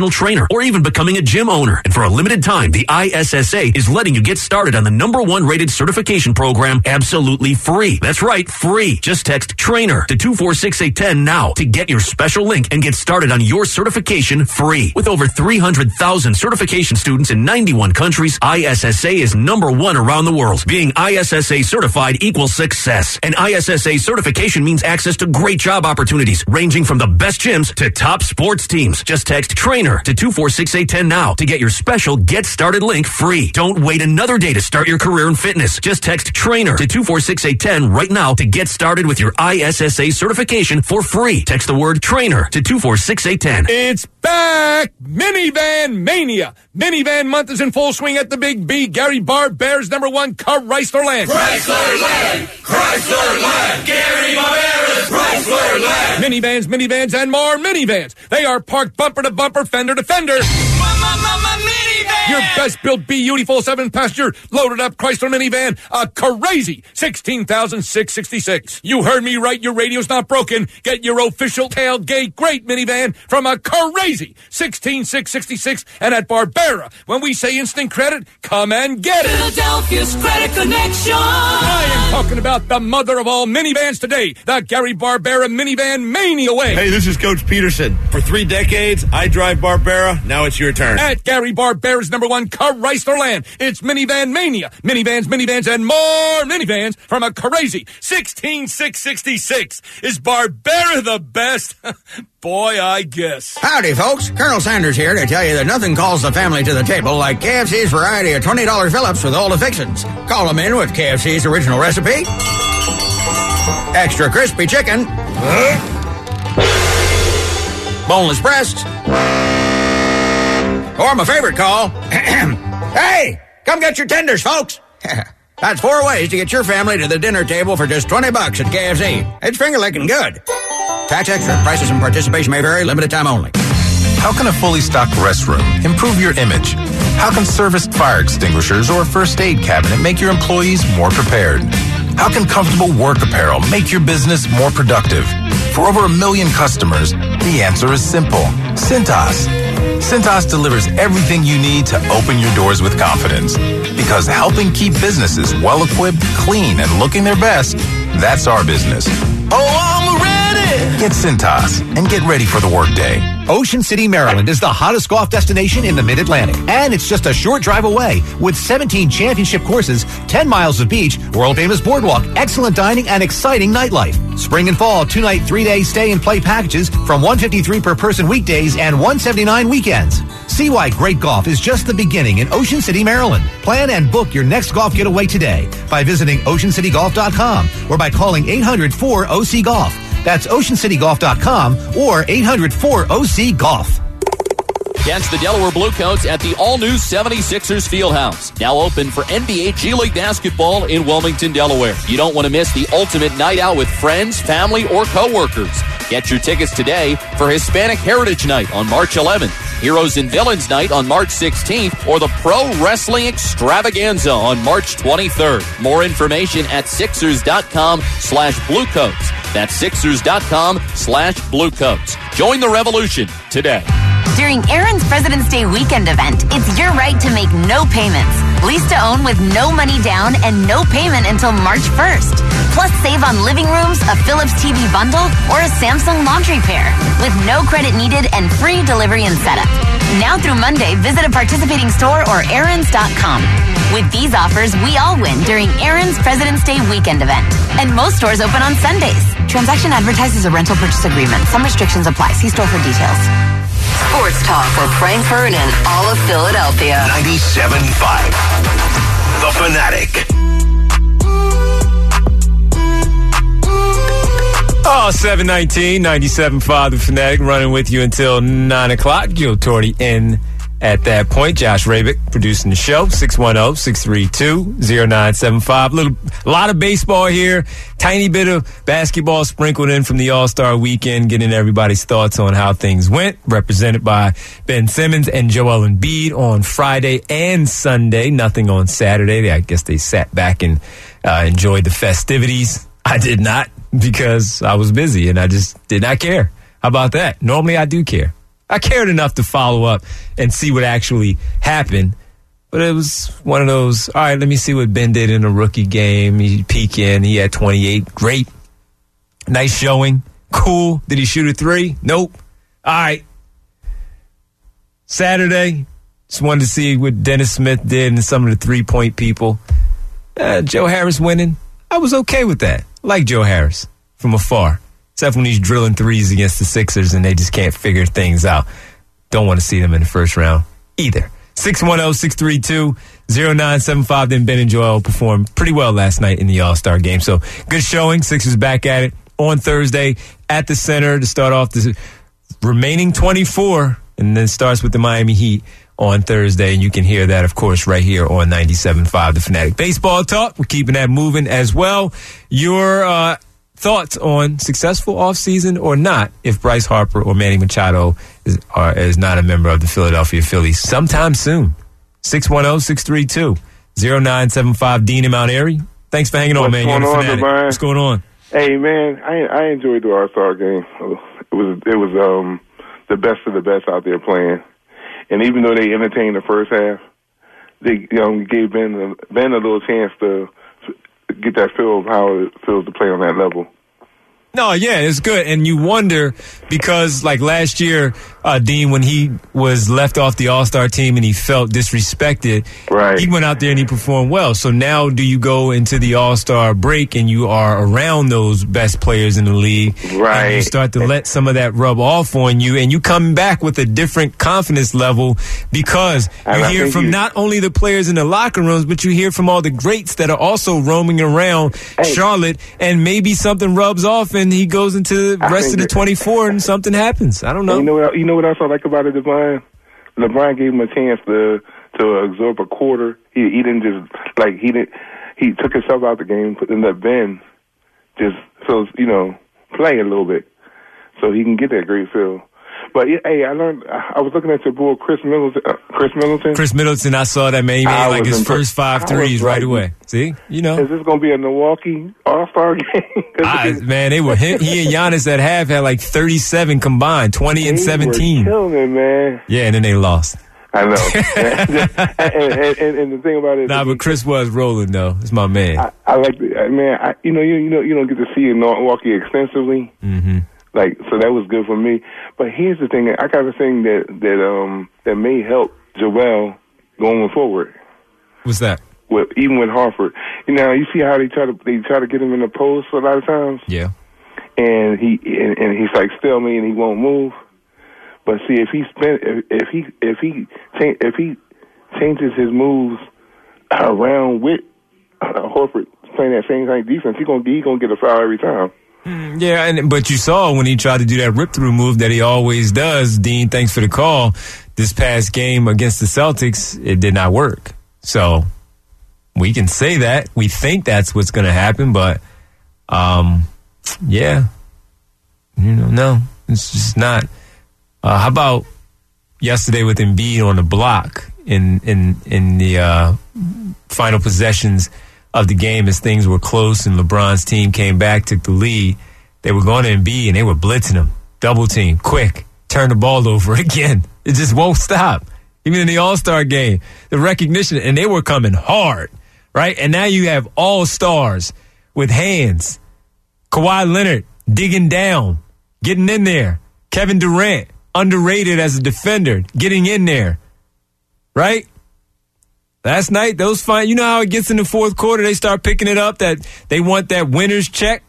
personal trainer or even becoming a gym owner. And for a limited time, the I S S A is letting you get started on the number one rated certification program absolutely free. That's right, free. Just text TRAINER to two four six eight one zero now to get your special link and get started on your certification free. With over three hundred thousand certification students in ninety-one countries, I S S A is number one around the world. Being I S S A certified equals success. And I S S A certification means access to great job opportunities, ranging from the best gyms to top sports teams. Just text TRAINER to two four six eight one zero now to get your special Get Started link free. Don't wait another day to start your career in fitness. Just text TRAINER to two four six eight one zero right now to get started with your I S S A certification for free. Text the word TRAINER to two four six eight one zero. It's back! Minivan Mania! Minivan month is in full swing at the Big B. Gary Barbera's number one Chrysler Land. Chrysler Land! Chrysler Land! Gary Barbera's Chrysler Land! Minivans, minivans, and more minivans. They are parked bumper to bumper, fender to fender. Your best built, beautiful seven passenger loaded up Chrysler minivan, a crazy sixteen thousand six hundred sixty-six. You heard me right. Your radio's not broken. Get your official tailgate great minivan from a crazy sixteen thousand six hundred sixty-six. And at Barbera, when we say instant credit, come and get it. Philadelphia's Credit Connection. I am talking about the mother of all minivans today, the Gary Barbera Minivan Mania way. Hey, this is Coach Peterson. For three decades, I drive Barbera. Now it's your turn. At Gary Barbera's number one Chrysler Land, it's Minivan Mania. Minivans, minivans, and more minivans from a crazy sixteen thousand six hundred sixty-six. Is Barbera the best? Boy, I guess. Howdy, folks. Colonel Sanders here to tell you that nothing calls the family to the table like K F C's variety of twenty dollar fill-ups with all the fixins. Call them in with K F C's original recipe. Extra crispy chicken. Boneless breasts. Or my favorite call. Hey, come get your tenders, folks. That's four ways to get your family to the dinner table for just twenty bucks at K F C. It's finger-licking good. Tax extra. Prices and participation may vary. Limited time only. How can a fully stocked restroom improve your image? How can serviced fire extinguishers or first aid cabinet make your employees more prepared? How can comfortable work apparel make your business more productive? For over a million customers, the answer is simple. Cintas. Cintas delivers everything you need to open your doors with confidence. Because helping keep businesses well-equipped, clean, and looking their best, that's our business. Oh, I'm ready! Get Cintas and get ready for the workday. Ocean City, Maryland is the hottest golf destination in the Mid-Atlantic. And it's just a short drive away with seventeen championship courses, ten miles of beach, world-famous boardwalk, excellent dining, and exciting nightlife. Spring and fall, two-night, three-day stay and play packages from one hundred fifty-three dollars per person weekdays and one hundred seventy-nine dollars weekends. See why great golf is just the beginning in Ocean City, Maryland. Plan and book your next golf getaway today by visiting ocean city golf dot com or by calling eight hundred four O C golf. That's ocean city golf dot com or eight hundred four O C golf. Catch the Delaware Bluecoats at the all-new seventy-sixers Fieldhouse. Now open for N B A G League basketball in Wilmington, Delaware. You don't want to miss the ultimate night out with friends, family, or coworkers. Get your tickets today for Hispanic Heritage Night on March eleventh, Heroes and Villains Night on March sixteenth, or the Pro Wrestling Extravaganza on March twenty-third. More information at Sixers.com slash Bluecoats. That's Sixers.com slash Bluecoats. Join the revolution today. During Aaron's President's Day weekend event, it's your right to make no payments. Lease to own with no money down and no payment until March first. Plus, save on living rooms, a Philips T V bundle, or a Samsung laundry pair with no credit needed and free delivery and setup. Now through Monday, visit a participating store or Aaron's dot com. With these offers, we all win during Aaron's President's Day weekend event. And most stores open on Sundays. Transaction advertises a rental purchase agreement. Some restrictions apply. See store for details. Sports talk for Frankfurt and all of Philadelphia. ninety-seven point five. The Fanatic. Oh, seven nineteen, ninety-seven point five, The Fanatic, running with you until nine o'clock. Joe Torty in at that point. Josh Rabick producing the show. six one zero, six three two, zero nine seven five. Little, a lot of baseball here. Tiny bit of basketball sprinkled in from the All-Star weekend, getting everybody's thoughts on how things went. Represented by Ben Simmons and Joel Embiid on Friday and Sunday. Nothing on Saturday. I guess they sat back and uh, enjoyed the festivities. I did not, because I was busy and I just did not care. How about that? Normally I do care. I cared enough to follow up and see what actually happened. But it was one of those, all right, let me see what Ben did in a rookie game. He peeked in. He had twenty-eight. Great. Nice showing. Cool. Did he shoot a three? Nope. All right. Saturday, just wanted to see what Dennis Smith did and some of the three-point people. Uh, Joe Harris winning. I was okay with that. I like Joe Harris from afar. Except when he's drilling threes against the Sixers and they just can't figure things out. Don't want to see them in the first round either. six one zero, six three two, zero nine seven five. Then Ben and Joel performed pretty well last night in the All-Star game. So good showing. Sixers back at it on Thursday at the center to start off the remaining twenty-four. And then starts with the Miami Heat on Thursday. And you can hear that, of course, right here on ninety-seven point five The Fanatic. Baseball talk. We're keeping that moving as well. Your uh, thoughts on successful offseason or not if Bryce Harper or Manny Machado is, are, is not a member of the Philadelphia Phillies sometime soon. six one zero, six three two, zero nine seven five. Dean in Mount Airy. Thanks for hanging on, man. What's going on, Divine? What's going on? Hey, man, I I enjoyed the All-Star game. It was it was um the best of the best out there playing, and even though they entertained the first half, they you know gave Ben a, Ben a little chance to get that feel of how it feels to play on that level. No, yeah, it's good. And you wonder because, like last year, uh, Dean, when he was left off the All-Star team and he felt disrespected, right. he went out there and he performed well. So now do you go into the All-Star break and you are around those best players in the league, right? And you start to let some of that rub off on you, and you come back with a different confidence level because you And I hear think from you- not only the players in the locker rooms, but you hear from all the greats that are also roaming around Charlotte, and maybe something rubs off and he goes into the I rest of think the that- twenty-four and something happens. I don't know. You know what? You know what else I like about it, LeBron? LeBron gave him a chance to to absorb a quarter. He he didn't just like he didn't he took himself out the game, put in that Ben, just so you know play a little bit, so he can get that great feel. But yeah, hey, I learned. I was looking at your boy Chris Middleton. Uh, Chris Middleton. Chris Middleton, I saw that, man. He made I like was his impressed. first five I threes was right like- away. See? You know. Is this going to be a Milwaukee All-Star game? I, man, they were him, he and Giannis at half had like thirty-seven combined, twenty and They seventeen. were killing it, man. Yeah, and then they lost. I know. and, and, and, and the thing about it, Nah, but Chris was rolling though. It's my man. I, I like the uh, man. I, you know, you you know, you don't get to see Milwaukee extensively. Mm-hmm. Like, so that was good for me. But here's the thing: I got a thing that that um that may help Joel going forward. What's that? With even with Harford, you know, you see how they try to they try to get him in the post a lot of times. Yeah. And he and, and he's like still me, and he won't move. But see, if he spent if, if he if he cha- if he changes his moves around with uh, Horford playing that same kind of defense, he gonna he gonna get a foul every time. Yeah, and but you saw when he tried to do that rip-through move that he always does, Dean, thanks for the call, this past game against the Celtics, it did not work. So we can say that. We think that's what's going to happen, but, um, yeah. You know, no, it's just not. Uh, how about yesterday with Embiid on the block in, in, in the uh, final possessions of the game as things were close and LeBron's team came back, took the lead. They were going to Embiid and they were blitzing him. Double team, quick, turn the ball over again. It just won't stop. Even in the All-Star game, the recognition, and they were coming hard, right? And now you have all-stars with hands. Kawhi Leonard digging down, getting in there. Kevin Durant, underrated as a defender, getting in there, right? Last night, those fine. You know how it gets in the fourth quarter? They start picking it up. That they want that winner's check.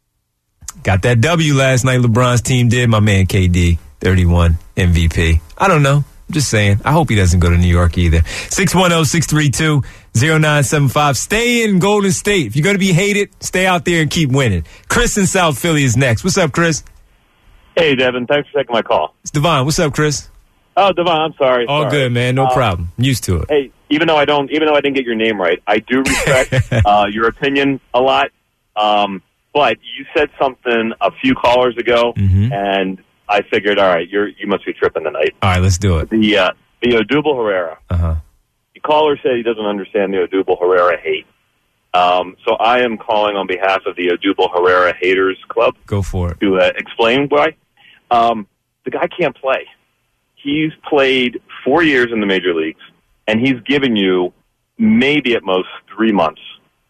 Got that W last night. LeBron's team did. My man K D, thirty-one M V P. I don't know. I'm just saying. I hope he doesn't go to New York either. six one zero, six three two, zero nine seven five. Stay in Golden State. If you're going to be hated, stay out there and keep winning. Chris in South Philly is next. What's up, Chris? Hey, Devin. Thanks for taking my call. It's Devon. What's up, Chris? Oh, Devon, I'm sorry. All sorry. good, man. No Uh, problem. I'm used to it. Hey, even though I don't, even though I didn't get your name right, I do respect uh, your opinion a lot. Um, but you said something a few callers ago, Mm-hmm. and I figured, all right, you're you must be tripping tonight. All right, let's do it. The uh, the Odubel Herrera. Uh-huh. The caller said he doesn't understand the Odubel Herrera hate. Um, so I am calling on behalf of the Odubel Herrera Haters Club. Go for it. To uh, explain why. Um, the guy can't play. he's played four years in the major leagues, and he's given you maybe at most three months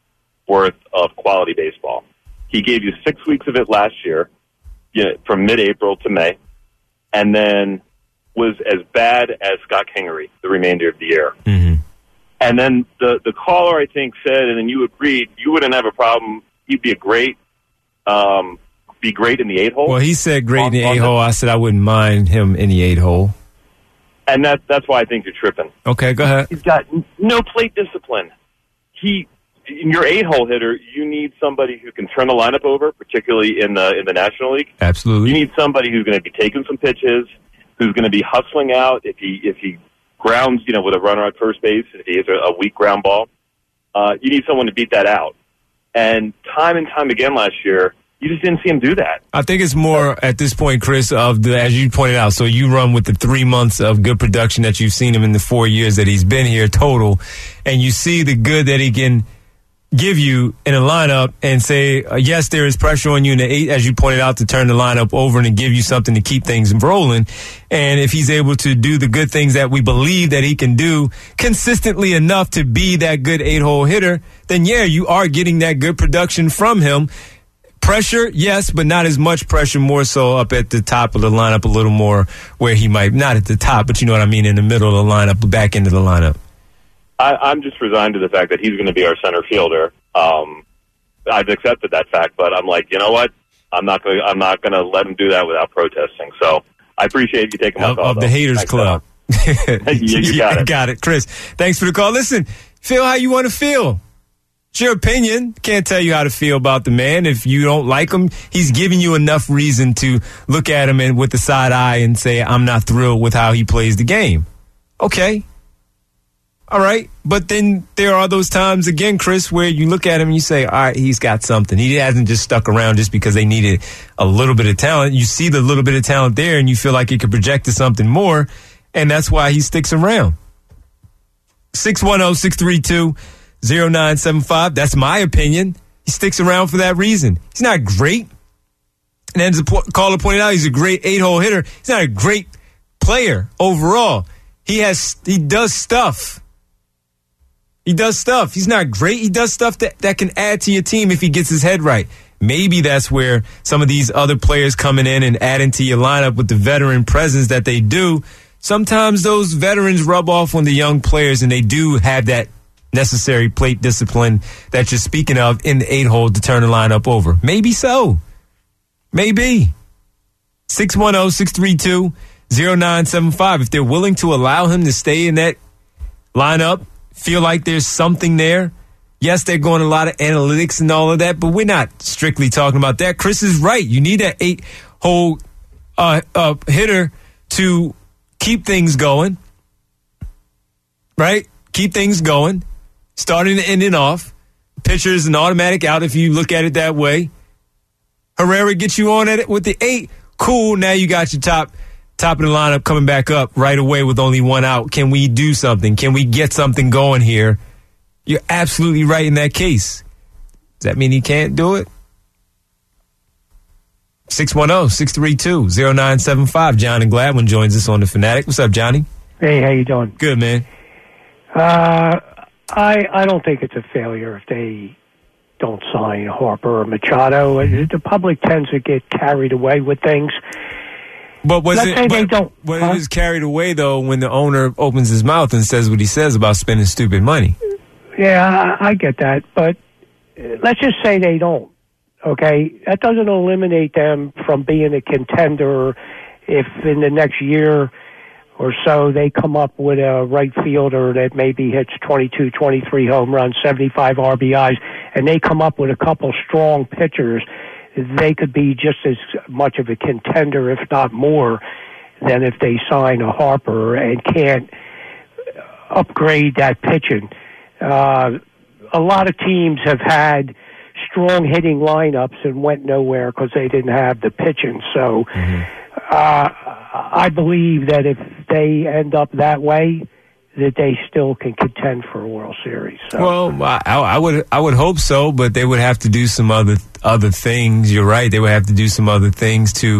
worth of quality baseball. He gave you six weeks of it last year, you know, from mid-April to May, and then was as bad as Scott Kingery the remainder of the year. Mm-hmm. And then the, the caller, I think, said, and then you agreed, you wouldn't have a problem. He'd be a great, um, be great in the eight hole. Well, he said great in the eight hole. I said I wouldn't mind him in the eight hole. And that, that's why I think you're tripping. Okay, go ahead. He's got no plate discipline. He, in your eight hole hitter, you need somebody who can turn the lineup over, particularly in the in the National League. Absolutely. You need somebody who's going to be taking some pitches, who's going to be hustling out if he if he grounds, you know, with a runner at first base, if he has a, a weak ground ball. Uh, you need someone to beat that out. And time and time again last year, you just didn't see him do that. I think it's more at this point, Chris, of the, as you pointed out, so you run with the three months of good production that you've seen him in the four years that he's been here total, and you see the good that he can give you in a lineup and say, uh, yes, there is pressure on you in the eight, as you pointed out, to turn the lineup over and to give you something to keep things rolling. And if he's able to do the good things that we believe that he can do consistently enough to be that good eight-hole hitter, then, yeah, you are getting that good production from him. Pressure, yes, but not as much pressure, more so up at the top of the lineup, a little more where he might, not at the top, but you know what I mean, in the middle of the lineup, back into the lineup. I, I'm just resigned to the fact that he's going to be our center fielder. Um, I've accepted that fact, but I'm like, you know what? I'm not going. I'm not going to let him do that without protesting. So I appreciate you taking my Of, call. of the though. haters Thanks, club. you, you got it. Got it, Chris. Thanks for the call. Listen, feel how you want to feel. It's your opinion. Can't tell you how to feel about the man. If you don't like him, he's giving you enough reason to look at him and with the side eye and say, I'm not thrilled with how he plays the game. Okay. All right. But then there are those times, again, Chris, where you look at him and you say, all right, he's got something. He hasn't just stuck around just because they needed a little bit of talent. You see the little bit of talent there and you feel like he could project to something more, and that's why he sticks around. six one zero, six three two, zero nine seven five. That's my opinion. He sticks around for that reason. He's not great. And as the caller pointed out, he's a great eight-hole hitter. He's not a great player overall. He has, he does stuff. He does stuff. He's not great. He does stuff that, that can add to your team if he gets his head right. Maybe that's where some of these other players coming in and adding to your lineup with the veteran presence that they do. Sometimes those veterans rub off on the young players, and they do have that necessary plate discipline that you're speaking of in the eight hole to turn the lineup over. Maybe so. Maybe. six one zero, six three two, zero nine seven five. If they're willing to allow him to stay in that lineup, feel like there's something there. Yes, they're going a lot of analytics and all of that, but we're not strictly talking about that. Chris is right. You need that eight-hole uh, uh, hitter to keep things going, right? Keep things going, starting and ending off. Pitcher is an automatic out if you look at it that way. Herrera gets you on at it with the eight. Cool, now you got your top top of the lineup coming back up right away with only one out. Can we do something? Can we get something going here? You're absolutely right in that case. Does that mean he can't do it? six one zero, six three two, zero nine seven five. John and Gladwin joins us on The Fanatic. What's up, Johnny? Hey, how you doing? Good, man. Uh, I I don't think it's a failure if they don't sign Harper or Machado. The public tends to get carried away with things. But was Let's it, say but, they don't. But huh? it is carried away, though, when the owner opens his mouth and says what he says about spending stupid money. Yeah, I, I get that. But uh, let's just say they don't. Okay? That doesn't eliminate them from being a contender if in the next year or so they come up with a right fielder that maybe hits twenty-two, twenty-three home runs, seventy-five R B Is, and they come up with a couple strong pitchers. They could be just as much of a contender, if not more, than if they sign a Harper and can't upgrade that pitching. Uh, a lot of teams have had strong hitting lineups and went nowhere because they didn't have the pitching. So mm-hmm. uh, I believe that if they end up that way, that they still can contend for a World Series. So. Well, I, I would I would hope so, but they would have to do some other other things. You're right; they would have to do some other things to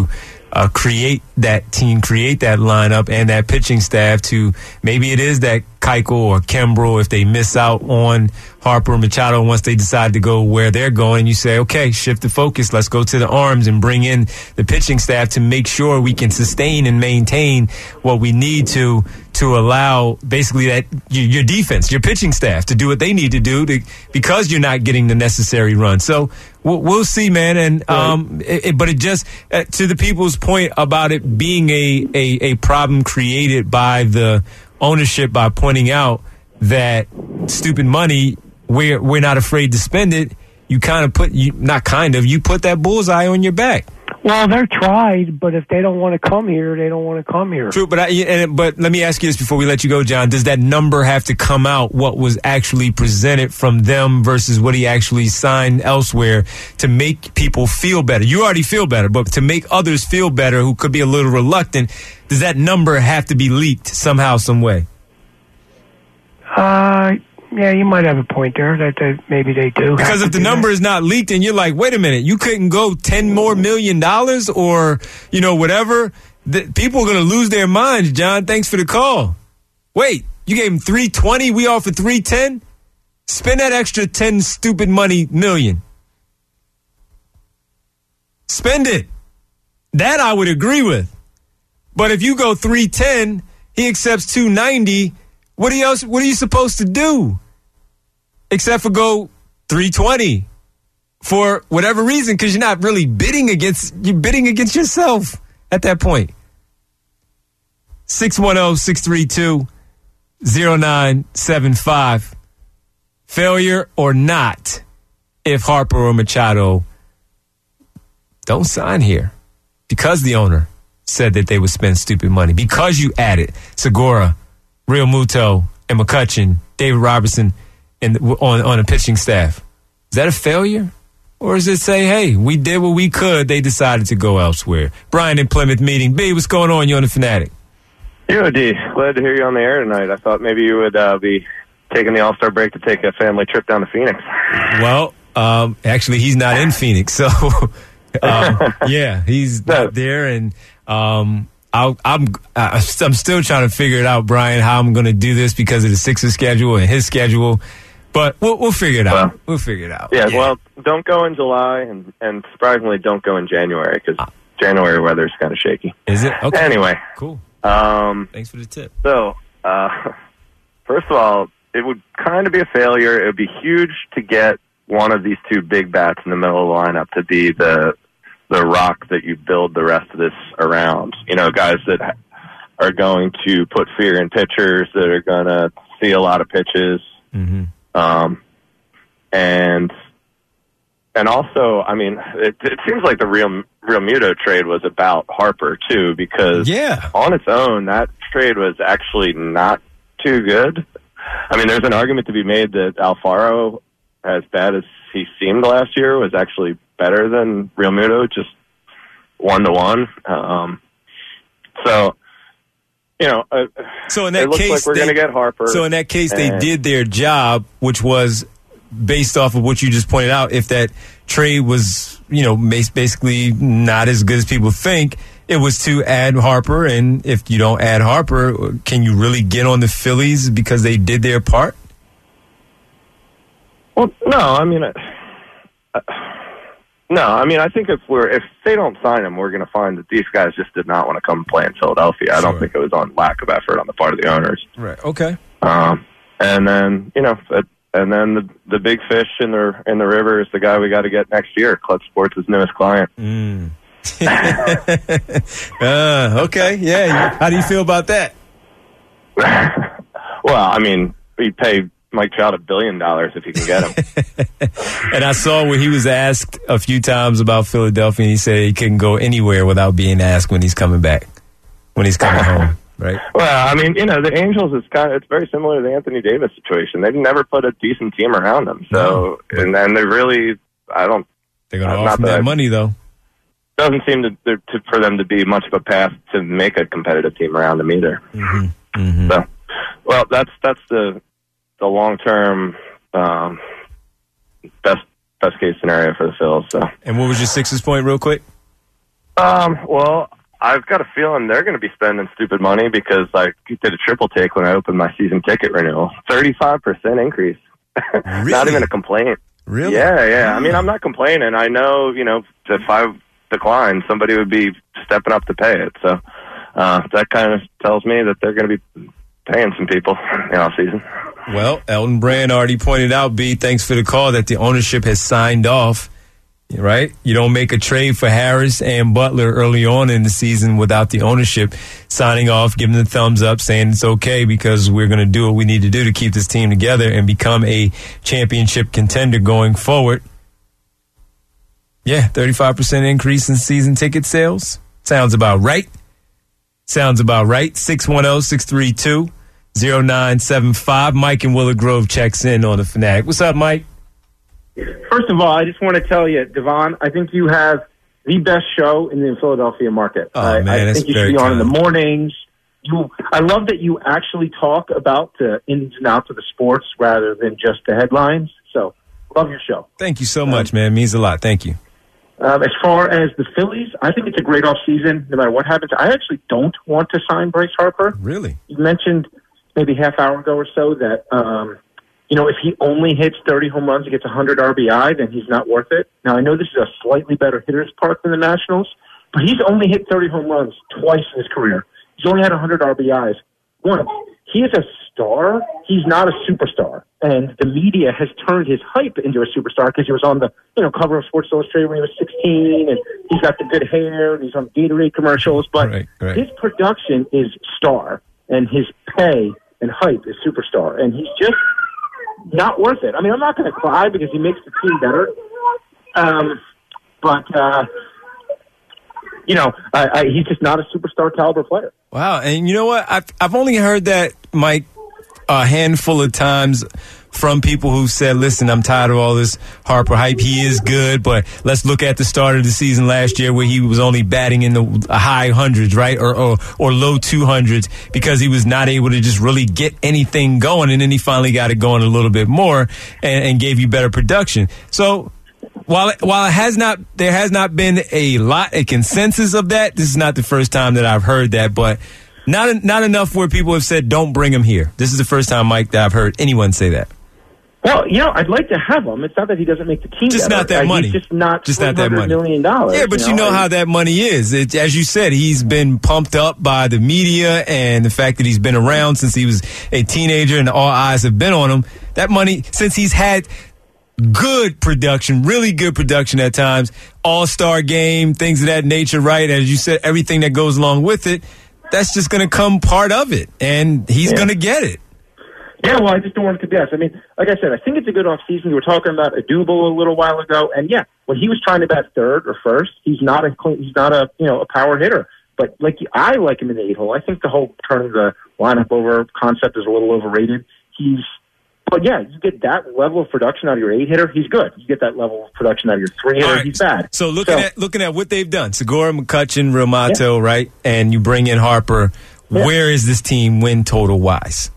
uh, create that team, create that lineup and that pitching staff to maybe it is that Keuchel or Kimbrel if they miss out on Harper or Machado once they decide to go where they're going. You say, okay, shift the focus. Let's go to the arms and bring in the pitching staff to make sure we can sustain and maintain what we need to to allow basically that your defense, your pitching staff to do what they need to do to, because you're not getting the necessary run. So we'll, we'll see, man. And um, it, it, but it just uh, to the people's point about it being a, a, a problem created by the ownership by pointing out that stupid money, we're we're not afraid to spend it. You kind of put you not kind of you put that bullseye on your back. Well, they're tried, but if they don't want to come here, they don't want to come here. True, but I, and, but let me ask you this before we let you go, John. Does that number have to come out? What was actually presented from them versus what he actually signed elsewhere to make people feel better? You already feel better, but to make others feel better who could be a little reluctant, does that number have to be leaked somehow, some way? Uh. Yeah, you might have a point there that they, maybe they do. Because if the number that. is not leaked and you're like, wait a minute, you couldn't go ten more million dollars or, you know, whatever, the, people are going to lose their minds, John. Thanks for the call. Wait, you gave him three twenty, we offered three ten? Spend that extra ten stupid money million. Spend it. That I would agree with. But if you go three ten, he accepts two ninety. What are you else, what are you supposed to do? Except for go three twenty for whatever reason, because you're not really bidding against you're bidding against yourself at that point. six one zero, six three two, zero nine seven five. Failure or not, if Harper or Machado don't sign here because the owner said that they would spend stupid money, because you added Segura, Real Muto, and McCutchen, David Robertson, in the, on, on a pitching staff. Is that a failure? Or does it say, hey, we did what we could, they decided to go elsewhere? Brian in Plymouth meeting. B, what's going on? You're on the Fanatic. Yo, D, glad to hear you on the air tonight. I thought maybe you would uh, be taking the All-Star break to take a family trip down to Phoenix. Well, um, actually, he's not in Phoenix, so um, yeah, he's not there, and um, I'll, I'm I'm still trying to figure it out, Brian, how I'm going to do this because of the Sixers schedule and his schedule. But we'll, we'll figure it out. Well, we'll figure it out. Yeah, yeah, well, don't go in July, and, and surprisingly, don't go in January because ah. January weather's kind of shaky. Is it? Okay. Anyway. Cool. Um, Thanks for the tip. So, uh, first of all, it would kind of be a failure. It would be huge to get one of these two big bats in the middle of the lineup to be the the rock that you build the rest of this around. You know, guys that are going to put fear in pitchers, that are going to see a lot of pitches. Mm-hmm. Um, and, and also, I mean, it, it seems like the Real, Real Muto trade was about Harper too, because yeah. on its own, that trade was actually not too good. I mean, there's an argument to be made that Alfaro, as bad as he seemed last year, was actually better than Real Muto, just one to one. Um, so, you know, uh, so in that it looks case, like we're going to get Harper. So in that case, they and, did their job, which was based off of what you just pointed out. If that trade was, you know, basically not as good as people think, it was to add Harper. And if you don't add Harper, can you really get on the Phillies because they did their part? Well, no, I mean, uh, uh, no, I mean, I think if we're if they don't sign him, we're going to find that these guys just did not want to come play in Philadelphia. I Sure. don't think it was on lack of effort on the part of the owners. Right. Okay. Um, and then you know, uh, and then the the big fish in the in the river is the guy we got to get next year. Clutch Sports' newest client. Mm. uh, okay. Yeah. How do you feel about that? Well, I mean, we pay Mike Trout a billion dollars if you can get him. And I saw where he was asked a few times about Philadelphia, and he said he couldn't go anywhere without being asked when he's coming back, when he's coming home, right? Well, I mean, you know, the Angels is kind of, it's very similar to the Anthony Davis situation. They've never put a decent team around him. So, no. and then they really, I don't. They're going to offer that I, money, though. Doesn't seem to, to for them to be much of a path to make a competitive team around them either. Mm-hmm. Mm-hmm. So, well, that's that's the the long term um, best best case scenario for the Phils. So, and what was your Sixers point, real quick? Um, well, I've got a feeling they're going to be spending stupid money because I did a triple take when I opened my season ticket renewal. thirty-five percent increase. Really? Not even a complaint. Really? Yeah, yeah. I mean, I'm not complaining. I know, you know, if I declined, somebody would be stepping up to pay it. So uh, that kind of tells me that they're going to be paying some people in off season. Well, Elton Brand already pointed out, B, thanks for the call, that the ownership has signed off, right? You don't make a trade for Harris and Butler early on in the season without the ownership signing off, giving the thumbs up, saying it's okay because we're going to do what we need to do to keep this team together and become a championship contender going forward. Yeah, thirty-five percent increase in season ticket sales. Sounds about right. Sounds about right. six one zero, six three two, zero nine seven five. Mike in Willow Grove checks in on the Fanatic. What's up, Mike? First of all, I just want to tell you, Devon, I think you have the best show in the Philadelphia market. Oh, I, man, I that's think you should very be on in the kind. mornings. You, I love that you actually talk about the ins and outs of the sports rather than just the headlines. So, love your show. Thank you so much, man. It means a lot. Thank you. Um, as far as the Phillies, I think it's a great offseason, no matter what happens. I actually don't want to sign Bryce Harper. Really? You mentioned maybe half hour ago or so that, um, you know, if he only hits thirty home runs and gets one hundred R B I, then he's not worth it. Now, I know this is a slightly better hitter's park than the Nationals, but he's only hit thirty home runs twice in his career. He's only had one hundred R B Is once. He is a star. He's not a superstar. And the media has turned his hype into a superstar because he was on the, you know, cover of Sports Illustrated when he was sixteen, and he's got the good hair, and he's on Gatorade commercials. But right, right. his production is star, and his pay and hype is superstar. And he's just not worth it. I mean, I'm not going to cry because he makes the team better. Um, but, uh, you know, I, I, he's just not a superstar caliber player. Wow. And you know what? I've, I've only heard that, Mike, a handful of times from people who said, listen, I'm tired of all this Harper hype. He is good, but let's look at the start of the season last year where he was only batting in the high hundreds, right? Or, or, or low two hundreds because he was not able to just really get anything going. And then he finally got it going a little bit more and, and gave you better production. So while, while it has not, there has not been a lot, a consensus of that. This is not the first time that I've heard that, but not, not enough where people have said, don't bring him here. This is the first time, Mike, that I've heard anyone say that. Well, you know, I'd like to have him. It's not that he doesn't make the team. Just better. not that uh, money. He's just not just not that money. Million dollars. Yeah, but you know, you know how that money is. It, as you said, he's been pumped up by the media and the fact that he's been around since he was a teenager and all eyes have been on him. That money, since he's had good production, really good production at times, all-star game, things of that nature, right? As you said, everything that goes along with it, that's just going to come part of it, and he's yeah. going to get it. Yeah, well, I just don't want it to guess. I mean, like I said, I think it's a good offseason. We were talking about Adubel a little while ago, and yeah, when he was trying to bat third or first, he's not a he's not a you know a power hitter. But like I like him in the eight hole. I think the whole turning the lineup over concept is a little overrated. He's, but yeah, you get that level of production out of your eight hitter, he's good. You get that level of production out of your three hitter, right. He's bad. So looking so, at looking at what they've done, Segura, McCutchen, Real Mato, yeah. right, and you bring in Harper. Yeah. Where is this team win total wise?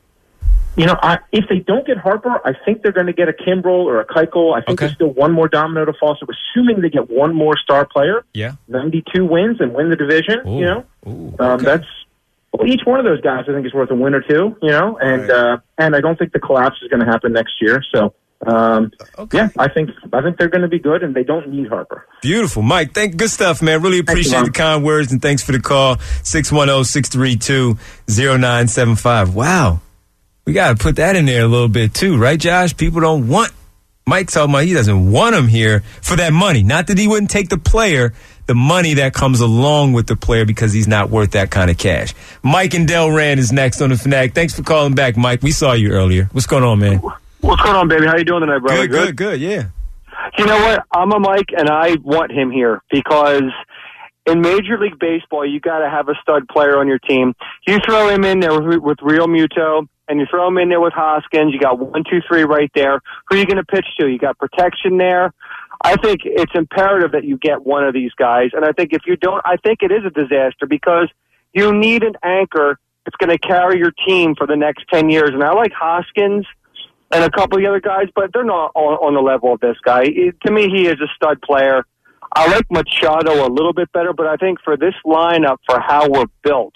You know, I, if they don't get Harper, I think they're going to get a Kimbrel or a Keuchel. I think okay. there's still one more domino to fall. So assuming they get one more star player, yeah, ninety-two wins and win the division, Ooh. you know, Ooh, um, okay. that's well, each one of those guys I think is worth a win or two, you know, and right. uh, and I don't think the collapse is going to happen next year. So um, okay. yeah, I think I think they're going to be good, and they don't need Harper. Beautiful, Mike. Thank good stuff, man. Really appreciate you, the kind words, and thanks for the call. six one zero, six three two, zero nine seven five. Wow. We got to put that in there a little bit, too, right, Josh? People don't want Mike talking about he doesn't want him here for that money. Not that he wouldn't take the player, the money that comes along with the player because he's not worth that kind of cash. Mike and Delran is next on the Fanatic. Thanks for calling back, Mike. We saw you earlier. What's going on, man? What's going on, baby? How you doing tonight, brother? Good, good, good, yeah. You know what? I'm a Mike, and I want him here because in Major League Baseball, you got to have a stud player on your team. You throw him in there with, with Real Muto, and you throw him in there with Hoskins. You got one, two, three right there. Who are you going to pitch to? You got protection there. I think it's imperative that you get one of these guys. And I think if you don't, I think it is a disaster because you need an anchor that's going to carry your team for the next ten years. And I like Hoskins and a couple of the other guys, but they're not on, on the level of this guy. It, to me, he is a stud player. I like Machado a little bit better, but I think for this lineup, for how we're built,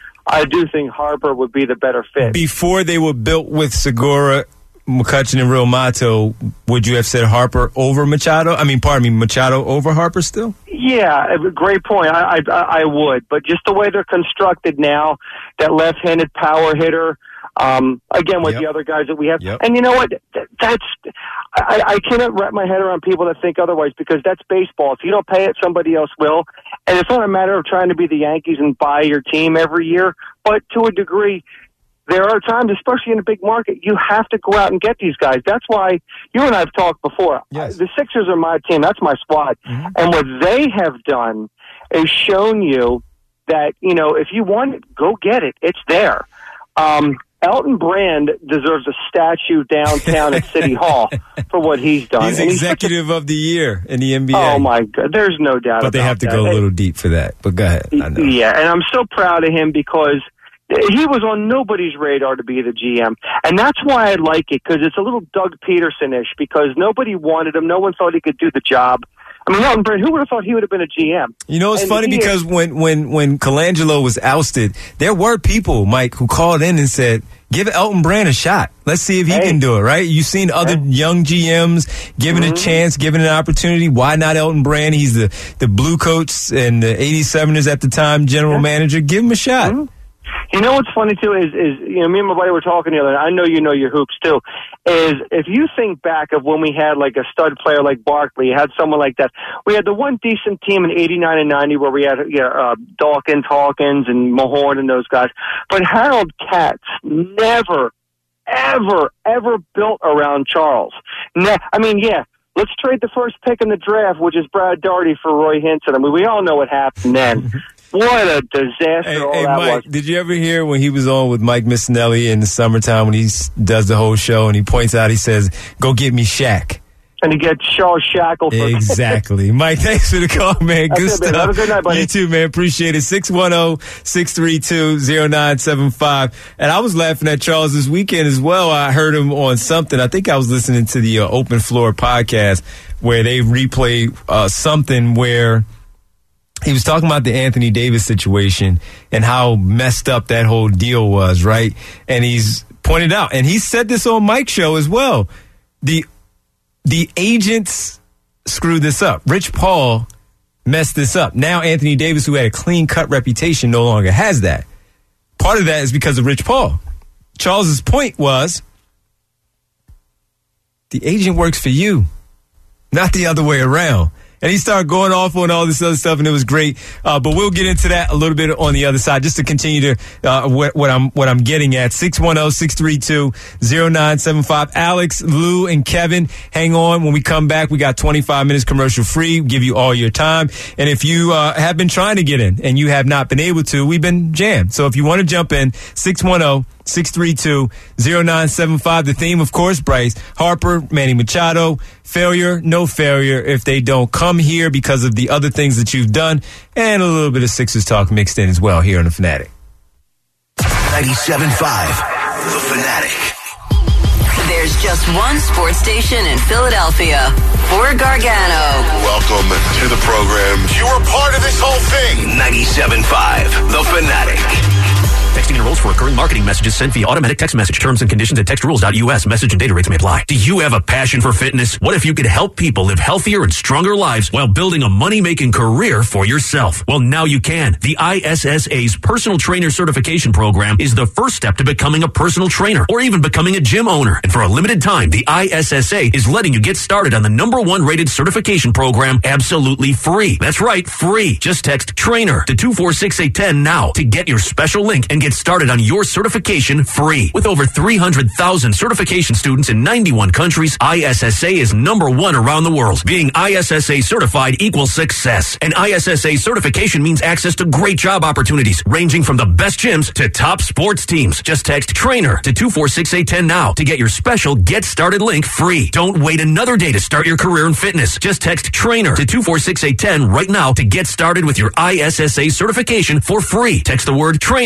I do think Harper would be the better fit. Before they were built with Segura, McCutchen, and Real Mato, would you have said Harper over Machado? I mean, pardon me, Machado over Harper still? Yeah, great point. I, I I would, but just the way they're constructed now, that left-handed power hitter, um, again with Yep. the other guys that we have, Yep. and you know what? That, that's I, I cannot wrap my head around people that think otherwise because that's baseball. If you don't pay it, somebody else will, and it's not a matter of trying to be the Yankees and buy your team every year, but to a degree. There are times, especially in a big market, you have to go out and get these guys. That's why you and I have talked before. Yes. The Sixers are my team. That's my squad. Mm-hmm. And what they have done is shown you that, you know, if you want it, go get it. It's there. Um, Elton Brand deserves a statue downtown at City Hall for what he's done. He's And executive of the year in the N B A. Oh, my God. There's no doubt about that. But they have to go a little deep for that. But go ahead. I know. Yeah, and I'm so proud of him because he was on nobody's radar to be the G M. And that's why I like it, because it's a little Doug Peterson-ish, because nobody wanted him. No one thought he could do the job. I mean, Elton Brand, who would have thought he would have been a G M? You know, it's And funny he- because when, when, when Colangelo was ousted, there were people, Mike, who called in and said, give Elton Brand a shot. Let's see if he Hey. can do it, right? You've seen other young G Ms given Mm-hmm. a chance, given an opportunity. Why not Elton Brand? He's the, the Blue Coats and the eighty-seveners at the time, general manager. Give him a shot. Mm-hmm. You know what's funny too is is you know me and my buddy were talking the other night. I know you know your hoops too. Is if you think back of when we had like a stud player like Barkley, you had someone like that. We had the one decent team in eighty-nine and ninety where we had yeah, uh, Dawkins, Hawkins, and Mahorn and those guys. But Harold Katz never, ever, ever built around Charles. Ne- I mean, yeah. Let's trade the first pick in the draft, which is Brad Daugherty, for Roy Hinton. I mean, we all know what happened then. What a disaster Hey, all hey that Mike, was. did you ever hear when he was on with Mike Missinelli in the summertime when he s- does the whole show and he points out, he says, go get me Shaq. And to get Charles Shackelford. Exactly. Mike, thanks for the call, man. That's Good it, stuff. man. Have a good night, buddy. You too, man. Appreciate it. six one zero, six three two, zero nine seven five. And I was laughing at Charles this weekend as well. I heard him on something. I think I was listening to the uh, Open Floor podcast where they replayed uh, something where he was talking about the Anthony Davis situation and how messed up that whole deal was, right? And he's pointed out, and he said this on Mike's show as well, the the agents screwed this up. Rich Paul messed this up. Now Anthony Davis, who had a clean-cut reputation, no longer has that. Part of that is because of Rich Paul. Charles's point was, the agent works for you, not the other way around. And he started going off on all this other stuff, and it was great. Uh, but we'll get into that a little bit on the other side, just to continue to uh, what, what I'm what I'm getting at. six one zero, six three two, zero nine seven five. Alex, Lou, and Kevin, hang on. When we come back, we got twenty-five minutes commercial free. We'll give you all your time. And if you uh, have been trying to get in and you have not been able to, we've been jammed. So if you want to jump in, six one zero, six three two, zero nine seven five. The theme, of course, Bryce Harper, Manny Machado, failure, no failure if they don't come here because of the other things that you've done, and a little bit of Sixers talk mixed in as well here on The Fanatic. ninety-seven point five, The Fanatic. There's just one sports station in Philadelphia. Fort Gargano. Welcome to the program. You are part of this whole thing. ninety-seven point five, The Fanatic. Texting enrolls for recurring marketing messages sent via automatic text message. Terms and conditions at text rules dot U S. Message and data rates may apply. Do you have a passion for fitness? What if you could help people live healthier and stronger lives while building a money-making career for yourself? Well, now you can. The I S S A's Personal Trainer Certification Program is the first step to becoming a personal trainer or even becoming a gym owner. And for a limited time, the I S S A is letting you get started on the number one rated certification program absolutely free. That's right, free. Just text TRAINER to two four six eight one zero now to get your special link and get started on your certification free. With over three hundred thousand certification students in ninety-one countries, I S S A is number one around the world. Being I S S A certified equals success. And I S S A certification means access to great job opportunities, ranging from the best gyms to top sports teams. Just text TRAINER to two four six eight one zero now to get your special Get Started link free. Don't wait another day to start your career in fitness. Just text TRAINER to two four six eight one zero right now to get started with your I S S A certification for free. Text the word TRAINER to two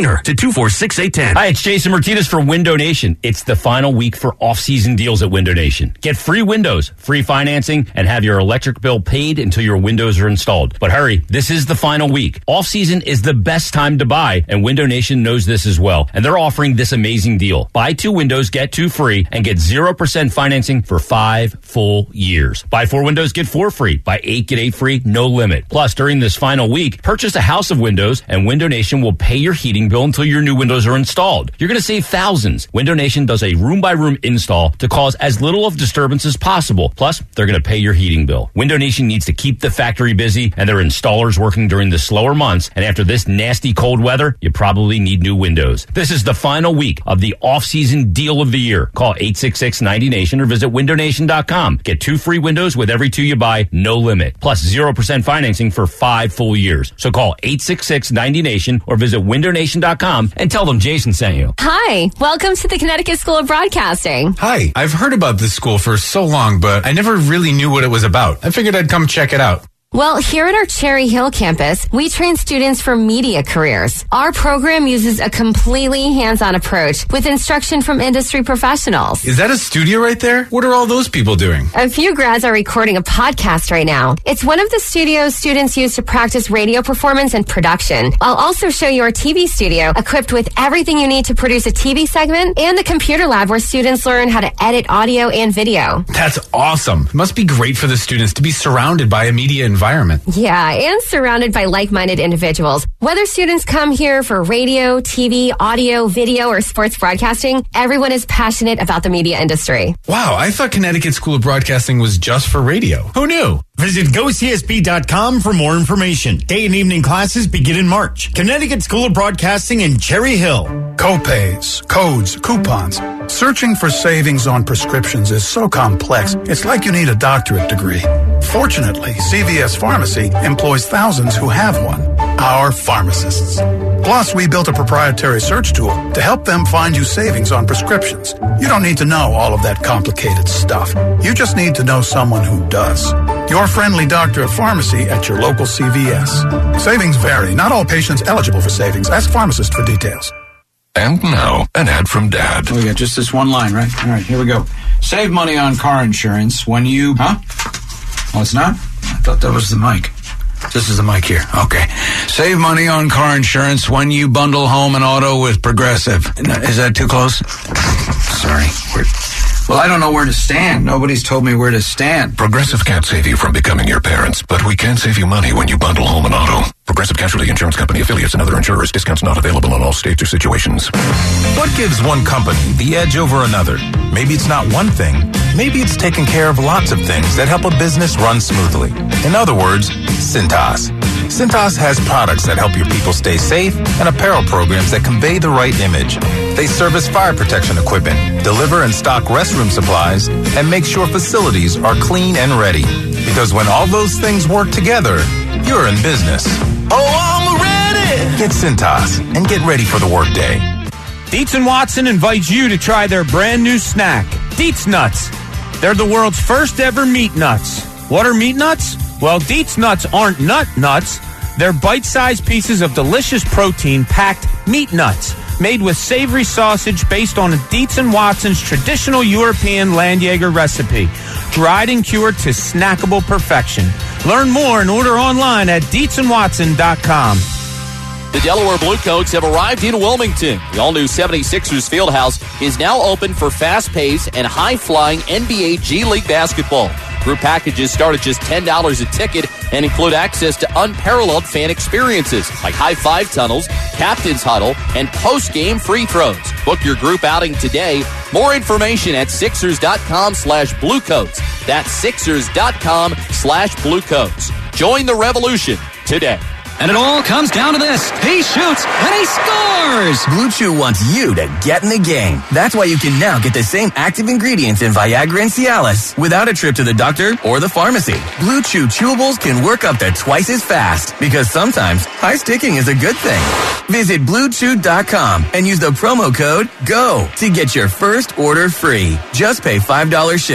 two four six, eight one zero. Hi, it's Jason Martinez for Window Nation. It's the final week for off-season deals at Window Nation. Get free windows, free financing, and have your electric bill paid until your windows are installed. But hurry, this is the final week. Off-season is the best time to buy, and Window Nation knows this as well. And they're offering this amazing deal. Buy two windows, get two free, and get zero percent financing for five full years. Buy four windows, get four free. Buy eight, get eight free, no limit. Plus, during this final week, purchase a house of windows, and Window Nation will pay your heating bill until your new windows are installed. You're going to save thousands. Window Nation does a room-by-room install to cause as little of disturbance as possible. Plus, they're going to pay your heating bill. Window Nation needs to keep the factory busy, and their installers working during the slower months. And after this nasty cold weather, you probably need new windows. This is the final week of the off-season deal of the year. Call eight six six, ninety nation or visit window nation dot com. Get two free windows with every two you buy, no limit. Plus zero percent financing for five full years. So call eight six six, ninety nation or visit window nation dot com and tell them Jason sent you. Hi, welcome to the Connecticut School of Broadcasting. Hi, I've heard about this school for so long, but I never really knew what it was about. I figured I'd come check it out. Well, here at our Cherry Hill campus, we train students for media careers. Our program uses a completely hands-on approach with instruction from industry professionals. Is that a studio right there? What are all those people doing? A few grads are recording a podcast right now. It's one of the studios students use to practice radio performance and production. I'll also show you our T V studio equipped with everything you need to produce a T V segment and the computer lab where students learn how to edit audio and video. That's awesome. It must be great for the students to be surrounded by a media environment. Yeah, and surrounded by like-minded individuals. Whether students come here for radio, T V, audio, video, or sports broadcasting, everyone is passionate about the media industry. Wow, I thought Connecticut School of Broadcasting was just for radio. Who knew? Visit go c s b dot com for more information. Day and evening classes begin in March. Connecticut School of Broadcasting in Cherry Hill. Copays, codes, coupons. Searching for savings on prescriptions is so complex, it's like you need a doctorate degree. Fortunately, C V S Pharmacy employs thousands who have one. Our pharmacists. Plus, we built a proprietary search tool to help them find you savings on prescriptions. You don't need to know all of that complicated stuff. You just need to know someone who does. Your friendly doctor of pharmacy at your local C V S. Savings vary. Not all patients eligible for savings. Ask pharmacist for details. And now, an ad from Dad. Oh, yeah, just this one line, right? All right, here we go. Save money on car insurance when you... Huh? Oh, it's not? I thought that was the mic. This is the mic here. Okay. Save money on car insurance when you bundle home and auto with Progressive. Is that too close? Sorry. We're... Well, I don't know where to stand. Nobody's told me where to stand. Progressive can't save you from becoming your parents, but we can save you money when you bundle home and auto. Progressive Casualty Insurance Company affiliates and other insurers. Discounts not available in all states or situations. What gives one company the edge over another? Maybe it's not one thing. Maybe it's taking care of lots of things that help a business run smoothly. In other words, Cintas. Cintas has products that help your people stay safe and apparel programs that convey the right image. They service fire protection equipment, deliver and stock restroom supplies, and make sure facilities are clean and ready. Because when all those things work together, you're in business. Oh, I'm ready! Get Cintas and get ready for the workday. Dietz and Watson invites you to try their brand new snack, Dietz Nuts. They're the world's first ever meat nuts. What are meat nuts? Well, Dietz Nuts aren't nut nuts. They're bite-sized pieces of delicious protein-packed meat nuts made with savory sausage based on Dietz and Watson's traditional European Landjaeger recipe, dried and cured to snackable perfection. Learn more and order online at dietz and watson dot com. The Delaware Bluecoats have arrived in Wilmington. The all-new seventy-sixers Fieldhouse is now open for fast-paced and high-flying N B A G League basketball. Group packages start at just ten dollars a ticket and include access to unparalleled fan experiences like high-five tunnels, captain's huddle, and post-game free throws. Book your group outing today. More information at Sixers.com slash Bluecoats. That's Sixers.com slash Bluecoats. Join the revolution today. And it all comes down to this. He shoots and he scores! Blue Chew wants you to get in the game. That's why you can now get the same active ingredients in Viagra and Cialis without a trip to the doctor or the pharmacy. Blue Chew chewables can work up to twice as fast because sometimes high sticking is a good thing. Visit blue chew dot com and use the promo code GO to get your first order free. Just pay five dollars shipping.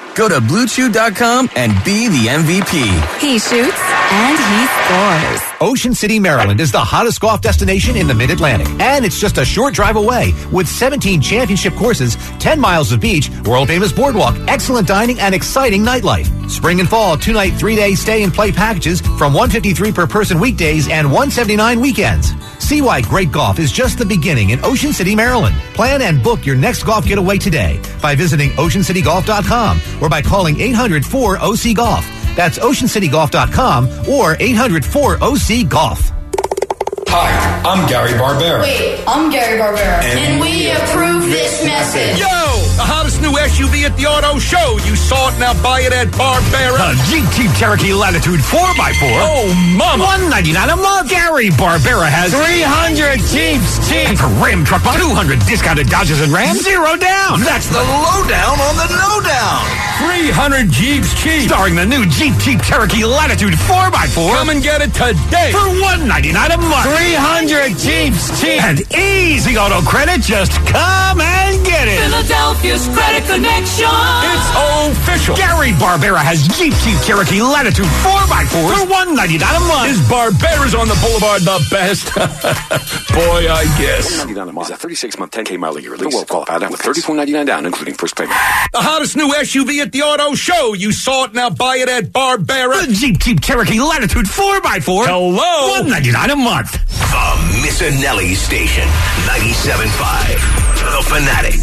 Go to blue chew dot com and be the M V P. He shoots and he scores. Ocean City, Maryland is the hottest golf destination in the Mid-Atlantic. And it's just a short drive away with seventeen championship courses, ten miles of beach, world-famous boardwalk, excellent dining, and exciting nightlife. Spring and fall, two-night, three-day stay and play packages from one hundred fifty-three dollars per person weekdays and one hundred seventy-nine dollars weekends. See why great golf is just the beginning in Ocean City, Maryland. Plan and book your next golf getaway today by visiting ocean city golf dot com or by calling eight hundred four O C golf. That's ocean city golf dot com or eight hundred four O C golf. Hi, I'm Gary Barbera. Wait, I'm Gary Barbera. And, and we approve this message. Yo, the hottest new S U V at the auto show. You saw it, now buy it at Barbera. A Jeep Jeep Cherokee Latitude four by four. Oh, mama. one hundred ninety-nine dollars a month. Gary Barbera has three hundred Jeeps cheap. For Ram truck, two hundred discounted Dodges and Rams, zero down. That's the lowdown on the lowdown. three hundred Jeeps cheap. Starring the new Jeep Jeep Cherokee Latitude four by four. Come and get it today. For one hundred ninety-nine dollars a month. three hundred Jeeps cheap. And easy auto credit. Just come and get it. Philadelphia's Credit Connection. It's official. Gary Barbera has Jeep Jeep Cherokee Latitude four by four for one hundred ninety-nine dollars a month. Is Barbera's on the boulevard the best? Boy, I guess. one hundred ninety-nine dollars a month. Is a thirty-six month, ten K mile a year lease. Well qualified with thirty-four ninety-nine down, including first payment. The hottest new S U V at the auto show. You saw it, now buy it at Barbera. The Jeep Jeep Cherokee Latitude four by four. Hello. one hundred ninety-nine dollars a month. The Missinelli Station, ninety-seven point five. The Fanatic.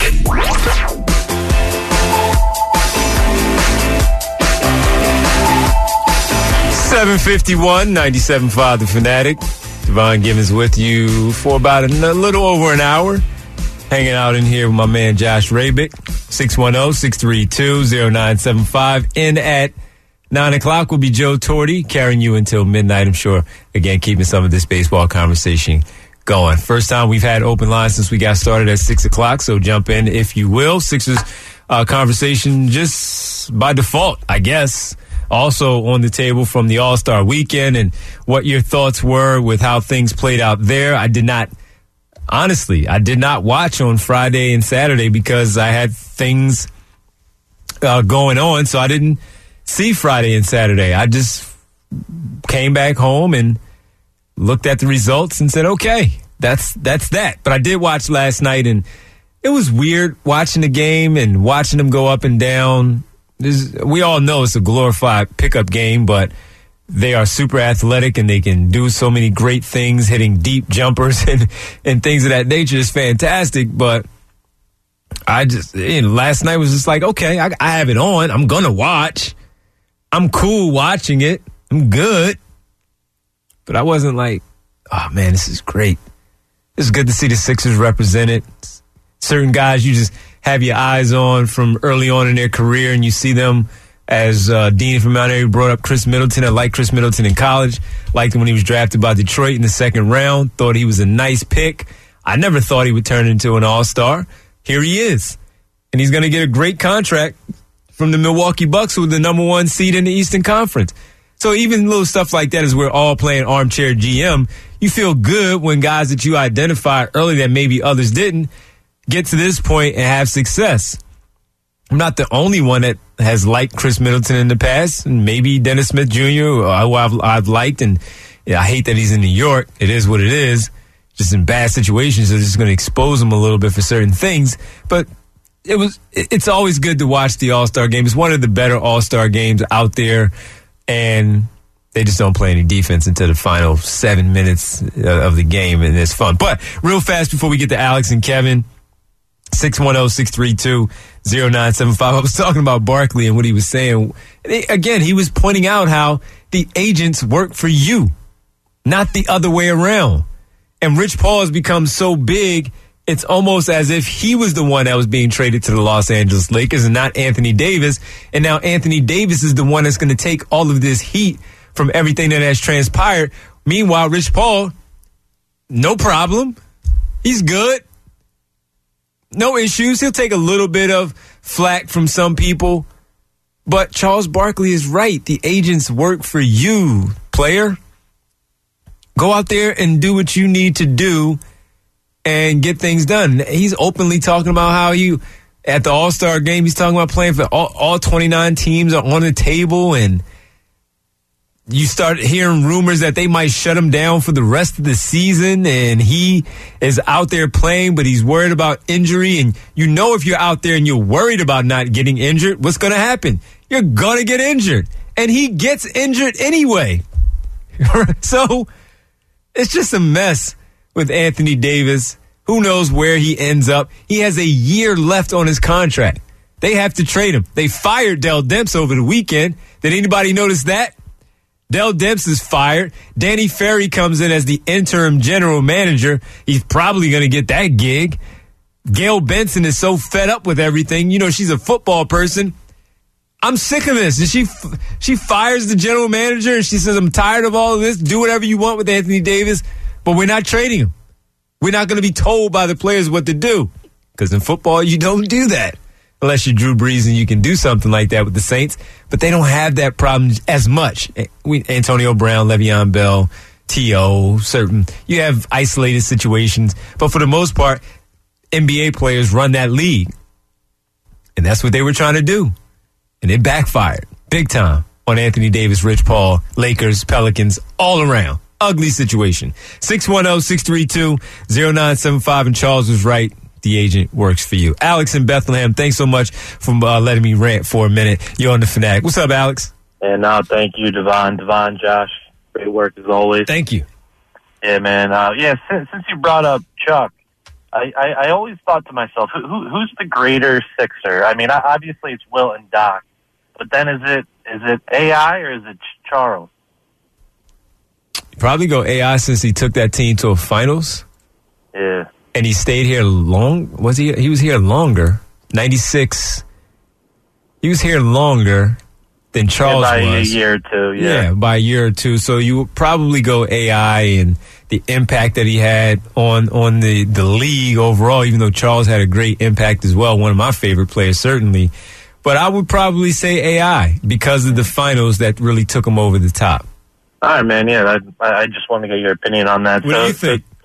seven fifty-one, ninety-seven point five The Fanatic. Devon Givens with you for about a, a little over an hour. Hanging out in here with my man Josh Rabick. six one zero, six three two, zero nine seven five. In at nine o'clock will be Joe Torti, carrying you until midnight. I'm sure, again, keeping some of this baseball conversation going. First time we've had open lines since we got started at six o'clock, so jump in if you will. Sixers uh, conversation just by default, I guess. Also on the table from the All-Star weekend and what your thoughts were with how things played out there. I did not, honestly, I did not watch on Friday and Saturday because I had things uh, going on, so I didn't see Friday and Saturday. I just came back home and looked at the results and said, okay, that's that's that. But I did watch last night, and it was weird watching the game and watching them go up and down. This, we all know it's a glorified pickup game, but they are super athletic and they can do so many great things, hitting deep jumpers and, and things of that nature is fantastic. But I just, you know, last night was just like, okay, I, I have it on. I'm going to watch. I'm cool watching it. I'm good. But I wasn't like, oh, man, this is great. It's good to see the Sixers represented. Certain guys you just have your eyes on from early on in their career, and you see them as uh, Dean from Mount Airy brought up Chris Middleton. I liked Chris Middleton in college. Liked him when he was drafted by Detroit in the second round. Thought he was a nice pick. I never thought he would turn into an all-star. Here he is. And he's going to get a great contract from the Milwaukee Bucks, who are the number one seed in the Eastern Conference. So even little stuff like that, as we're all playing armchair G M, you feel good when guys that you identified early that maybe others didn't get to this point and have success. I'm not the only one that has liked Chris Middleton in the past, and maybe Dennis Smith Junior, who I've, I've liked, and yeah, I hate that he's in New York. It is what it is. Just in bad situations, they're just going to expose him a little bit for certain things. But it was, it's always good to watch the All-Star game. It's one of the better All-Star games out there, and they just don't play any defense until the final seven minutes of the game, and it's fun. But real fast before we get to Alex and Kevin, six one zero, six three two, zero nine seven five. I was talking about Barkley and what he was saying. Again, he was pointing out how the agents work for you, not the other way around. And Rich Paul has become so big, it's almost as if he was the one that was being traded to the Los Angeles Lakers and not Anthony Davis. And now Anthony Davis is the one that's going to take all of this heat from everything that has transpired. Meanwhile, Rich Paul, no problem. He's good. No issues. He'll take a little bit of flack from some people. But Charles Barkley is right. The agents work for you, player. Go out there and do what you need to do and get things done. He's openly talking about how you, at the All-Star game, he's talking about playing for all, all twenty-nine teams are on the table, and you start hearing rumors that they might shut him down for the rest of the season, and he is out there playing, but he's worried about injury. And you know if you're out there and you're worried about not getting injured, what's going to happen? You're going to get injured. And he gets injured anyway. So it's just a mess with Anthony Davis. Who knows where he ends up? He has a year left on his contract. They have to trade him. They fired Dell Demps over the weekend. Did anybody notice that? Dell Demps is fired. Danny Ferry comes in as the interim general manager. He's probably going to get that gig. Gail Benson is so fed up with everything. You know, she's a football person. I'm sick of this. And she she fires the general manager and she says, I'm tired of all of this. Do whatever you want with Anthony Davis, but we're not trading him. We're not going to be told by the players what to do. Because in football, you don't do that. Unless you're Drew Brees and you can do something like that with the Saints. But they don't have that problem as much. We, Antonio Brown, Le'Veon Bell, T O, certain. You have isolated situations. But for the most part, N B A players run that league. And that's what they were trying to do. And it backfired big time on Anthony Davis, Rich Paul, Lakers, Pelicans, all around. Ugly situation. six one zero, six three two, zero nine seven five. And Charles was right. The agent works for you. Alex in Bethlehem, thanks so much for uh, letting me rant for a minute. You're on the Fanatic. What's up, Alex? And uh, thank you, Devon. Devon, Josh, great work as always. Thank you. Yeah, man. Uh, yeah, since, since you brought up Chuck, I, I, I always thought to myself, who, who, who's the greater Sixer? I mean, obviously it's Wilt and Doc, but then is it is it A I or is it Charles? Probably go A I since he took that team to a finals. Yeah. And he stayed here long. Was he? He was here longer. ninety-six. He was here longer than Charles yeah, by was. a year or two, yeah. Yeah, by a year or two. So you would probably go A I and the impact that he had on, on the, the league overall, even though Charles had a great impact as well. One of my favorite players, certainly. But I would probably say A I because of the finals that really took him over the top. All right, man. Yeah, I, I just want to get your opinion on that. What so, do you think? So,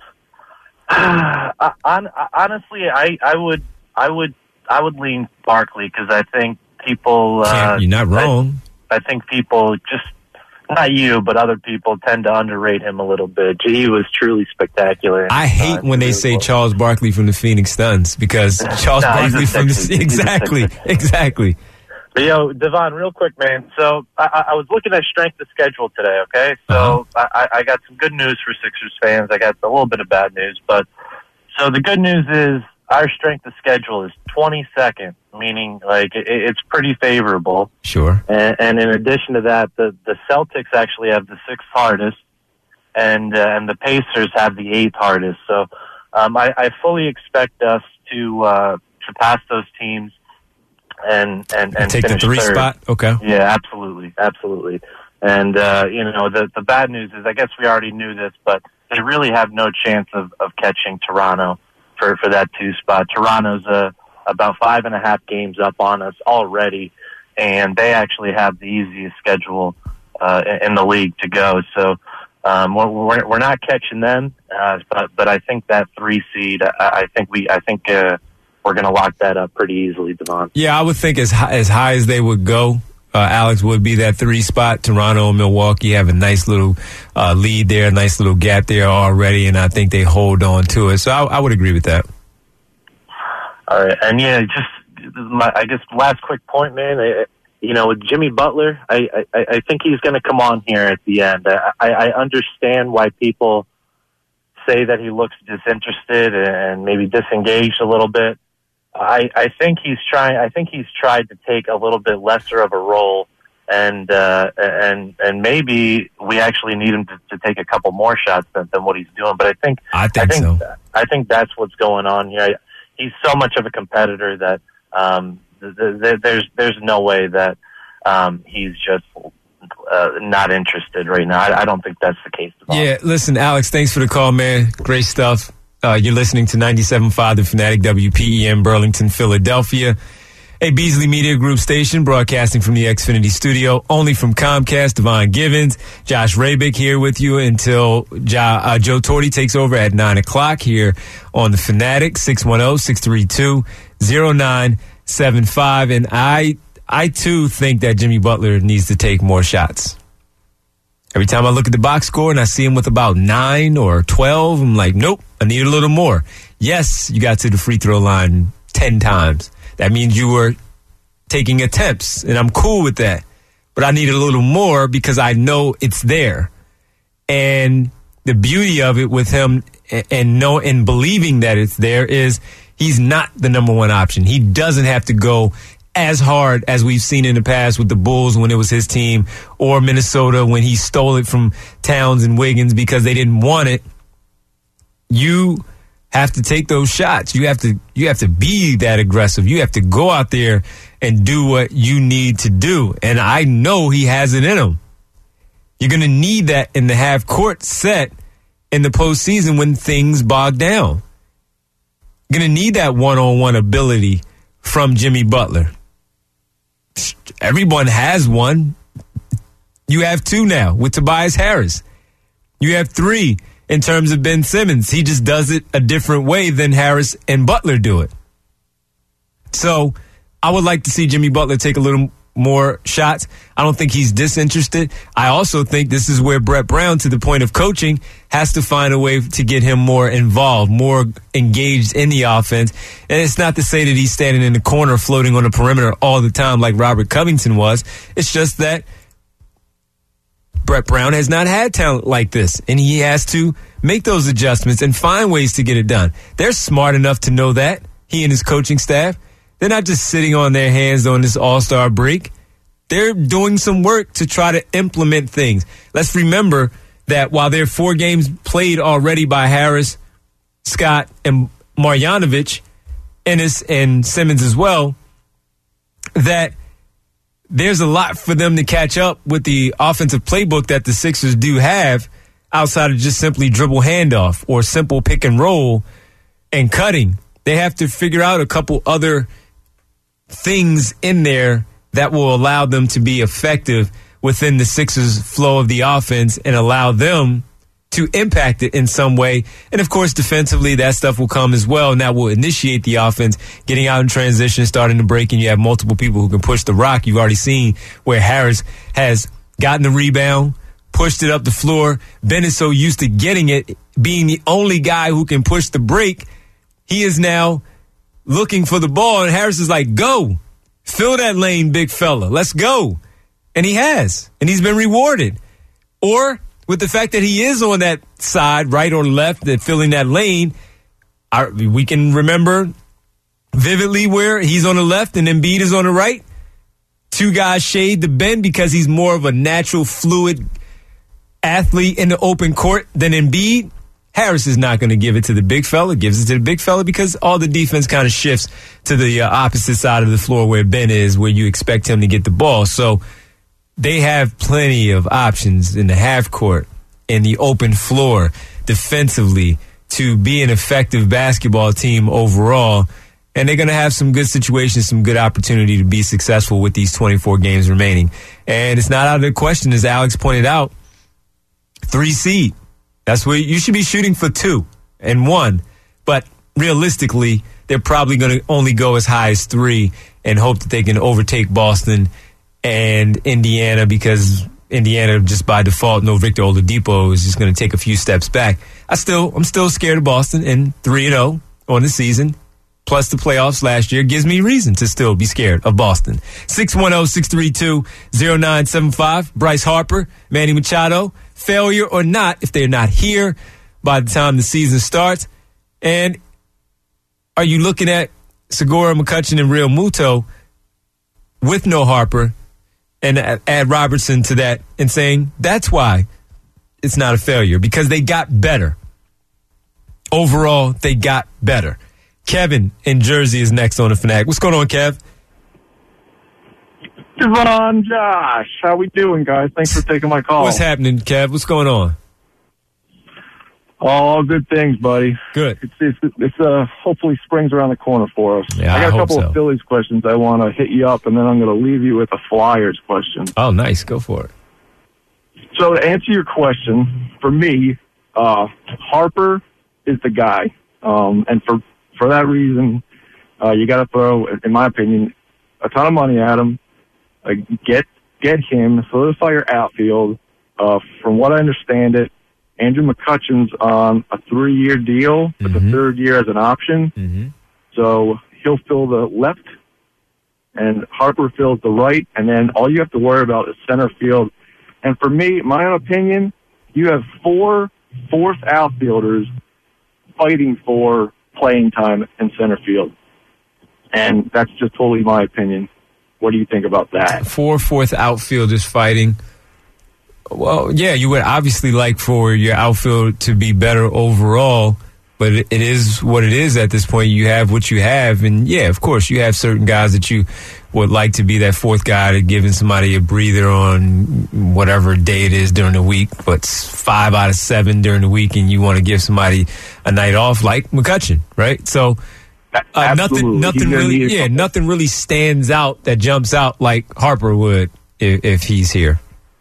Uh, on, honestly, I, I would, I would, I would lean Barkley because I think people. Uh, You're not wrong. I, I think people just, not you, but other people tend to underrate him a little bit. He was truly spectacular. I hate when they say Charles Barkley from the Phoenix Suns because Charles no, Barkley from the exactly, exactly. But, yo, Devon, real quick, man. So I, I was looking at strength of schedule today, okay? So uh-huh. I, I got some good news for Sixers fans. I got a little bit of bad news. But so the good news is our strength of schedule is twenty-second, meaning, like, it, it's pretty favorable. Sure. And, and in addition to that, the, the Celtics actually have the sixth hardest, and, uh, and the Pacers have the eighth hardest. So um, I, I fully expect us to uh, to pass those teams. And and and take the three third. spot. Okay. Yeah, absolutely, absolutely. And uh, you know, the the bad news is, I guess we already knew this, but they really have no chance of, of catching Toronto for, for that two spot. Toronto's uh, about five and a half games up on us already, and they actually have the easiest schedule uh, in the league to go. So um, we're we're not catching them, uh, but but I think that three seed, I, I think we, I think. Uh, We're going to lock that up pretty easily, Devon. Yeah, I would think as high, as high as they would go, uh, Alex, would be that three spot. Toronto and Milwaukee have a nice little uh, lead there, a nice little gap there already, and I think they hold on to it. So I, I would agree with that. All right, and yeah, just my, I guess last quick point, man. I, you know, with Jimmy Butler, I, I, I think he's going to come on here at the end. I, I understand why people say that he looks disinterested and maybe disengaged a little bit. I, I think he's trying. I think he's tried to take a little bit lesser of a role, and uh, and and maybe we actually need him to, to take a couple more shots than, than what he's doing. But I think I think, I think so. I think that's what's going on here. He's so much of a competitor that um, th- th- there's there's no way that um, he's just uh, not interested right now. I, I don't think that's the case. Yeah, listen, Alex, thanks for the call, man. Great stuff. Uh, you're listening to ninety-seven point five The Fanatic, W P E M, Burlington, Philadelphia. A Beasley Media Group station broadcasting from the Xfinity studio, only from Comcast. Devon Givens, Josh Rabick here with you until jo- uh, Joe Torty takes over at nine o'clock here on The Fanatic. six one zero, six three two, zero nine seven five. And I, I too think that Jimmy Butler needs to take more shots. Every time I look at the box score and I see him with about nine or twelve, I'm like, nope, I need a little more. Yes, you got to the free throw line ten times. That means you were taking attempts, and I'm cool with that. But I need a little more because I know it's there. And the beauty of it with him and know and believing that it's there is he's not the number one option. He doesn't have to go as hard as we've seen in the past with the Bulls when it was his team, or Minnesota when he stole it from Towns and Wiggins because they didn't want it. You have to take those shots. You have to you have to be that aggressive. You have to go out there and do what you need to do. And I know he has it in him. You're going to need that in the half court set in the postseason when things bog down. You're going to need that one-on-one ability from Jimmy Butler. Everyone has one. You have two now with Tobias Harris. You have three in terms of Ben Simmons. He just does it a different way than Harris and Butler do it. So I would like to see Jimmy Butler take a little more shots. I don't think he's disinterested. I also think this is where Brett Brown, to the point of coaching, has to find a way to get him more involved, more engaged in the offense. And it's not to say that he's standing in the corner floating on the perimeter all the time like Robert Covington was. It's just that Brett Brown has not had talent like this, and he has to make those adjustments and find ways to get it done. They're smart enough to know that, he and his coaching staff. They're not just sitting on their hands on this all-star break. They're doing some work to try to implement things. Let's remember that while there are four games played already by Harris, Scott, and Marjanovic, Ennis, and Simmons as well, that there's a lot for them to catch up with the offensive playbook that the Sixers do have outside of just simply dribble handoff or simple pick and roll and cutting. They have to figure out a couple other things in there that will allow them to be effective within the Sixers' flow of the offense and allow them to impact it in some way. And, of course, defensively, that stuff will come as well, and that will initiate the offense, getting out in transition, starting to break, and you have multiple people who can push the rock. You've already seen where Harris has gotten the rebound, pushed it up the floor. Ben is so used to getting it, being the only guy who can push the break. He is now looking for the ball, and Harris is like, go. Fill that lane, big fella. Let's go. And he has, and he's been rewarded. Or with the fact that he is on that side, right or left, that filling that lane, our, we can remember vividly where he's on the left and Embiid is on the right. Two guys shade the Ben because he's more of a natural, fluid athlete in the open court than Embiid. Harris is not going to give it to the big fella. Gives it to the big fella because all the defense kind of shifts to the uh, opposite side of the floor where Ben is, where you expect him to get the ball. So they have plenty of options in the half court, in the open floor, defensively, to be an effective basketball team overall. And they're going to have some good situations, some good opportunity to be successful with these twenty-four games remaining. And it's not out of the question, as Alex pointed out, three seed. That's where you should be shooting for two and one. But realistically, they're probably going to only go as high as three and hope that they can overtake Boston and Indiana, because Indiana, just by default, no Victor Oladipo, is just going to take a few steps back. I still, I'm still scared of Boston, and three and oh on the season, plus the playoffs last year, gives me reason to still be scared of Boston. six one zero, six three two, zero nine seven five. Bryce Harper, Manny Machado, failure or not, if they're not here by the time the season starts. And are you looking at Segura, McCutchen, and Real Muto with no Harper and add Robertson to that and saying that's why it's not a failure, because they got better. Overall, they got better. Kevin in Jersey is next on the Fanatic. What's going on, Kev? Devon, Josh, how we doing, guys? Thanks for taking my call. What's happening, Kev? What's going on? All good things, buddy. Good. It's it's, it's uh hopefully spring's around the corner for us. Yeah, I got I a hope couple so. of Phillies questions I want to hit you up, and then I'm going to leave you with a Flyers question. Oh, nice. Go for it. So to answer your question, for me, uh, Harper is the guy, um, and for for that reason, uh, you got to throw, in my opinion, a ton of money at him. Uh, get get him, solidify your outfield. Uh, from what I understand it, Andrew McCutchen's on a three-year deal with Mm-hmm. the third year as an option. Mm-hmm. So he'll fill the left, and Harper fills the right, and then all you have to worry about is center field. And for me, my own opinion, you have four fourth outfielders fighting for playing time in center field. And that's just totally my opinion. What do you think about that? Four fourth outfielders fighting. Well, yeah, you would obviously like for your outfield to be better overall, but it, it is what it is at this point. You have what you have, and yeah, of course, you have certain guys that you would like to be that fourth guy to giving somebody a breather on whatever day it is during the week, but it's five out of seven during the week, and you want to give somebody a night off like McCutchen, right? So uh, nothing, nothing really, yeah, nothing really stands out that jumps out like Harper would if, if he's here.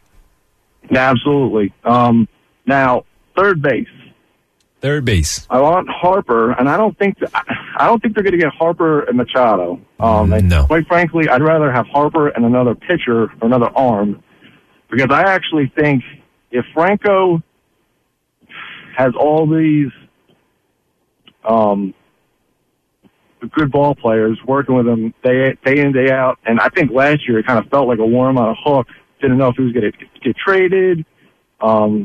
Absolutely. Um, now, third base. Third base. I want Harper, and I don't think th- I don't think they're going to get Harper and Machado. Um, and no. Quite frankly, I'd rather have Harper and another pitcher or another arm, because I actually think if Franco has all these um, good ball players working with him day day in, day out, and I think last year it kind of felt like a worm on a hook. Didn't know if he was going to get traded. Um,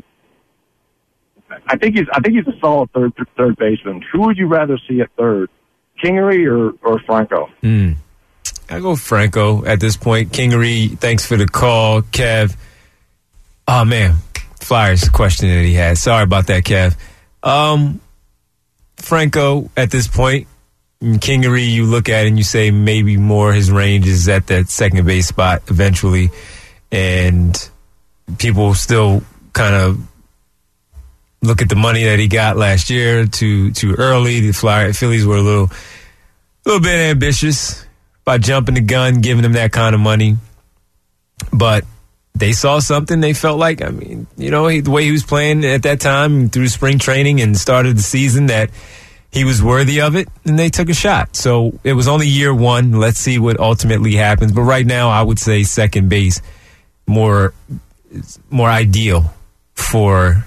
I think he's. I think he's a solid third third baseman. Who would you rather see at third, Kingery or or Franco? Mm. I go Franco at this point. Kingery, thanks for the call, Kev. Oh man, Flyers question that he had. Sorry about that, Kev. Um, Franco at this point. Kingery, you look at it and you say maybe more his range is at that second base spot eventually. And people still kind of look at the money that he got last year too too early. The Flyer Phillies were a little little bit ambitious by jumping the gun, giving him that kind of money. But they saw something. They felt like, I mean, you know, he, the way he was playing at that time through spring training and started the season, that he was worthy of it, and they took a shot. So it was only year one. Let's see what ultimately happens. But right now, I would say second base more more ideal for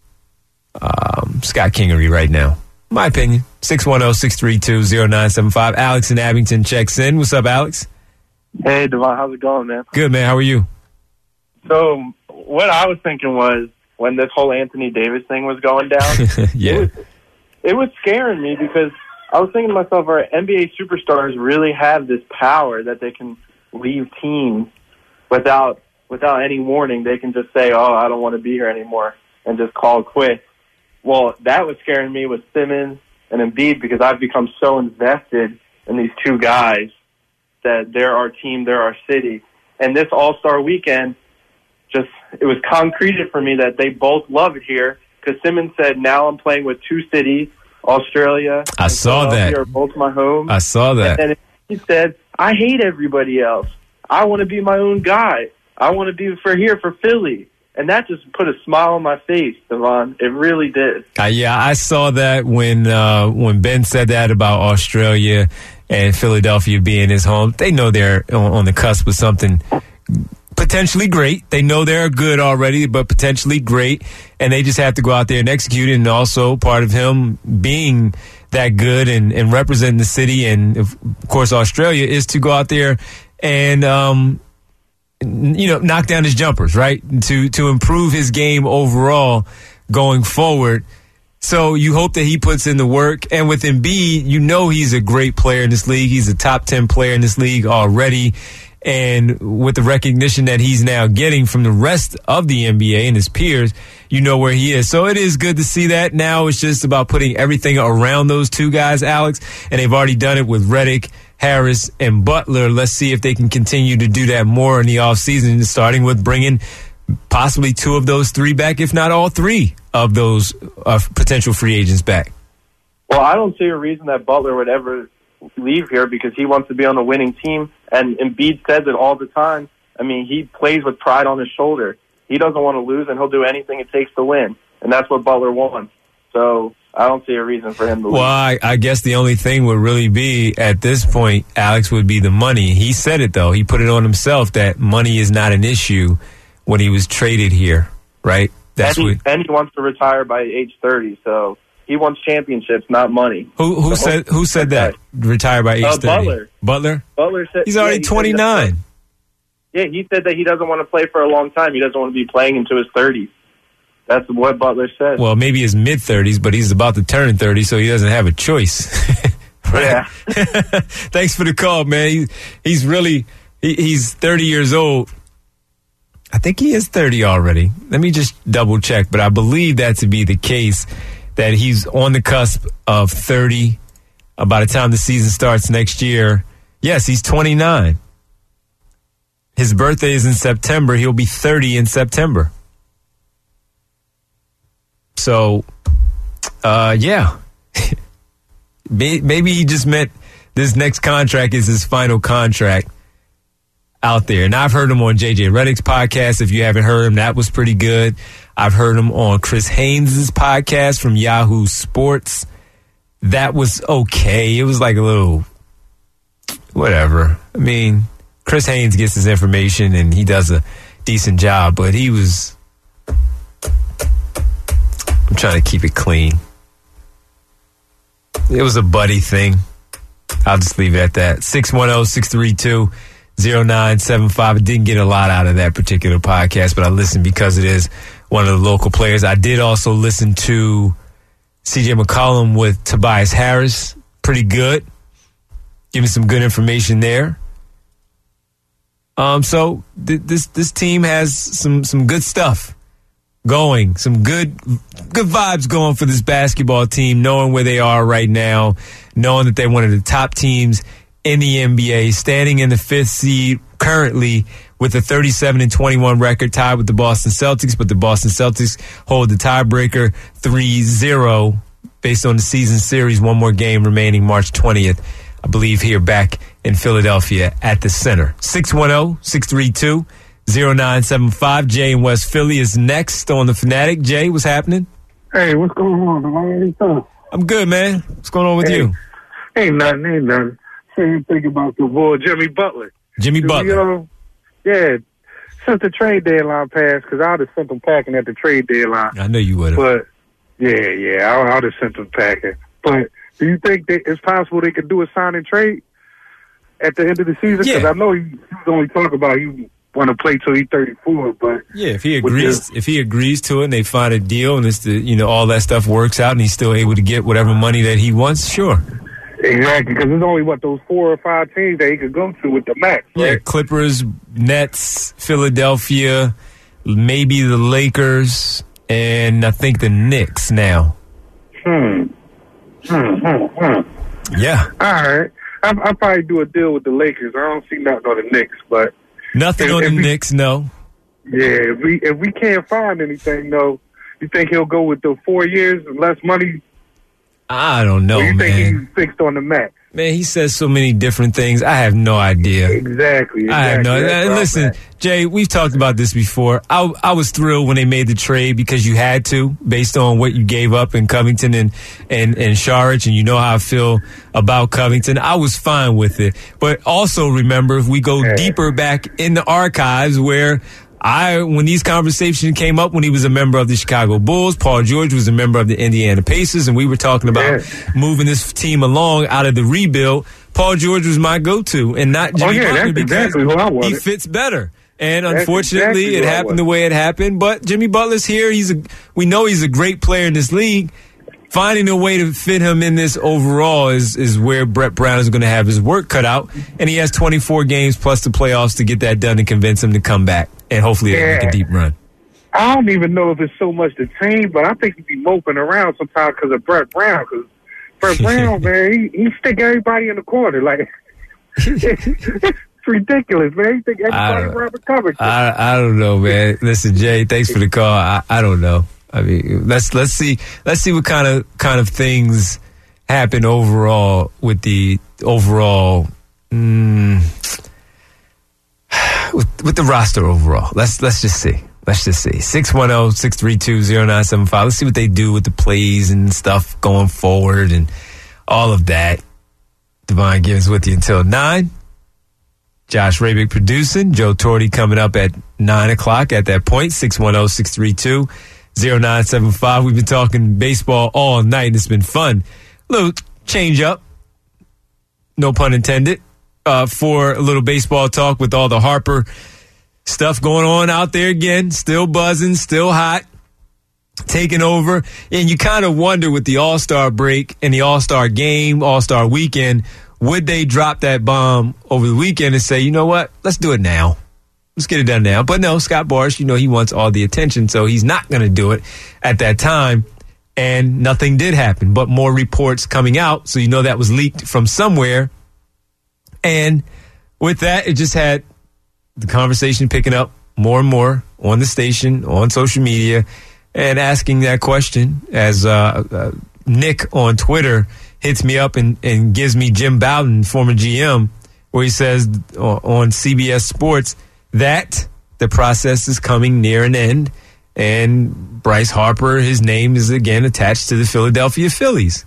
um, Scott Kingery right now. My opinion. six one zero, six three two, zero nine seven five. Alex in Abington checks in. What's up, Alex? Hey, Devon. How's it going, man? Good, man. How are you? So what I was thinking was, when this whole Anthony Davis thing was going down, yeah, it was, it was scaring me, because I was thinking to myself, our N B A superstars really have this power that they can leave teams without without any warning. They can just say, oh, I don't want to be here anymore, and just call quits. Well, that was scaring me with Simmons and Embiid, because I've become so invested in these two guys that they're our team, they're our city. And this All-Star weekend, just it was concreted for me that they both love it here, because Simmons said, now I'm playing with two cities, Australia I saw that. are both my home. I saw that. And then he said, I hate everybody else. I want to be my own guy. I want to be for here for Philly. And that just put a smile on my face, Devon. It really did. Uh, yeah, I saw that when uh, when Ben said that about Australia and Philadelphia being his home. They know they're on, on the cusp of something potentially great. They know they're good already, but potentially great. And they just have to go out there and execute it. And also part of him being that good and, and representing the city and, of course, Australia is to go out there and um, – you know, knock down his jumpers, right? To to improve his game overall going forward. So you hope that he puts in the work. And with Embiid, you know he's a great player in this league. He's a top ten player in this league already. And with the recognition that he's now getting from the rest of the N B A and his peers, you know where he is. So it is good to see that. Now it's just about putting everything around those two guys, Alex. And they've already done it with Redick, Harris, and Butler. Let's see if they can continue to do that more in the offseason, starting with bringing possibly two of those three back, if not all three of those uh, potential free agents back. Well, I don't see a reason that Butler would ever leave here, because he wants to be on a winning team. And Embiid says it all the time. I mean, he plays with pride on his shoulder. He doesn't want to lose, and he'll do anything it takes to win. And that's what Butler wants. So I don't see a reason for him to leave. Well, I, I guess the only thing would really be at this point, Alex, would be the money. He said it, though. He put it on himself that money is not an issue when he was traded here, right? That's and, he, what, and he wants to retire by age thirty, so he wants championships, not money. Who who so, said who said that? Retire by age uh, thirty? Butler. Butler? Butler said He's already yeah, he twenty-nine. Yeah, he said that he doesn't want to play for a long time. He doesn't want to be playing into his thirties. That's what Butler said. Well, maybe his mid-thirties, but he's about to turn thirty, so he doesn't have a choice. Yeah. Thanks for the call, man. He, he's really, he, he's thirty years old. I think he is thirty already. Let me just double check, but I believe that to be the case, that he's on the cusp of thirty uh, by the time the season starts next year. Yes, he's twenty-nine. His birthday is in September. He'll be thirty in September. So, uh, yeah. Maybe he just meant this next contract is his final contract out there. And I've heard him on J J Redick's podcast. If you haven't heard him, that was pretty good. I've heard him on Chris Haynes' podcast from Yahoo Sports. That was okay. It was like a little whatever. I mean, Chris Haynes gets his information and he does a decent job, but he was... I'm trying to keep it clean. It was a buddy thing. I'll just leave it at that. six one zero, six three two, zero nine seven five. I didn't get a lot out of that particular podcast, but I listened because it is one of the local players. I did also listen to C J McCollum with Tobias Harris. Pretty good. Give me some good information there. Um, so th- this this team has some some good stuff going, some good good vibes going for this basketball team, knowing where they are right now, knowing that they're one of the top teams in the N B A, standing in the fifth seed currently with a thirty-seven and twenty-one record, tied with the Boston Celtics, but the Boston Celtics hold the tiebreaker three zero based on the season series. One more game remaining March twentieth, I believe, here back in Philadelphia at the Center. six one zero, six three two, zero nine seven five. Jay in West Philly is next on the Fanatic. Jay, what's happening? Hey, what's going on? How are you? I'm good, man. What's going on with hey, you? Ain't nothing, ain't nothing. Same thing about the boy, Jimmy Butler. Jimmy Do Butler. We, uh, yeah, since the trade deadline passed, because I would have sent him packing at the trade deadline. I know you would have. But, yeah, yeah, I, I would have sent him packing. But do you think that it's possible they could do a sign and trade at the end of the season? Because Yeah. I know he, he was only talking about he want to play till he's thirty-four, but Yeah, if he agrees, if he agrees to it, and they find a deal, and it's the, you know, all that stuff works out, and he's still able to get whatever money that he wants, sure. exactly, because there's only what those four or five teams that he could go to with the max. Yeah, Right? Clippers, Nets, Philadelphia, maybe the Lakers, and I think the Knicks now. Hmm. Hmm. Hmm. hmm. Yeah. All right. I I probably do a deal with the Lakers. I don't see nothing on the Knicks, but Nothing if, on the if we, Knicks, no. Yeah, if we if we can't find anything, though, you think he'll go with the four years and less money? I don't know, or you man. think he's fixed on the max? Man, he says so many different things. I have no idea. Exactly. exactly. I have no. That's And where I'm listen, at. Jay, we've talked about this before. I, I was thrilled when they made the trade because you had to, based on what you gave up in Covington and and and Saric, and you know how I feel about Covington. I was fine with it, but also remember, if we go Yeah. deeper back in the archives, where I, when these conversations came up when he was a member of the Chicago Bulls, Paul George was a member of the Indiana Pacers, and we were talking about Yeah. moving this team along out of the rebuild. Paul George was my go-to, and not Jimmy Oh, yeah, Butler, that's because exactly who I he wanted. fits better. And That's unfortunately, exactly it who I happened wanted. the way it happened. But Jimmy Butler's here. He's a, we know he's a great player in this league. Finding a way to fit him in this overall is is where Brett Brown is going to have his work cut out. And he has twenty-four games plus the playoffs to get that done and convince him to come back. And hopefully they Yeah. make a deep run. I don't even know if it's so much the team, but I think he'd be moping around sometimes because of Brett Brown. Because Brett Brown, man, he, he stick everybody in the corner. Like, it's ridiculous, man. He think everybody don't- Robert Covington. I I don't know, man. Listen, Jay, thanks for the call. I, I don't know. I mean, let's let's see let's see what kind of kind of things happen overall with the overall mm, with with the roster overall. Let's let's just see. Let's just see. six one zero, six three two, zero nine seven five. Let's see what they do with the plays and stuff going forward and all of that. Divine Givens with you until nine. Josh Rabick producing. Joe Torty coming up at nine o'clock at that point. six one zero, six three two, zero nine seven five. We've been talking baseball all night, and it's been fun. A little change up, no pun intended, uh, for a little baseball talk with all the Harper stuff going on out there again. Still buzzing, still hot, taking over. And you kind of wonder with the All-Star break and the All-Star game, All-Star weekend, would they drop that bomb over the weekend and say, you know what, let's do it now. Let's get it done now. But no, Scott Boras, you know, he wants all the attention, so he's not going to do it at that time. And nothing did happen, but more reports coming out. So you know that was leaked from somewhere. And with that, it just had the conversation picking up more and more on the station, on social media, and asking that question as uh, uh, Nick on Twitter hits me up and, and gives me Jim Bowden, former G M, where he says on C B S Sports that the process is coming near an end, and Bryce Harper, his name is again attached to the Philadelphia Phillies.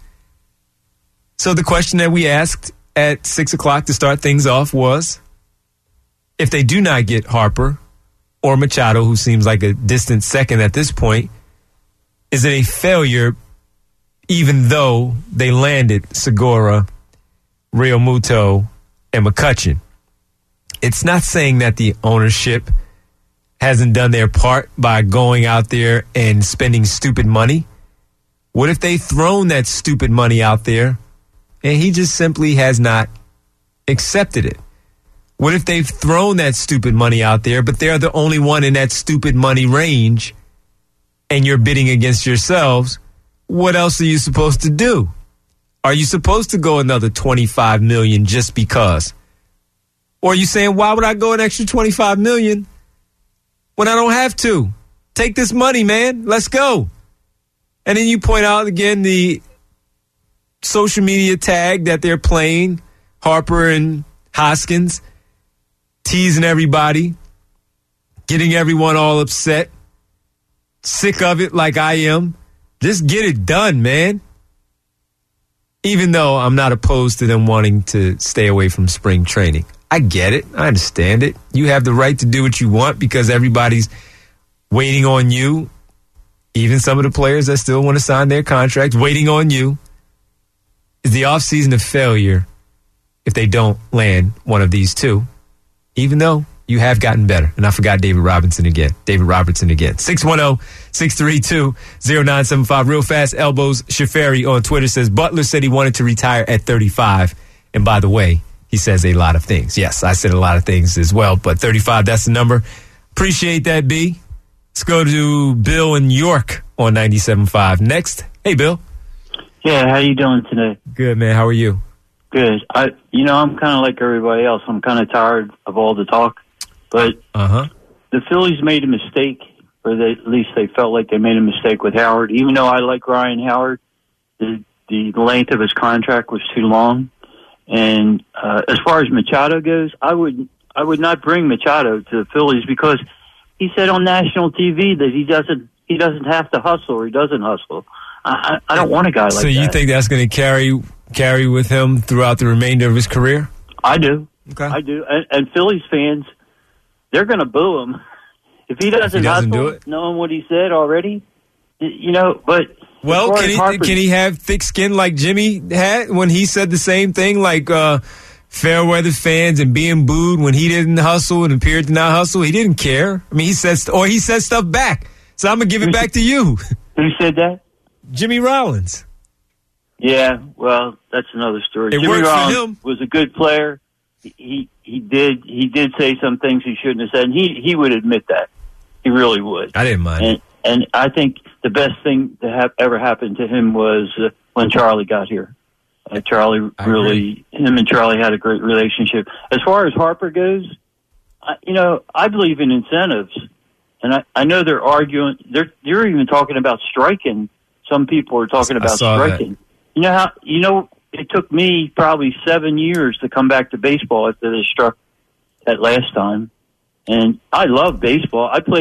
So the question that we asked at six o'clock to start things off was, if they do not get Harper or Machado, who seems like a distant second at this point, is it a failure even though they landed Segura, Real Muto, and McCutchen? It's not saying that the ownership hasn't done their part by going out there and spending stupid money. What if they thrown that stupid money out there and he just simply has not accepted it? What if they've thrown that stupid money out there, but they're the only one in that stupid money range and you're bidding against yourselves? What else are you supposed to do? Are you supposed to go another twenty-five million dollars just because? Or are you saying, why would I go an extra twenty-five million dollars when I don't have to? Take this money, man. Let's go. And then you point out again the social media tag that they're playing, Harper and Hoskins, teasing everybody, getting everyone all upset, sick of it like I am. Just get it done, man. Even though I'm not opposed to them wanting to stay away from spring training. I get it. I understand it. You have the right to do what you want because everybody's waiting on you. Even some of the players that still want to sign their contracts, waiting on you. Is the offseason a failure if they don't land one of these two? Even though you have gotten better. And I forgot David Robinson again. David Robertson again. six one zero, six three two, zero nine seven five. Real Fast Elbows Shaferi on Twitter says, Butler said he wanted to retire at thirty-five. And by the way, he says a lot of things. Yes, I said a lot of things as well, but thirty-five, that's the number. Appreciate that, B. Let's go to Bill in York on ninety-seven point five. Next. Hey, Bill. Yeah, how you doing today? Good, man. How are you? Good. I, you know, I'm kind of like everybody else. I'm kind of tired of all the talk. But uh-huh. the Phillies made a mistake, or they, at least they felt like they made a mistake with Howard. Even though I like Ryan Howard, the, the length of his contract was too long. And uh, as far as Machado goes, I would I would not bring Machado to the Phillies because he said on national T V that he doesn't he doesn't have to hustle or he doesn't hustle. I, I don't want a guy like that. So you that. think that's going to carry carry with him throughout the remainder of his career? I do. Okay. I do. And, and Phillies fans, they're going to boo him if he doesn't, if he doesn't hustle, do it. knowing what he said already. You know, but well, can he Harper, can he have thick skin like Jimmy had when he said the same thing, like uh, fair weather fans and being booed when he didn't hustle and appeared to not hustle? He didn't care. I mean, he says or he said stuff back. So I'm gonna give it back to you. Who said that? Jimmy Rollins. Yeah, well, that's another story. It Jimmy worked Rollins for him. Was a good player. He he did he did say some things he shouldn't have said, and he he would admit that. He really would. I didn't mind. And, and I think the best thing to have ever happened to him was uh, when Charlie got here. Uh, Charlie I really, agree. him and Charlie had a great relationship. As far as Harper goes, I, you know, I believe in incentives, and I, I know they're arguing. They're you're even talking about striking. Some people are talking about striking. That. You know how you know it took me probably seven years to come back to baseball after they struck that last time, and I love baseball. I played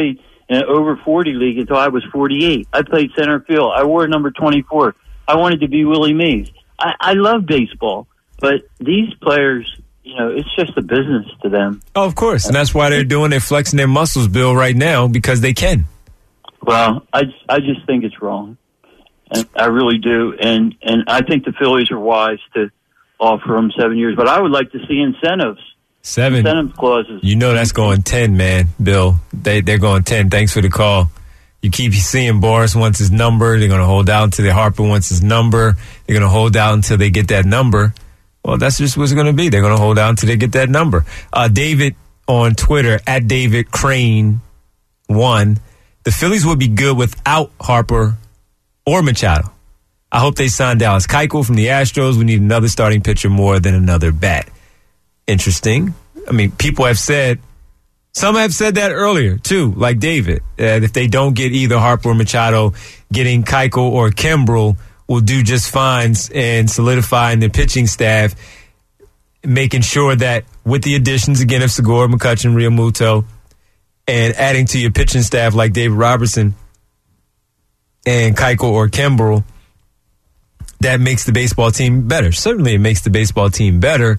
in an over forty league until I was forty-eight. I played center field. I wore number twenty-four. I wanted to be Willie Mays. I, I love baseball, but these players, you know, it's just a business to them. Oh, of course. And that's why they're doing, they're flexing their muscles, Bill, right now, because they can. Well, I, I just think it's wrong. And I really do. And, and I think the Phillies are wise to offer them seven years. But I would like to see incentives. Seven. Incentive clauses. You know that's going ten, man, Bill. They, they're going ten. Thanks for the call. You keep seeing Boris wants his number. They're going to hold out until Harper wants his number. They're going to hold out until they get that number. Well, that's just what's going to be. They're going to hold out until they get that number. Uh, David on Twitter, at David Crane one. The Phillies would be good without Harper or Machado. I hope they sign Dallas Keuchel from the Astros. We need another starting pitcher more than another bat. Interesting. I mean, people have said, some have said that earlier, too, like David, that if they don't get either Harper or Machado, getting Keuchel or Kimbrel will do just fine in solidifying the pitching staff, making sure that with the additions, again, of Segura, McCutchen, Realmuto, and adding to your pitching staff like David Robertson and Keuchel or Kimbrel, that makes the baseball team better. Certainly it makes the baseball team better.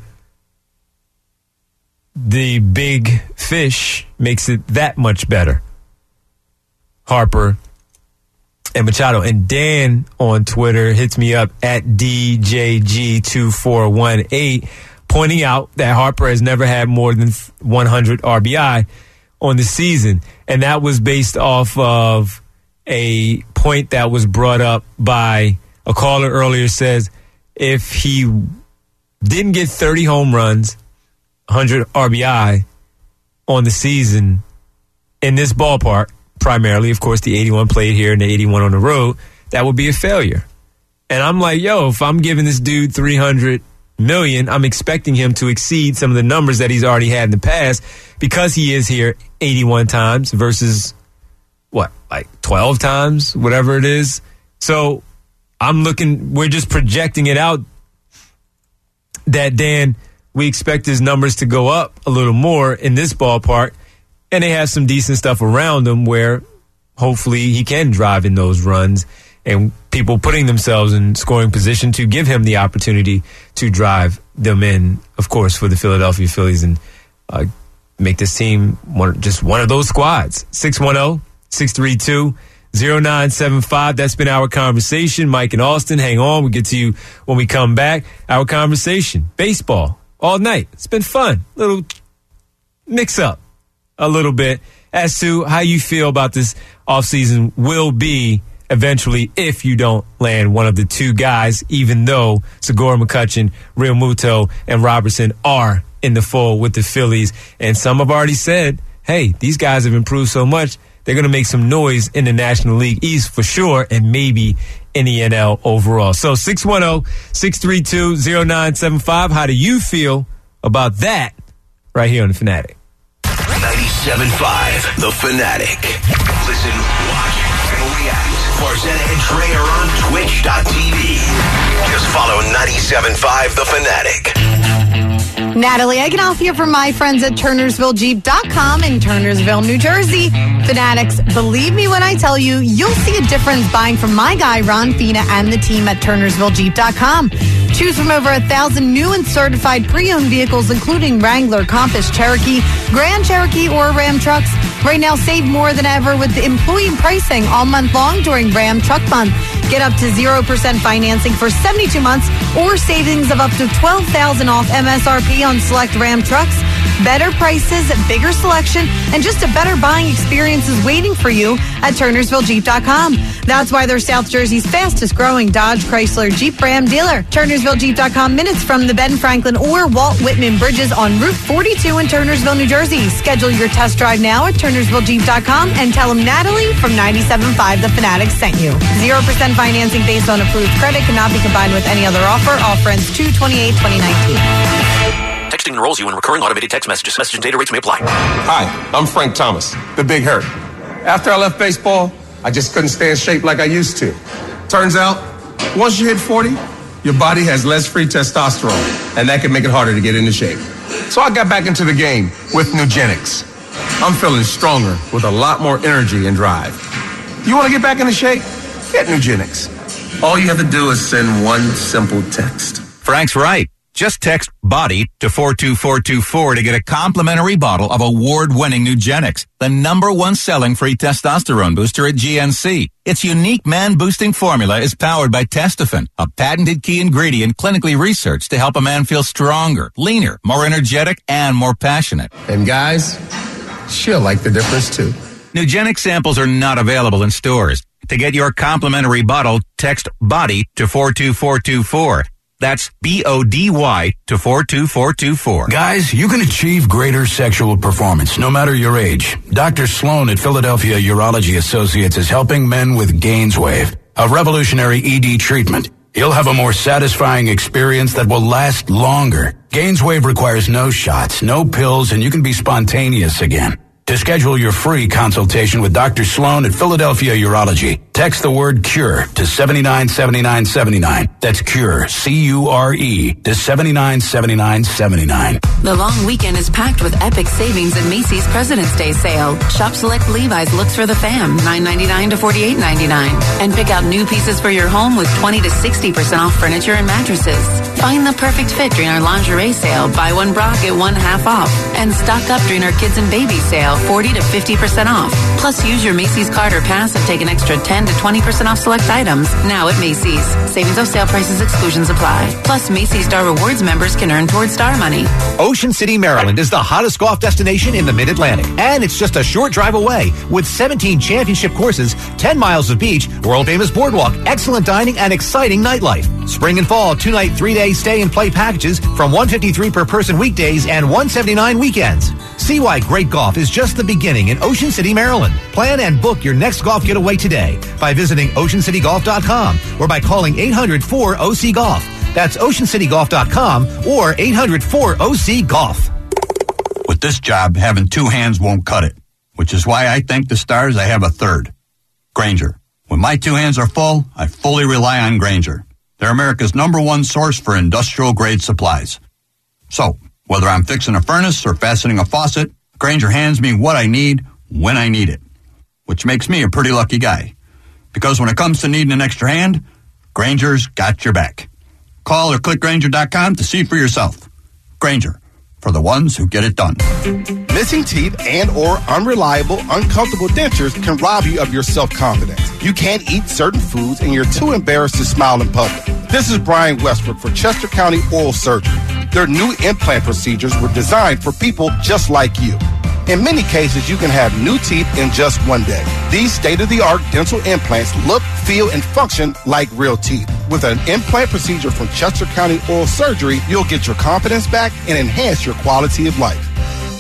The big fish makes it that much better. Harper and Machado. And Dan on Twitter hits me up at D J G two four one eight, pointing out that Harper has never had more than one hundred R B I on the season. And that was based off of a point that was brought up by a caller earlier. Says if he didn't get thirty home runs, one hundred R B I on the season in this ballpark, primarily, of course, the eighty-one played here and the eighty-one on the road, that would be a failure. And I'm like, yo, if I'm giving this dude three hundred million, I'm expecting him to exceed some of the numbers that he's already had in the past because he is here eighty-one times versus what, like twelve times, whatever it is. So I'm looking, we're just projecting it out that, Dan, we expect his numbers to go up a little more in this ballpark, and they have some decent stuff around him where hopefully he can drive in those runs and people putting themselves in scoring position to give him the opportunity to drive them in, of course, for the Philadelphia Phillies and uh, make this team one, just one of those squads. six one zero, six three two, zero nine seven five. That's been our conversation. Mike and Austin, hang on. We'll get to you when we come back. Our conversation, baseball. All night. It's been fun. Little mix up a little bit as to how you feel about this offseason will be eventually if you don't land one of the two guys, even though Segura, McCutchen, Realmuto, and Robertson are in the fold with the Phillies. And some have already said, hey, these guys have improved so much, they're going to make some noise in the National League East for sure, and maybe in the N L overall. So six one zero, six three two, zero nine seven five. How do you feel about that right here on The Fanatic? ninety-seven point five, The Fanatic. Listen, watch, and react. Farzetta and Trey are on twitch dot t v. Just follow ninety-seven point five, The Fanatic. Natalie Eganoff here from my friends at Turnersville Jeep dot com in Turnersville, New Jersey. Fanatics, believe me when I tell you, you'll see a difference buying from my guy, Ron Fina, and the team at Turnersville Jeep dot com. Choose from over a thousand new and certified pre-owned vehicles, including Wrangler, Compass, Cherokee, Grand Cherokee, or Ram trucks. Right now, save more than ever with the employee pricing all month long during Ram Truck Month. Get up to zero percent financing for seventy-two months or savings of up to twelve thousand dollars off M S R P on select Ram trucks. Better prices, bigger selection, and just a better buying experience is waiting for you at Turnersville Jeep dot com. That's why they're South Jersey's fastest growing Dodge, Chrysler, Jeep, Ram dealer. Turnersville Jeep dot com, minutes from the Ben Franklin or Walt Whitman bridges on Route forty-two in Turnersville, New Jersey. Schedule your test drive now at Turnersville Jeep dot com and tell them Natalie from ninety-seven point five The Fanatic sent you. zero percent financing based on approved credit cannot be combined with any other offer. Offer ends two twenty-eight twenty nineteen. Texting enrolls you in recurring automated text messages. Message and data rates may apply. Hi, I'm Frank Thomas, the Big Hurt. After I left baseball, I just couldn't stay in shape like I used to. Turns out, once you hit forty, your body has less free testosterone, and that can make it harder to get into shape. So I got back into the game with Nugenics. I'm feeling stronger with a lot more energy and drive. You want to get back into shape? Get Nugenix. All you have to do is send one simple text. Frank's right. Just text BODY to four two four two four to get a complimentary bottle of award-winning Nugenix, the number one selling free testosterone booster at G N C. Its unique man-boosting formula is powered by Testofen, a patented key ingredient clinically researched to help a man feel stronger, leaner, more energetic, and more passionate. And guys, she'll like the difference too. Nugenix samples are not available in stores. To get your complimentary bottle, text BODY to four two four two four. That's B O D Y to four two four two four. Guys, you can achieve greater sexual performance no matter your age. Doctor Sloan at Philadelphia Urology Associates is helping men with Gainswave, a revolutionary E D treatment. You'll have a more satisfying experience that will last longer. Gainswave requires no shots, no pills, and you can be spontaneous again. To schedule your free consultation with Doctor Sloan at Philadelphia Urology, text the word CURE to seven nine seven nine seven nine. That's CURE, C U R E, to seven nine seven nine seven nine. The long weekend is packed with epic savings at Macy's President's Day sale. Shop select Levi's looks for the fam, nine ninety-nine to forty-eight ninety-nine. And pick out new pieces for your home with twenty to sixty percent off furniture and mattresses. Find the perfect fit during our lingerie sale, buy one bra, get one half off. And stock up during our kids and baby sale, forty to fifty percent off. Plus, use your Macy's card or pass and take an extra ten to twenty percent off select items. Now at Macy's. Savings of sale prices, exclusions apply. Plus, Macy's Star Rewards members can earn towards Star Money. Ocean City, Maryland is the hottest golf destination in the Mid-Atlantic. And it's just a short drive away with seventeen championship courses, ten miles of beach, world-famous boardwalk, excellent dining, and exciting nightlife. Spring and fall, two-night, three-day stay and play packages from one hundred fifty-three dollars per person weekdays and one hundred seventy-nine dollars weekends. See why great golf is just the beginning in Ocean City, Maryland. Plan and book your next golf getaway today by visiting ocean city golf dot com or by calling eight hundred four O C golf. That's ocean city golf dot com or eight hundred four O C golf. With this job, having two hands won't cut it, which is why I thank the stars I have a third. Grainger. When my two hands are full, I fully rely on Grainger. They're America's number one source for industrial-grade supplies. So, whether I'm fixing a furnace or fastening a faucet, Grainger hands me what I need when I need it, which makes me a pretty lucky guy. Because when it comes to needing an extra hand, Grainger's got your back. Call or click Grainger dot com to see for yourself. Grainger, for the ones who get it done. Missing teeth and or unreliable, uncomfortable dentures can rob you of your self-confidence. You can't eat certain foods and you're too embarrassed to smile in public. This is Brian Westbrook for Chester County Oral Surgery. Their new implant procedures were designed for people just like you. In many cases, you can have new teeth in just one day. These state-of-the-art dental implants look, feel, and function like real teeth. With an implant procedure from Chester County Oral Surgery, you'll get your confidence back and enhance your quality of life.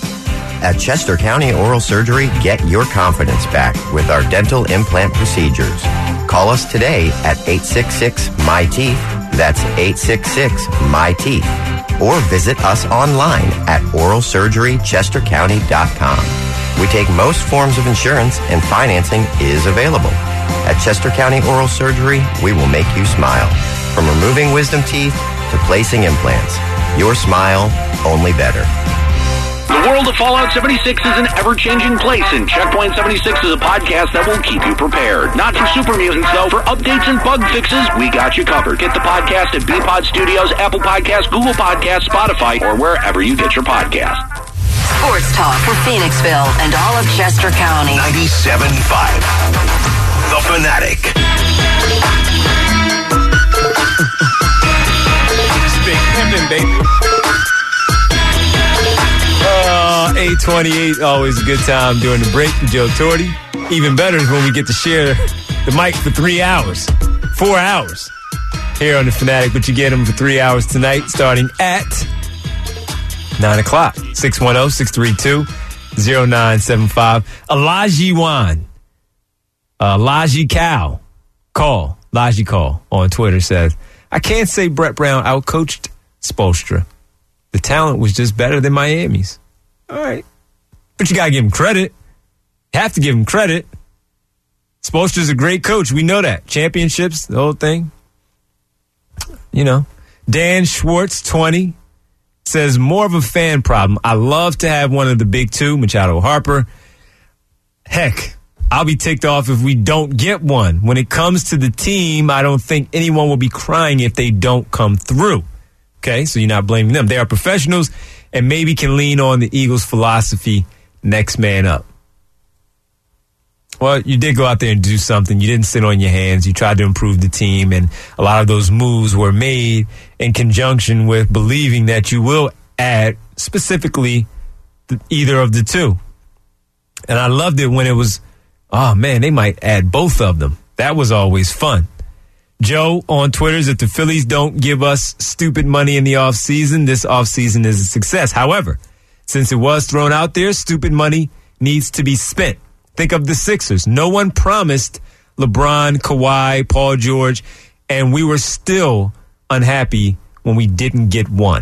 At Chester County Oral Surgery, get your confidence back with our dental implant procedures. Call us today at eight six six, M Y teeth. That's eight six six, M Y teeth. Or visit us online at oral surgery chester county dot com. We take most forms of insurance and financing is available. At Chester County Oral Surgery, we will make you smile. From removing wisdom teeth to placing implants, your smile only better. The world of Fallout seventy-six is an ever-changing place, and Checkpoint seventy-six is a podcast that will keep you prepared. Not for super mutants, though. For updates and bug fixes, we got you covered. Get the podcast at B-Pod Studios, Apple Podcasts, Google Podcasts, Spotify, or wherever you get your podcasts. Sports talk for Phoenixville and all of Chester County. ninety-seven point five. The Fanatic. It's big pimpin', baby. Uh, eight twenty-eight, always a good time during the break with Joe Torti. Even better is when we get to share the mic for three hours, four hours here on The Fanatic, but you get them for three hours tonight starting at nine o'clock. six one zero, six three two, zero nine seven five. Elijah Wan, uh, Laji Cow, call, Laji Call on Twitter says, I can't say Brett Brown outcoached Spoelstra. The talent was just better than Miami's. All right. But you got to give him credit. You have to give him credit. Spoelstra's a great coach. We know that. Championships, the whole thing. You know. Dan Schwartz, twenty, says, more of a fan problem. I love to have one of the big two, Machado, Harper. Heck, I'll be ticked off if we don't get one. When it comes to the team, I don't think anyone will be crying if they don't come through. Okay, so you're not blaming them. They are professionals and maybe can lean on the Eagles' philosophy, next man up. Well, you did go out there and do something. You didn't sit on your hands. You tried to improve the team, and a lot of those moves were made in conjunction with believing that you will add specifically the, either of the two. And I loved it when it was, oh, man, they might add both of them. That was always fun. Joe on Twitter is, if the Phillies don't give us stupid money in the offseason, this offseason is a success. However, since it was thrown out there, stupid money needs to be spent. Think of the Sixers. No one promised LeBron, Kawhi, Paul George, and we were still unhappy when we didn't get one.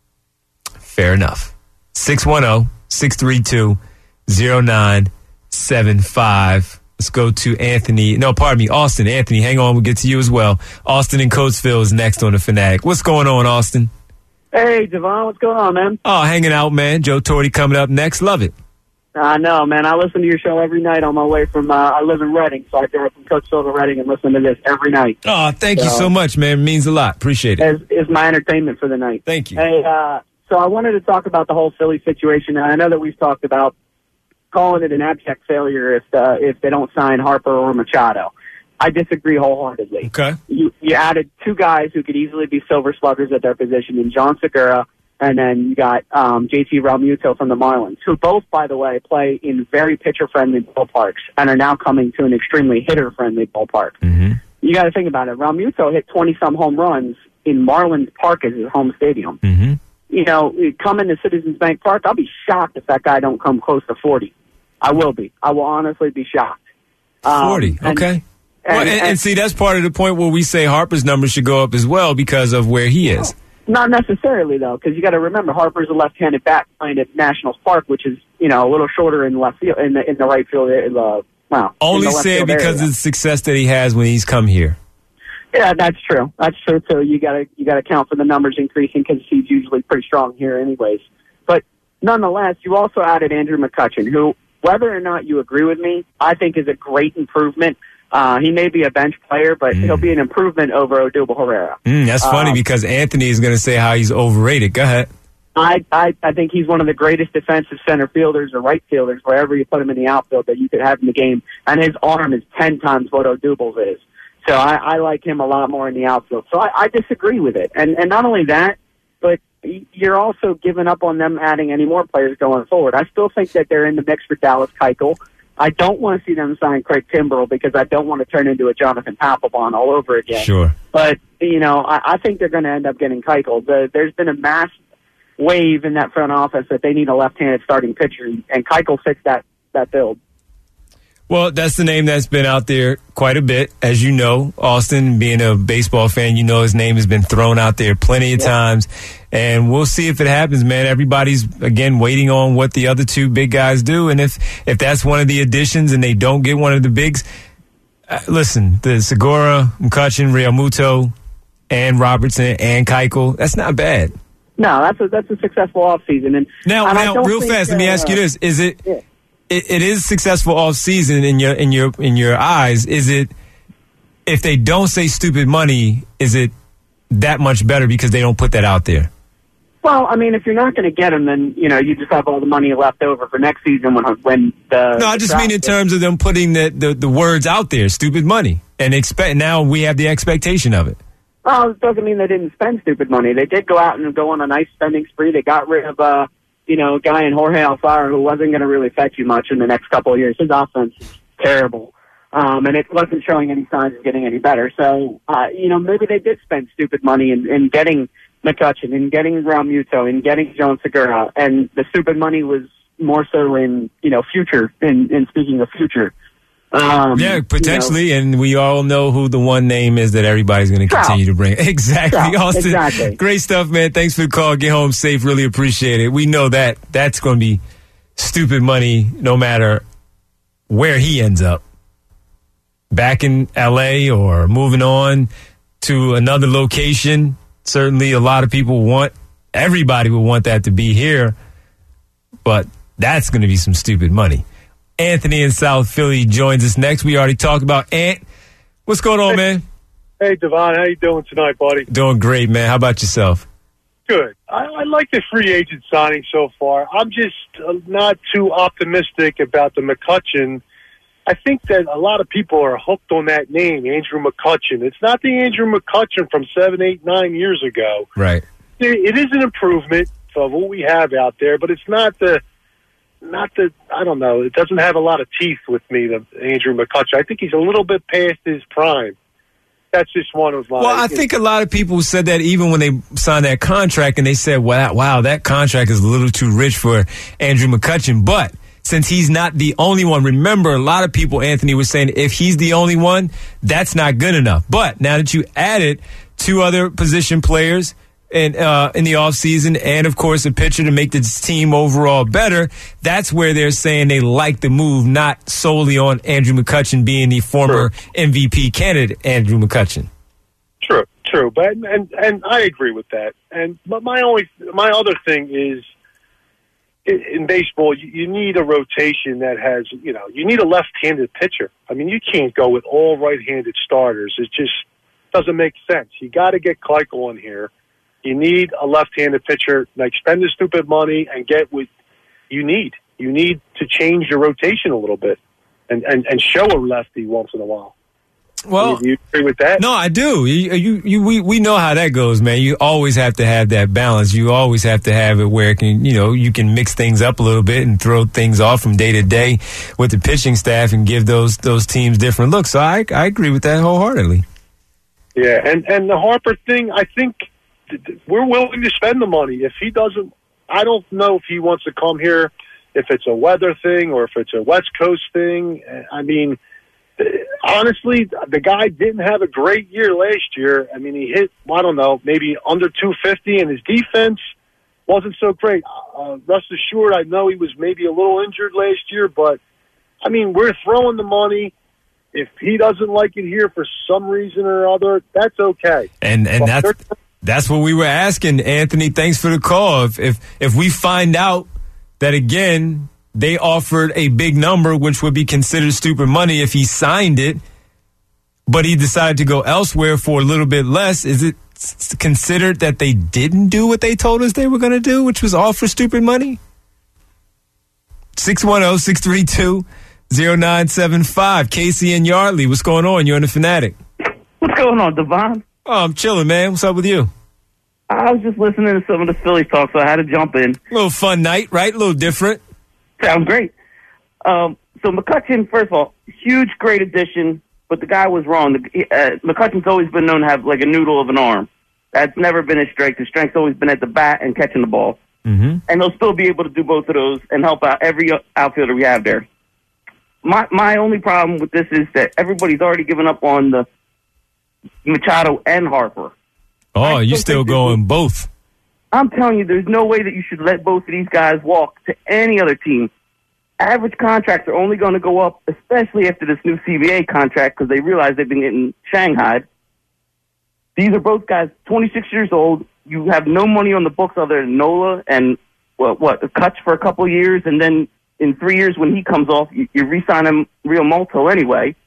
Fair enough. six one zero, six three two, zero nine seven five. Let's go to Anthony. No, pardon me, Austin. Anthony, hang on. We'll get to you as well. Austin in Coatesville is next on The Fanatic. What's going on, Austin? Hey, Devon. What's going on, man? Oh, hanging out, man. Joe Torre coming up next. Love it. I know, man. I listen to your show every night on my way from, uh, I live in Reading, so I drive from Coatesville to Reading and listen to this every night. Oh, thank so, you so much, man. It means a lot. Appreciate it. Is, is my entertainment for the night. Thank you. Hey, uh, so I wanted to talk about the whole Philly situation. And I know that we've talked about calling it an abject failure if uh, if they don't sign Harper or Machado. I disagree wholeheartedly. Okay. You you added two guys who could easily be silver sluggers at their position in John Segura, and then you got um, J T Realmuto from the Marlins, who both, by the way, play in very pitcher-friendly ballparks and are now coming to an extremely hitter-friendly ballpark. Mm-hmm. You got to think about it. Realmuto hit twenty-some home runs in Marlins Park as his home stadium. Mm-hmm. You know, coming to Citizens Bank Park, I'll be shocked if that guy don't come close to forty. I will be. I will honestly be shocked. Um, forty, and, okay. And, well, and, and, and see, that's part of the point where we say Harper's numbers should go up as well because of where he is. Not necessarily, though, because you got to remember Harper's a left-handed bat playing at Nationals Park, which is, you know, a little shorter in left field, in the in the right field. In the, wow, Only said because area. of the success that he has when he's come here. Yeah, that's true. That's true too. You got to you got to count for the numbers increasing because he's usually pretty strong here, anyways. But nonetheless, you also added Andrew McCutchen, who, whether or not you agree with me, I think is a great improvement. Uh, he may be a bench player, but mm. he'll be an improvement over Odubel Herrera. Mm, that's funny um, because Anthony is going to say how he's overrated. Go ahead. I, I I think he's one of the greatest defensive center fielders or right fielders, wherever you put him in the outfield, that you could have in the game. And his arm is ten times what Odubel's is. So I, I like him a lot more in the outfield. So I, I disagree with it. And and not only that, but you're also giving up on them adding any more players going forward. I still think that they're in the mix for Dallas Keuchel. I don't want to see them sign Craig Kimbrell because I don't want to turn into a Jonathan Papelbon all over again. Sure. But, you know, I, I think they're going to end up getting Keuchel. The, there's been a mass wave in that front office that they need a left-handed starting pitcher, and Keuchel fits that, that build. Well, that's the name that's been out there quite a bit. As you know, Austin, being a baseball fan, you know his name has been thrown out there plenty of yeah. times. And we'll see if it happens, man. Everybody's, again, waiting on what the other two big guys do. And if, if that's one of the additions and they don't get one of the bigs, uh, listen, the Segura, McCutchen, Realmuto, and Robertson, and Keuchel, that's not bad. No, that's a, that's a successful offseason. And Now, and now real think, fast, let me ask you this. Is it... Yeah. It, it is successful off season in your in your in your eyes. Is it, if they don't say stupid money, is it that much better because they don't put that out there? Well, I mean, if you're not going to get them, then you know you just have all the money left over for next season when when the. No, I just mean in terms of them putting the, the, the words out there, stupid money, and expect now we have the expectation of it. Well, it doesn't mean they didn't spend stupid money. They did go out and go on a nice spending spree. They got rid of. Uh, You know, a guy in Jorge Alfaro who wasn't going to really fetch you much in the next couple of years. His offense is terrible. Um, and it wasn't showing any signs of getting any better. So, uh, you know, maybe they did spend stupid money in, in getting McCutchen, in getting Realmuto, in getting John Segura. And the stupid money was more so in, you know, future, in, in speaking of future. Um, yeah, potentially, you know, and we all know who the one name is that everybody's going to continue to bring. Exactly, Trout, Austin. Exactly. Great stuff, man. Thanks for the call. Get home safe. Really appreciate it. We know that that's going to be stupid money no matter where he ends up. Back in L A or moving on to another location. Certainly a lot of people want everybody would want that to be here, but that's going to be some stupid money. Anthony in South Philly joins us next. We already talked about Ant. What's going on, man? Hey, Devon, how you doing tonight, buddy? Doing great, man. How about yourself? Good. I, I like the free agent signing so far. I'm just uh, not too optimistic about the McCutchen. I think that a lot of people are hooked on that name, Andrew McCutchen. It's not the Andrew McCutchen from seven, eight, nine years ago. Right. It, it is an improvement of what we have out there, but it's not the, not the, I don't know, it doesn't have a lot of teeth with me, the Andrew McCutchen. I think he's a little bit past his prime. That's just one of my... Well, I think a lot of people said that even when they signed that contract, and they said, wow, wow, that contract is a little too rich for Andrew McCutchen. But since he's not the only one, remember, a lot of people, Anthony, was saying if he's the only one, that's not good enough. But now that you added two other position players in, uh, in the offseason and, of course, a pitcher to make this team overall better, that's where they're saying they like the move, not solely on Andrew McCutchen being the former True. M V P candidate, Andrew McCutchen. True, true, but and and I agree with that. And but my only my other thing is in, in baseball, you, you need a rotation that has you know you need a left-handed pitcher. I mean, you can't go with all right-handed starters. It just doesn't make sense. You got to get Keuchel in here. You need a left-handed pitcher. Like spend the stupid money and get what you need. You need to change your rotation a little bit and and, and show a lefty once in a while. Well, you, you agree with that? No, I do. You, you, you, we, we know how that goes, man. You always have to have that balance. You always have to have it where it can, you know, you can mix things up a little bit and throw things off from day to day with the pitching staff and give those those teams different looks. So I I agree with that wholeheartedly. Yeah, and and the Harper thing, I think we're willing to spend the money. If he doesn't, I don't know if he wants to come here, if it's a weather thing or if it's a West Coast thing. I mean. Honestly, the guy didn't have a great year last year. I mean, he hit, I don't know, maybe under two fifty, and his defense wasn't so great. Uh, rest assured, I know he was maybe a little injured last year, but, I mean, we're throwing the money. If he doesn't like it here for some reason or other, that's okay. And and that's, that's what we were asking, Anthony. Thanks for the call. If if, if we find out that, again, they offered a big number, which would be considered stupid money if he signed it, but he decided to go elsewhere for a little bit less. Is it considered that they didn't do what they told us they were going to do, which was offer stupid money? six one zero, six three two, zero nine seven five. Casey and Yardley, what's going on? You're in the Fanatic. What's going on, Devon? Oh, I'm chilling, man. What's up with you? I was just listening to some of the Philly talk, so I had to jump in. A little fun night, right? A little different. Sounds great. Um, so McCutchen, first of all, huge, great addition, but the guy was wrong. The, uh, McCutchen's always been known to have like a noodle of an arm. That's never been his strength. His strength's always been at the bat and catching the ball. Mm-hmm. And he'll still be able to do both of those and help out every outfielder we have there. My my only problem with this is that everybody's already given up on the Machado and Harper. Oh, you still going both? I'm telling you, there's no way that you should let both of these guys walk to any other team. Average contracts are only going to go up, especially after this new C B A contract, because they realize they've been getting shanghaied. These are both guys, twenty-six years old. You have no money on the books other than Nola and what, what Kutch for a couple of years, and then in three years when he comes off, you, you re-sign him Real Malto anyway.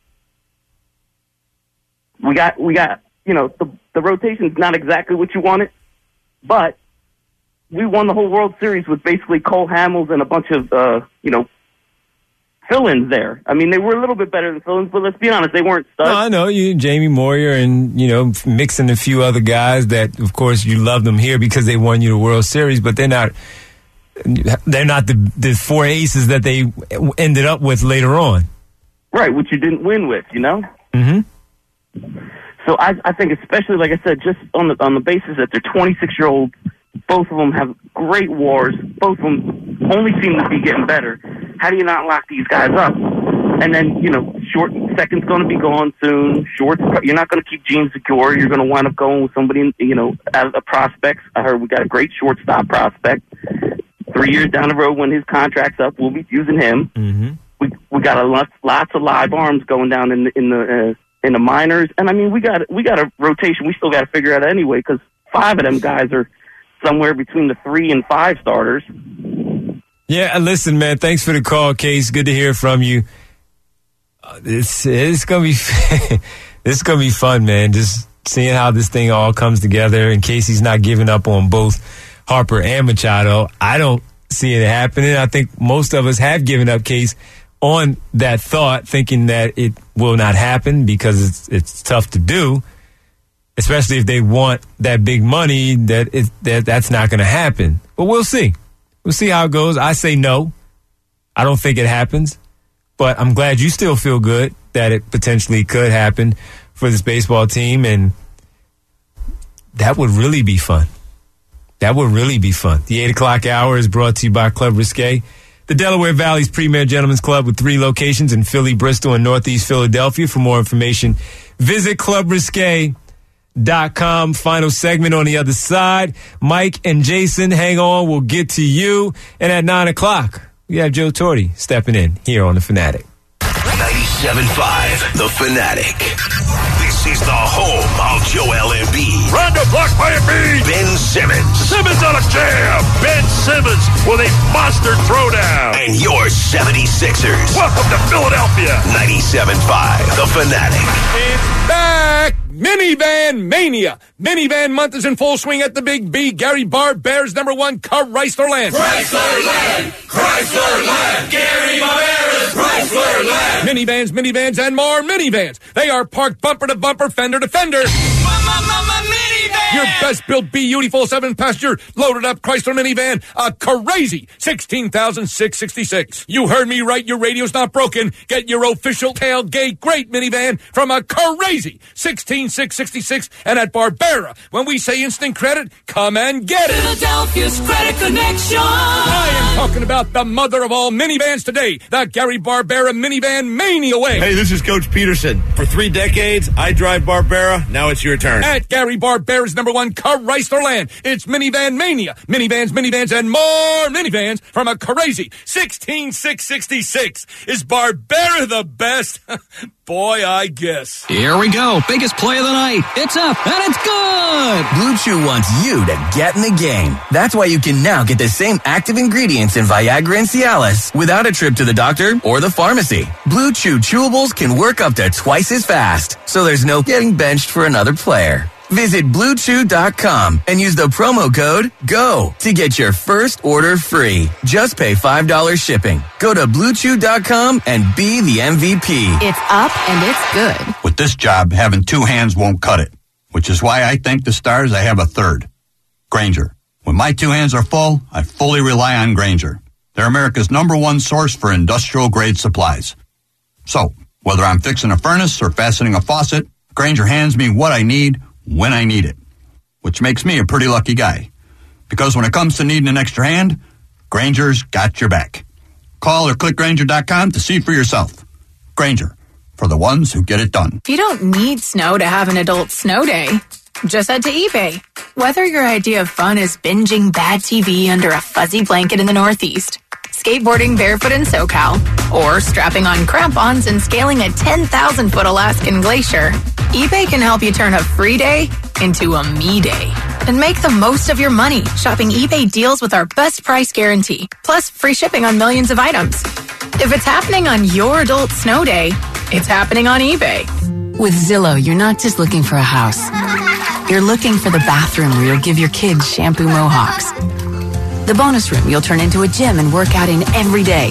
We got, we got, you know, the the rotation's not exactly what you wanted, but we won the whole World Series with basically Cole Hamels and a bunch of, uh, you know, fill-ins there. I mean, they were a little bit better than fill-ins, but let's be honest, they weren't studs. No, I know you, Jamie Moyer, and you know, mixing a few other guys that, of course, you love them here because they won you the World Series, but they're not. They're not the the four aces that they ended up with later on. Right, which you didn't win with, you know. Mm-hmm. So I, I think, especially like I said, just on the on the basis that they're twenty-six year olds. Both of them have great wars. Both of them only seem to be getting better. How do you not lock these guys up? And then, you know, short second's going to be gone soon. Short, you're not going to keep Gene Secure. You're going to wind up going with somebody, you know, as a prospect. I heard we got a great shortstop prospect. Three years down the road, when his contract's up, we'll be using him. Mm-hmm. We we got a lot, lots of live arms going down in the in the uh, in the minors, and I mean, we got we got a rotation. We still got to figure out anyway because five of them guys are somewhere between the three and five starters. Yeah, and listen, man, thanks for the call, Case. Good to hear from you. Uh, it's it's gonna be it's gonna be fun, man. Just seeing how this thing all comes together. And Casey's not giving up on both Harper and Machado. I don't see it happening. I think most of us have given up, Case, on that thought, thinking that it will not happen because it's it's tough to do, especially if they want that big money. That it, that that's not going to happen. But we'll see. We'll see how it goes. I say no. I don't think it happens. But I'm glad you still feel good that it potentially could happen for this baseball team. And that would really be fun. That would really be fun. The eight o'clock hour is brought to you by Club Risque, the Delaware Valley's premier gentleman's club with three locations in Philly, Bristol, and Northeast Philadelphia. For more information, visit club risque dot com. Final segment on the other side. Mike and Jason, hang on. We'll get to you. And at nine o'clock, we have Joe Torti stepping in here on The Fanatic. ninety-seven point five, The Fanatic. This is the home of Joel Embiid. Rondo blocked by Embiid. Ben Simmons. Simmons on a jam. Ben Simmons with a monster throwdown. And your seventy-sixers. Welcome to Philadelphia. ninety-seven point five, The Fanatic. It's back. Minivan Mania. Minivan month is in full swing at the Big B. Gary Barber's number one Chrysler Land. Chrysler Land. Chrysler Land. Gary Barber's Chrysler Land. Minivans, minivans, and more minivans. They are parked bumper to bumper, fender to fender. Your best built, beautiful seven passenger loaded up Chrysler minivan, a crazy sixteen thousand six hundred sixty-six. You heard me right. Your radio's not broken. Get your official tailgate great minivan from a crazy sixteen thousand six hundred sixty-six. And at Barbera, when we say instant credit, come and get it. Philadelphia's Credit Connection. I am talking about the mother of all minivans today, the Gary Barbera Minivan Mania way. Hey, this is Coach Peterson. For three decades, I drive Barbera. Now it's your turn. At Gary Barbera's number one Chrysler Land, it's Minivan Mania. Minivans, minivans, and more minivans from a crazy sixteen thousand six hundred sixty-six. Is Barbera the best? Boy, I guess. Here we go. Biggest play of the night. It's up, and it's good! Blue Chew wants you to get in the game. That's why you can now get the same active ingredients in Viagra and Cialis without a trip to the doctor or the pharmacy. Blue Chew chewables can work up to twice as fast, so there's no getting benched for another player. Visit blue chew dot com and use the promo code GO to get your first order free. Just pay five dollars shipping. Go to blue chew dot com and be the M V P. It's up and it's good. With this job, having two hands won't cut it, which is why I thank the stars I have a third. Grainger. When my two hands are full, I fully rely on Grainger. They're America's number one source for industrial-grade supplies. So, whether I'm fixing a furnace or fastening a faucet, Grainger hands me what I need when I need it, which makes me a pretty lucky guy. Because when it comes to needing an extra hand, Grainger's got your back. Call or click Grainger dot com to see for yourself. Grainger, for the ones who get it done. If you don't need snow to have an adult snow day, just head to eBay. Whether your idea of fun is binging bad T V under a fuzzy blanket in the Northeast, skateboarding barefoot in SoCal, or strapping on crampons and scaling a ten thousand foot Alaskan glacier, eBay can help you turn a free day into a me day. And make the most of your money shopping eBay deals with our best price guarantee, plus free shipping on millions of items. If it's happening on your adult snow day, it's happening on eBay. With Zillow, you're not just looking for a house. You're looking for the bathroom where you'll give your kids shampoo mohawks. The bonus room you'll turn into a gym and work out in every day.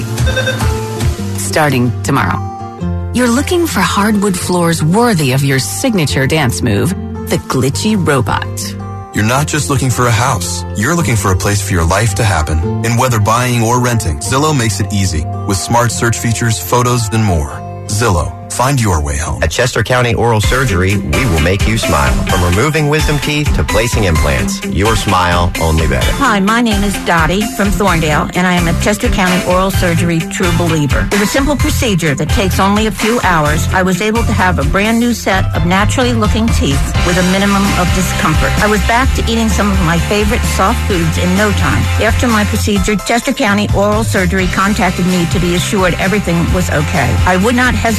Starting tomorrow. You're looking for hardwood floors worthy of your signature dance move, the glitchy robot. You're not just looking for a house. You're looking for a place for your life to happen. And whether buying or renting, Zillow makes it easy with smart search features, photos, and more. Zillow. Find your way home. At Chester County Oral Surgery, we will make you smile. From removing wisdom teeth to placing implants, your smile only better. Hi, my name is Dottie from Thorndale, and I am a Chester County Oral Surgery true believer. With a simple procedure that takes only a few hours, I was able to have a brand new set of naturally looking teeth with a minimum of discomfort. I was back to eating some of my favorite soft foods in no time. After my procedure, Chester County Oral Surgery contacted me to be assured everything was okay. I would not hesitate to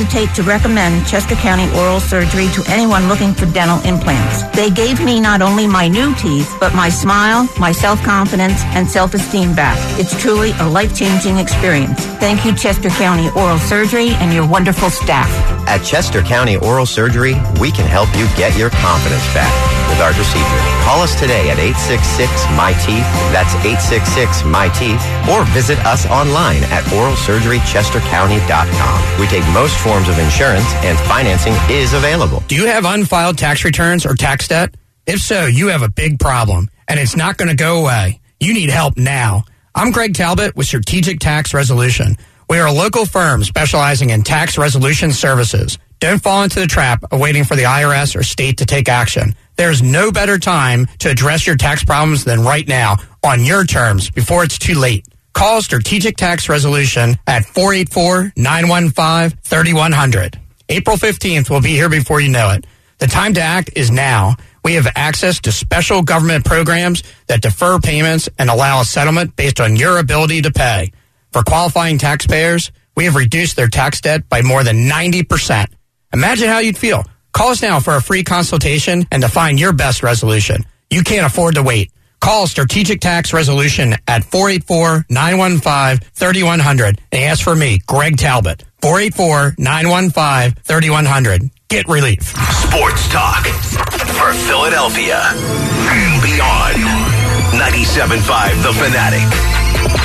recommend Chester County Oral Surgery to anyone looking for dental implants. They gave me not only my new teeth, but my smile, my self-confidence, and self-esteem back. It's truly a life-changing experience. Thank you, Chester County Oral Surgery, and your wonderful staff. At Chester County Oral Surgery, we can help you get your confidence back with our procedure. Call us today at eight six six, M Y Teeth. That's eight six six, M Y Teeth. Or visit us online at oral surgery chester county dot com. We take most forms of insurance, and financing is available. Do you have unfiled tax returns or tax debt? If so, you have a big problem, and it's not going to go away. You need help now. I'm Greg Talbot with Strategic Tax Resolution. We are a local firm specializing in tax resolution services. Don't fall into the trap of waiting for the I R S or state to take action. There's no better time to address your tax problems than right now, on your terms, before it's too late. Call Strategic Tax Resolution at four eight four, nine one five, three one zero zero. April fifteenth will be here before you know it. The time to act is now. We have access to special government programs that defer payments and allow a settlement based on your ability to pay. For qualifying taxpayers, we have reduced their tax debt by more than ninety percent. Imagine how you'd feel. Call us now for a free consultation and to find your best resolution. You can't afford to wait. Call Strategic Tax Resolution at four eight four, nine one five, three one zero zero and ask for me, Greg Talbot. four eight four, nine one five, three one zero zero. Get relief. Sports talk for Philadelphia and beyond. ninety-seven point five The Fanatic.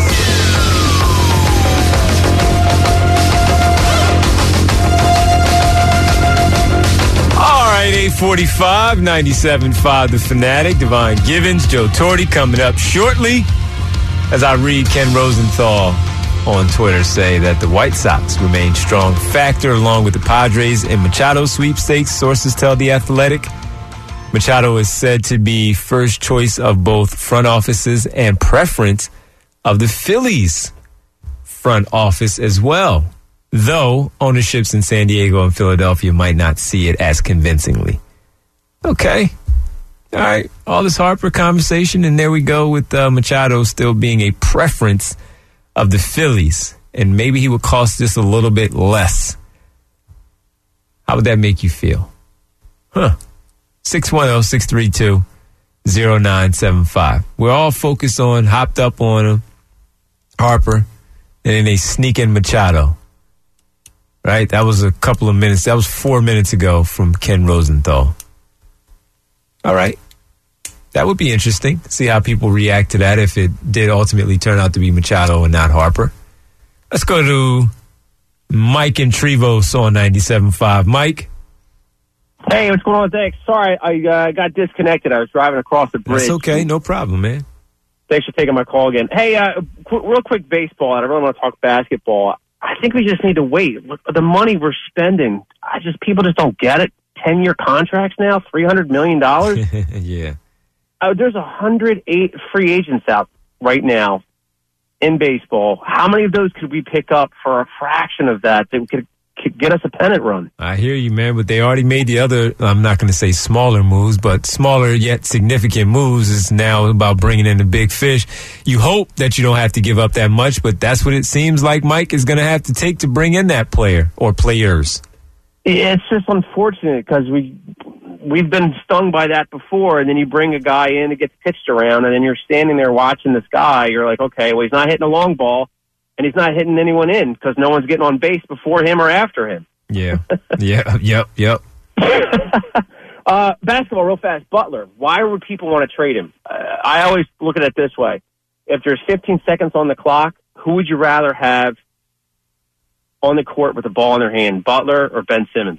All right, eight forty-five, ninety-seven point five The Fanatic. Divine Givens, Joe Torti coming up shortly. As I read Ken Rosenthal on Twitter say that the White Sox remain strong factor along with the Padres in Machado sweepstakes, sources tell The Athletic. Machado is said to be first choice of both front offices and preference of the Phillies front office as well, though ownerships in San Diego and Philadelphia might not see it as convincingly. Okay. All right. All this Harper conversation, and there we go with uh, Machado still being a preference of the Phillies, and maybe he would cost just a little bit less. How would that make you feel? Huh. six one zero, six three two, zero nine seven five. We're all focused on, hopped up on him, Harper, and then they sneak in Machado. Right? That was a couple of minutes. That was four minutes ago from Ken Rosenthal. All right. That would be interesting. See how people react to that if it did ultimately turn out to be Machado and not Harper. Let's go to Mike and Trevose on ninety-seven point five. Mike? Hey, what's going on? Thanks. Sorry, I uh, got disconnected. I was driving across the bridge. That's okay. No problem, man. Thanks for taking my call again. Hey, uh, qu- real quick baseball. I don't really want to talk basketball. I think we just need to wait. Look, the money we're spending, I just people just don't get it. ten-year contracts now, three hundred million dollars. Yeah. Uh, there's one hundred eight free agents out right now in baseball. How many of those could we pick up for a fraction of that that could, could get us a pennant run? I hear you, man, but they already made the other, I'm not going to say smaller moves, but smaller yet significant moves. Is now about bringing in the big fish. You hope that you don't have to give up that much, but that's what it seems like Mike is going to have to take to bring in that player or players. It's just unfortunate because we, we've been stung by that before, and then you bring a guy in that gets pitched around, and then you're standing there watching this guy. You're like, okay, well, he's not hitting a long ball, and he's not hitting anyone in because no one's getting on base before him or after him. Yeah, yeah, yep, yep. uh, basketball, real fast. Butler, why would people want to trade him? Uh, I always look at it this way. If there's fifteen seconds on the clock, who would you rather have on the court with the ball in their hand, Butler or Ben Simmons?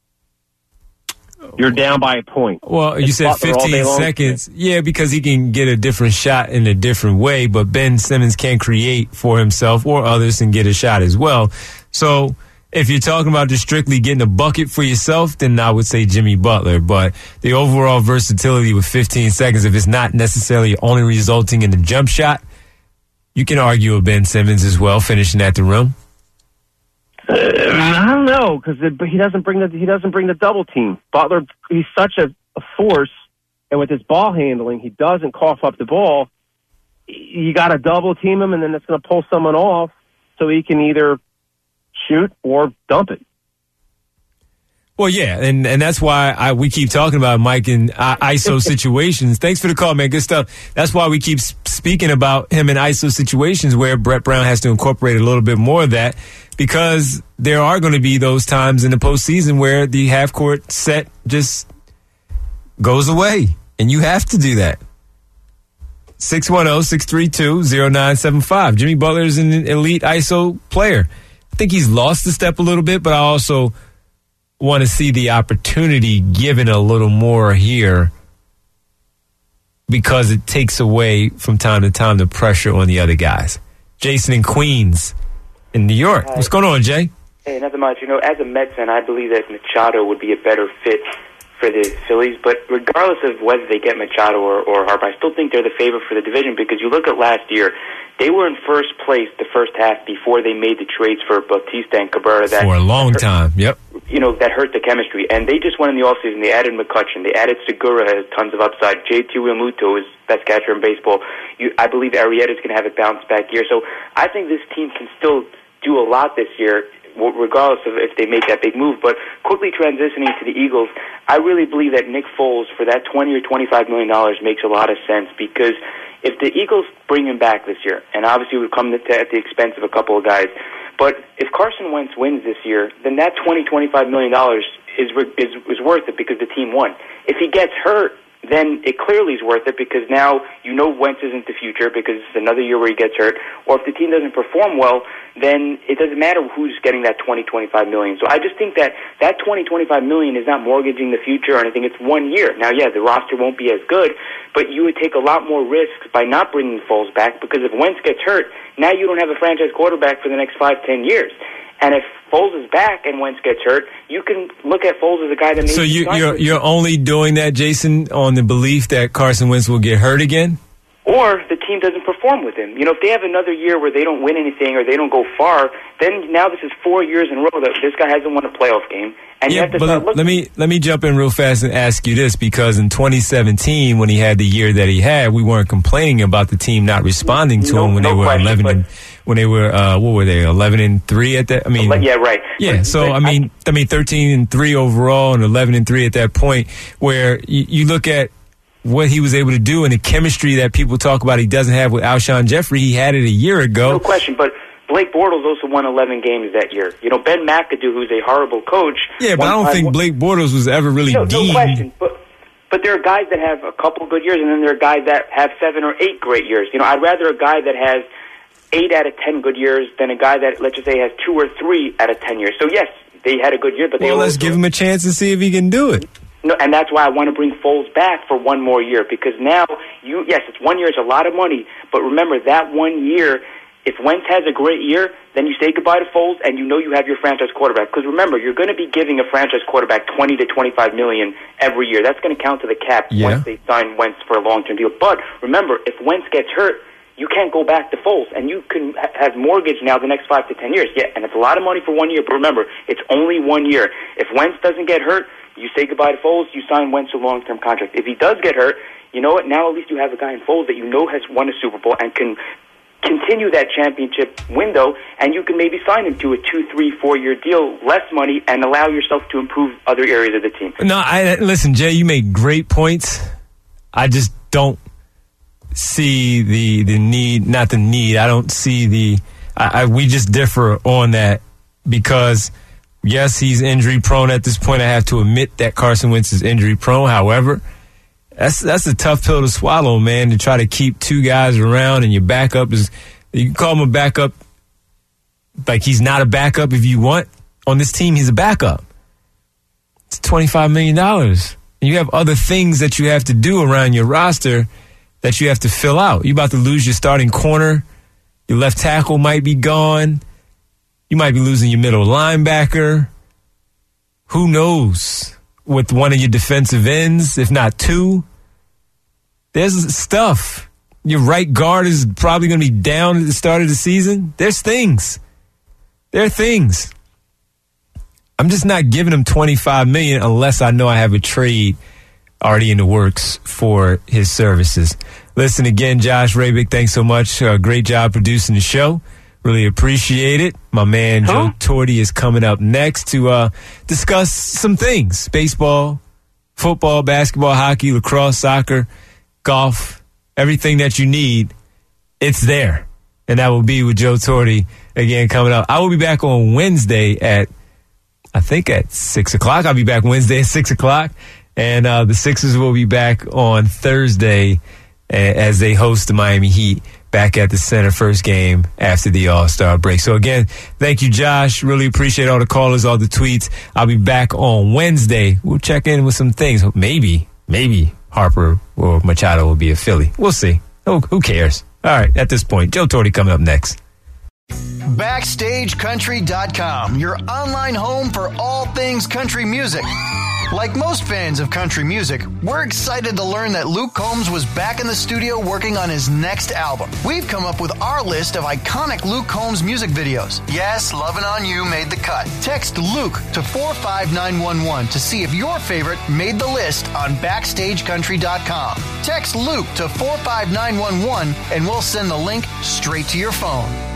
You're down by a point. Well, you it's said Butler fifteen seconds. Yeah, because he can get a different shot in a different way, but Ben Simmons can create for himself or others and get a shot as well. So if you're talking about just strictly getting a bucket for yourself, then I would say Jimmy Butler. But the overall versatility with fifteen seconds, if it's not necessarily only resulting in the jump shot, you can argue with Ben Simmons as well, finishing at the rim. Uh, I don't know because he doesn't bring the he doesn't bring the double team. Butler, he's such a, a force, and with his ball handling, he doesn't cough up the ball. You got to double team him, and then it's going to pull someone off so he can either shoot or dump it. Well, yeah, and, and that's why I, we keep talking about Mike in uh, I S O situations. Thanks for the call, man. Good stuff. That's why we keep speaking about him in I S O situations where Brett Brown has to incorporate a little bit more of that, because there are going to be those times in the postseason where the half-court set just goes away, and you have to do that. six one zero, six three two, zero nine seven five. Jimmy Butler is an elite I S O player. I think he's lost a step a little bit, but I also want to see the opportunity given a little more here, because it takes away from time to time the pressure on the other guys. Jason in Queens in New York. What's going on, Jay? Hey, nothing much. You know, as a Mets fan, I believe that Machado would be a better fit for the Phillies, but regardless of whether they get Machado or, or Harper, I still think they're the favorite for the division, because you look at last year, they were in first place the first half before they made the trades for Bautista and Cabrera. That for a long hurt, time, yep. You know, that hurt the chemistry. And they just went in the offseason. They added McCutchen. They added Segura, has tons of upside. J T Realmuto is best catcher in baseball. You, I believe Arrieta's going to have a bounce-back year. So I think this team can still do a lot this year, regardless of if they make that big move. But quickly transitioning to the Eagles, I really believe that Nick Foles, for that twenty or twenty-five million dollars, makes a lot of sense, because if the Eagles bring him back this year, and obviously it would come at the expense of a couple of guys, but if Carson Wentz wins this year, then that twenty, twenty-five million dollars is, is, is worth it, because the team won. If he gets hurt, then it clearly is worth it, because now you know Wentz isn't the future, because it's another year where he gets hurt. Or if the team doesn't perform well, then it doesn't matter who's getting that twenty, twenty-five million. So I just think that that twenty, twenty-five million is not mortgaging the future or anything. It's one year. Now, yeah, the roster won't be as good, but you would take a lot more risks by not bringing Foles back, because if Wentz gets hurt, now you don't have a franchise quarterback for the next five, ten years. And if Foles is back and Wentz gets hurt, you can look at Foles as a guy that makes. So you, you're you're only doing that, Jason, on the belief that Carson Wentz will get hurt again? Or the team doesn't perform with him. You know, if they have another year where they don't win anything or they don't go far, then now this is four years in a row that this guy hasn't won a playoff game. And yeah, you have to but start looking. let me let me jump in real fast and ask you this, because in twenty seventeen, when he had the year that he had, we weren't complaining about the team not responding to no, him when no they were question, eleven and when they were uh, what were they eleven and three at that? I mean, yeah, right. Yeah, but, so but I mean, I, I mean, thirteen and three overall and eleven and three at that point, where you, you look at what he was able to do and the chemistry that people talk about he doesn't have with Alshon Jeffrey. He had it a year ago. No question, but Blake Bortles also won eleven games that year. You know, Ben McAdoo, who's a horrible coach. Yeah, but I don't think Blake Bortles was ever really no, deemed. No question, but but there are guys that have a couple good years, and then there are guys that have seven or eight great years. You know, I'd rather a guy that has eight out of ten good years than a guy that, let's just say, has two or three out of ten years. So yes, they had a good year, but they well, let's also, give him a chance and see if he can do it. No, and that's why I want to bring Foles back for one more year, because now you yes, it's one year, it's a lot of money, but remember that one year. If Wentz has a great year, then you say goodbye to Foles, and you know you have your franchise quarterback. Because remember, you're going to be giving a franchise quarterback twenty to twenty-five million every year. That's going to count to the cap yeah. once they sign Wentz for a long-term deal. But remember, if Wentz gets hurt, you can't go back to Foles, and you can ha- have mortgage now the next five to ten years. Yeah, and it's a lot of money for one year, but remember, it's only one year. If Wentz doesn't get hurt, you say goodbye to Foles, you sign Wentz to a long-term contract. If he does get hurt, you know what? Now at least you have a guy in Foles that you know has won a Super Bowl and can continue that championship window, and you can maybe sign him to a two, three, four-year deal, less money, and allow yourself to improve other areas of the team. No, I listen, Jay, you make great points. I just don't see the the need, not the need. I don't see the. I, I we just differ on that, because yes, he's injury prone at this point. I have to admit that Carson Wentz is injury prone. However, That's that's a tough pill to swallow, man, to try to keep two guys around and your backup is, you can call him a backup, like he's not a backup if you want. On this team, he's a backup. It's twenty-five million dollars. And you have other things that you have to do around your roster that you have to fill out. You're about to lose your starting corner. Your left tackle might be gone. You might be losing your middle linebacker. Who knows? With one of your defensive ends, if not two. There's stuff. Your right guard is probably going to be down at the start of the season. There's things. There are things. I'm just not giving him twenty-five million dollars unless I know I have a trade already in the works for his services. Listen again, Josh Rabick, thanks so much. Uh, great job producing the show. Really appreciate it. My man Joe Torti is coming up next to uh, discuss some things. Baseball, football, basketball, hockey, lacrosse, soccer, golf, everything that you need, it's there. And that will be with Joe Torti again coming up. I will be back on Wednesday at, I think at six o'clock. I'll be back Wednesday at six o'clock. And uh, the Sixers will be back on Thursday as they host the Miami Heat back at the Center, first game after the All-Star break. So again, thank you, Josh. Really appreciate all the callers, all the tweets. I'll be back on Wednesday. We'll check in with some things. Maybe, maybe Harper or Machado will be a Philly. We'll see. Who, who cares? All right, at this point, Joe Torti coming up next. Backstage Country dot com, your online home for all things country music. Like most fans of country music, we're excited to learn that Luke Combs was back in the studio working on his next album. We've come up with our list of iconic Luke Combs music videos. Yes, Lovin' On You made the cut. Text Luke to four five nine one one to see if your favorite made the list on Backstage Country dot com. Text Luke to four five nine one one and we'll send the link straight to your phone.